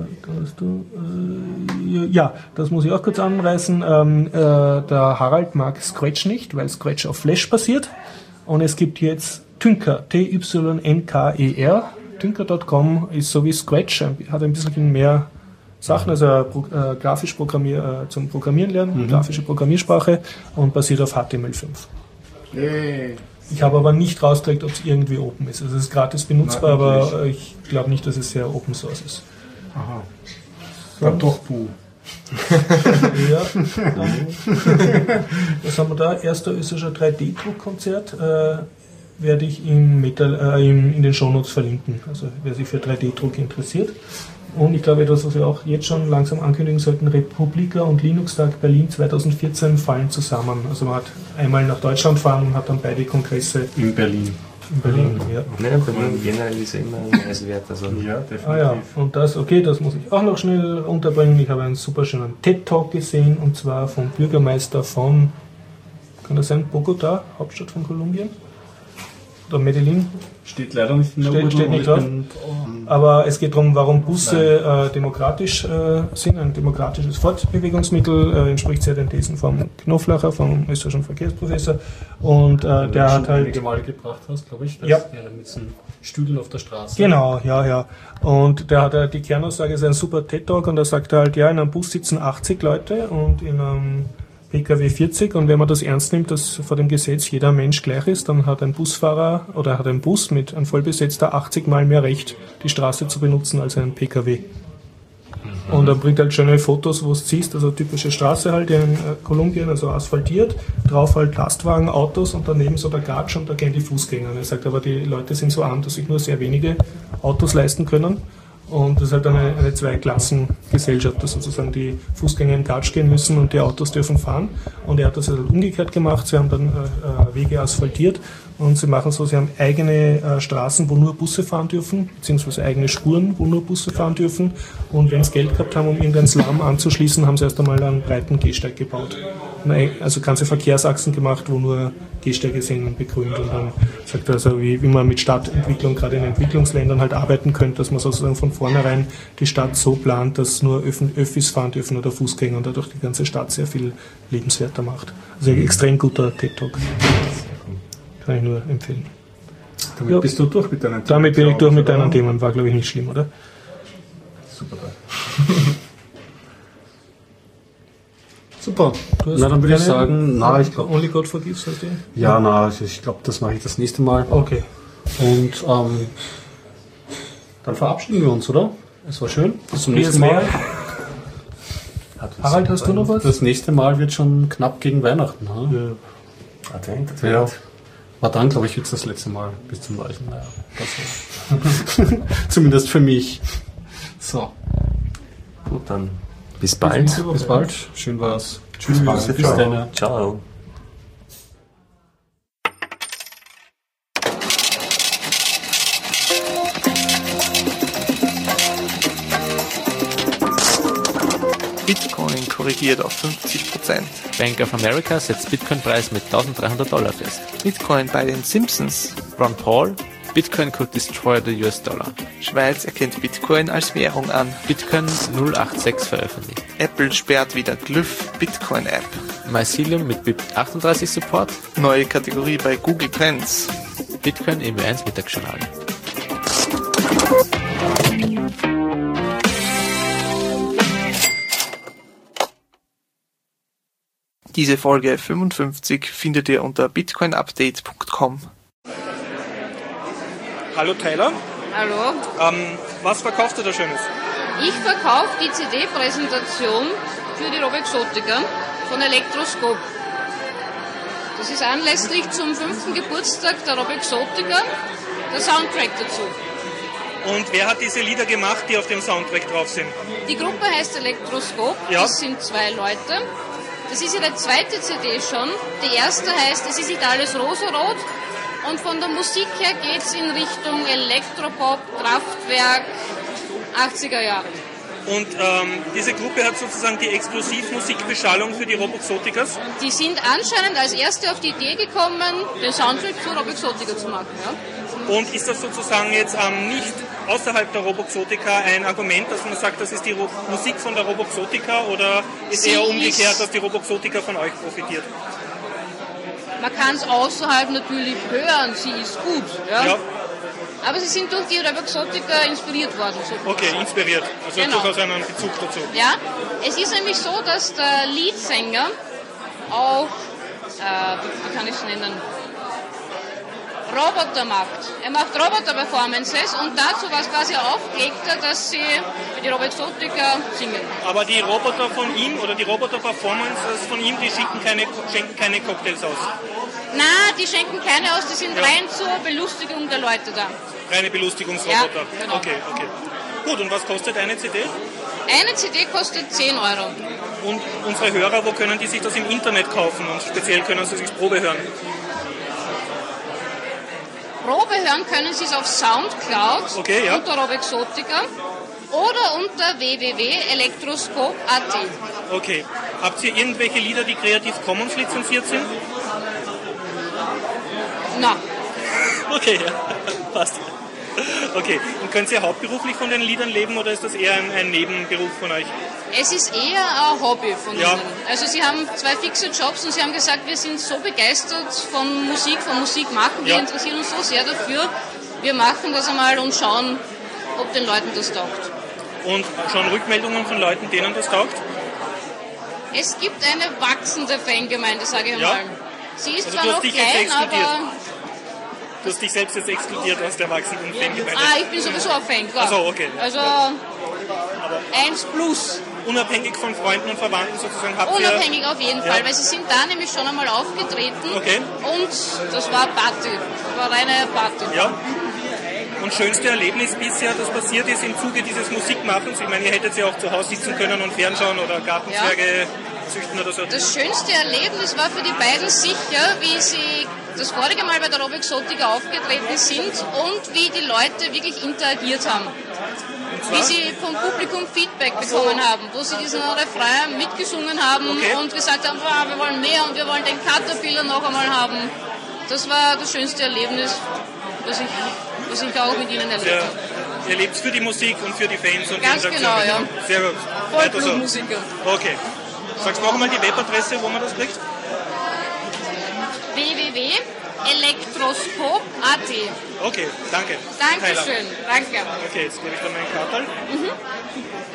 Ja, das muss ich auch kurz anreißen. Der Harald mag Scratch nicht, weil Scratch auf Flash basiert. Und es gibt jetzt Tynker, Tynker. Tynker.com ist so wie Scratch, hat ein bisschen mehr Sachen, also grafisch zum Programmieren lernen, grafische Programmiersprache und basiert auf HTML5. Hey. Ich habe aber nicht rausgekriegt, ob es irgendwie open ist. Also es ist gratis benutzbar, aber ich glaube nicht, dass es sehr Open Source ist. Aha. Dann doch Buh. Ja. Was haben wir da? Erster österreichischer 3D-Druckkonzert. Werde ich in den Shownotes verlinken. Also wer sich für 3D-Druck interessiert. Und ich glaube, etwas, was wir auch jetzt schon langsam ankündigen sollten, Republika und Linux-Tag Berlin 2014 fallen zusammen. Also man hat einmal nach Deutschland fahren und hat dann beide Kongresse in Berlin. Ja. Nein, Berlin generell ist immer ein Reisewert. Also ja, definitiv. Ah ja, und das muss ich auch noch schnell unterbringen. Ich habe einen super schönen TED-Talk gesehen, und zwar vom Bürgermeister von, kann das sein, Bogota, Hauptstadt von Kolumbien? Oder Medellin? Steht leider nicht in der Urteil. Steht nicht drauf. Aber es geht darum, warum Busse demokratisch sind, ein demokratisches Fortbewegungsmittel, entspricht sehr den Thesen vom Knoflacher, vom österreichischen Verkehrsprofessor. Und der hat halt einige Male gebracht hast, glaube ich, ja. Mit so Stühlen auf der Straße. Genau, ja. Und der hat die Kernaussage, ist ein super TED-Talk, und da sagt er halt, ja, in einem Bus sitzen 80 Leute und in einem PKW 40, und wenn man das ernst nimmt, dass vor dem Gesetz jeder Mensch gleich ist, dann hat ein Busfahrer oder hat ein Bus mit einem Vollbesetzter 80 Mal mehr Recht, die Straße zu benutzen als ein PKW. Und dann bringt halt schöne Fotos, wo du siehst, also typische Straße halt in Kolumbien, also asphaltiert, drauf halt Lastwagen, Autos und daneben so der Gatsch und da gehen die Fußgänger. Und er sagt aber, die Leute sind so arm, dass sich nur sehr wenige Autos leisten können. Und das ist halt eine Zweiklassengesellschaft, dass sozusagen die Fußgänger im Gatsch gehen müssen und die Autos dürfen fahren. Und er hat das halt umgekehrt gemacht. Sie haben dann Wege asphaltiert und sie machen so, sie haben eigene Straßen, wo nur Busse fahren dürfen, beziehungsweise eigene Spuren, wo nur Busse fahren dürfen. Und wenn sie Geld gehabt haben, um irgendeinen Slum anzuschließen, haben sie erst einmal einen breiten Gehsteig gebaut. Also ganze Verkehrsachsen gemacht, wo nur Gehsteige sind und begrünt. Und dann sagt er also, wie man mit Stadtentwicklung gerade in Entwicklungsländern halt arbeiten könnte, dass man sozusagen von vornherein die Stadt so plant, dass nur Öffis fahren dürfen oder Fußgänger und dadurch die ganze Stadt sehr viel lebenswerter macht. Also ein extrem guter TED-Talk. Kann ich nur empfehlen. Damit bist du durch mit deinen Themen. Damit bin ich durch mit deinen Themen. War, glaube ich, nicht schlimm, oder? Super. Super. Na, dann würde ich sagen, ich glaube. Only God Forgives, heißt die? Ja, ich glaube, das mache ich das nächste Mal. Okay. Und dann verabschieden wir uns, oder? Es war schön. Bis zum nächsten Mal. Harald, hast du noch was? Das nächste Mal wird schon knapp gegen Weihnachten. Advent. Ja. War dann, glaube ich, jetzt das letzte Mal bis zum Weichen. Naja, zumindest für mich. So. Gut, dann bis bald. Bis bald. Schön war's. Tschüss. Bis dann. Ciao. Bitcoin korrigiert auf 50%. Bank of America setzt Bitcoin-Preis mit $1.300 fest. Bitcoin bei den Simpsons. Ron Paul, Bitcoin could destroy the US dollar. Schweiz erkennt Bitcoin als Währung an. Bitcoin 086 veröffentlicht. Apple sperrt wieder Glyph Bitcoin App. Mycelium mit BIP38 Support. Neue Kategorie bei Google Trends. Bitcoin im W1 Mittagsjournal. Diese Folge 55 findet ihr unter bitcoinupdate.com. Hallo Tyler. Hallo. Was verkaufst du da Schönes? Ich verkaufe die CD-Präsentation für die Roboexotica von Elektroskop. Das ist anlässlich zum 5. Geburtstag der Roboexotica der Soundtrack dazu. Und wer hat diese Lieder gemacht, die auf dem Soundtrack drauf sind? Die Gruppe heißt Elektroskop, Ja. Das sind 2 Leute. Das ist ihre zweite CD schon. Die erste heißt Es ist nicht alles rosarot. Und von der Musik her geht es in Richtung Elektropop, Kraftwerk, 80er Jahre. Und diese Gruppe hat sozusagen die Exklusivmusikbeschallung für die Roboexoticas. Die sind anscheinend als erste auf die Idee gekommen, den Soundtrack zu Roboexotica zu machen. Ja? Und ist das sozusagen jetzt nicht außerhalb der Roboexotica ein Argument, dass man sagt, das ist die Musik von der Roboexotica, oder ist eher umgekehrt, dass die Roboexotica von euch profitiert? Man kann es außerhalb natürlich hören, sie ist gut. Ja? Ja. Aber sie sind durch die Roboexotica inspiriert worden. So. Okay, inspiriert. Also Genau. durchaus einen Bezug dazu. Ja, es ist nämlich so, dass der Leadsänger auch, wie kann ich es nennen, Roboter macht. Er macht Roboter-Performances und dazu war es quasi aufgelegter, dass sie für die Roboexotica singen. Aber die Roboter von ihm oder die Roboter-Performances von ihm, die schenken keine Cocktails aus. Na, die schenken keine aus, die sind rein zur Belustigung der Leute da. Reine Belustigungsroboter. Ja, genau. Okay. Gut, und was kostet eine CD? Eine CD kostet 10 Euro. Und unsere Hörer, wo können die sich das im Internet kaufen? Und speziell können sie sich Probe hören. Probe hören können Sie es auf Soundcloud Okay, ja. unter Roboexotica oder unter www.elektroskop.at. Okay. Habt ihr irgendwelche Lieder, die Creative Commons lizenziert sind? Na, Okay, ja. Passt. Okay. Und könnt ihr hauptberuflich von den Liedern leben oder ist das eher ein Nebenberuf von euch? es ist eher ein Hobby von Ja. Ihnen. Also Sie haben 2 fixe Jobs und Sie haben gesagt, wir sind so begeistert von Musik machen, wir Ja. interessieren uns so sehr dafür. Wir machen das einmal und schauen, ob den Leuten das taugt. Und schon Rückmeldungen von Leuten, denen das taugt? Es gibt eine wachsende Fangemeinde, sage ich Ja. mal. Sie ist Also zwar du hast noch dich jetzt klein, exkludiert. aber... Du hast dich selbst jetzt exkludiert aus der wachsenden Fangemeinde. Ich bin sowieso ein Fan, klar. Ach so, okay. Also 1 plus. Unabhängig von Freunden und Verwandten sozusagen habt ihr... Unabhängig auf jeden Ja. Fall, weil sie sind da nämlich schon einmal aufgetreten. Okay. Und das war Party. Das war reine Party. Ja. Und schönste Erlebnis bisher, das passiert ist im Zuge dieses Musikmachens? Ich meine, ihr hättet ja auch zu Hause sitzen können und fernschauen oder Gartenzwerge züchten oder so. Das schönste Erlebnis war für die beiden sicher, wie sie das vorige Mal bei der Roboexotica aufgetreten sind und wie die Leute wirklich interagiert haben. Wie sie vom Publikum Feedback bekommen haben, wo sie diesen Refrain mitgesungen haben Okay. und gesagt haben, wir wollen mehr und wir wollen den Caterpillar noch einmal haben. Das war das schönste Erlebnis, was ich auch mit ihnen erlebt habe. Ihr lebt für die Musik und für die Fans und Ganz die Interaktion. genau, ja. Sehr gut. Weiter so. Vollblutmusiker. Okay. Sagst du noch einmal die Webadresse, wo man das kriegt? www.elektroskop.at. Okay, danke. Dankeschön, danke. Okay, jetzt gebe ich dann meinen Kartal.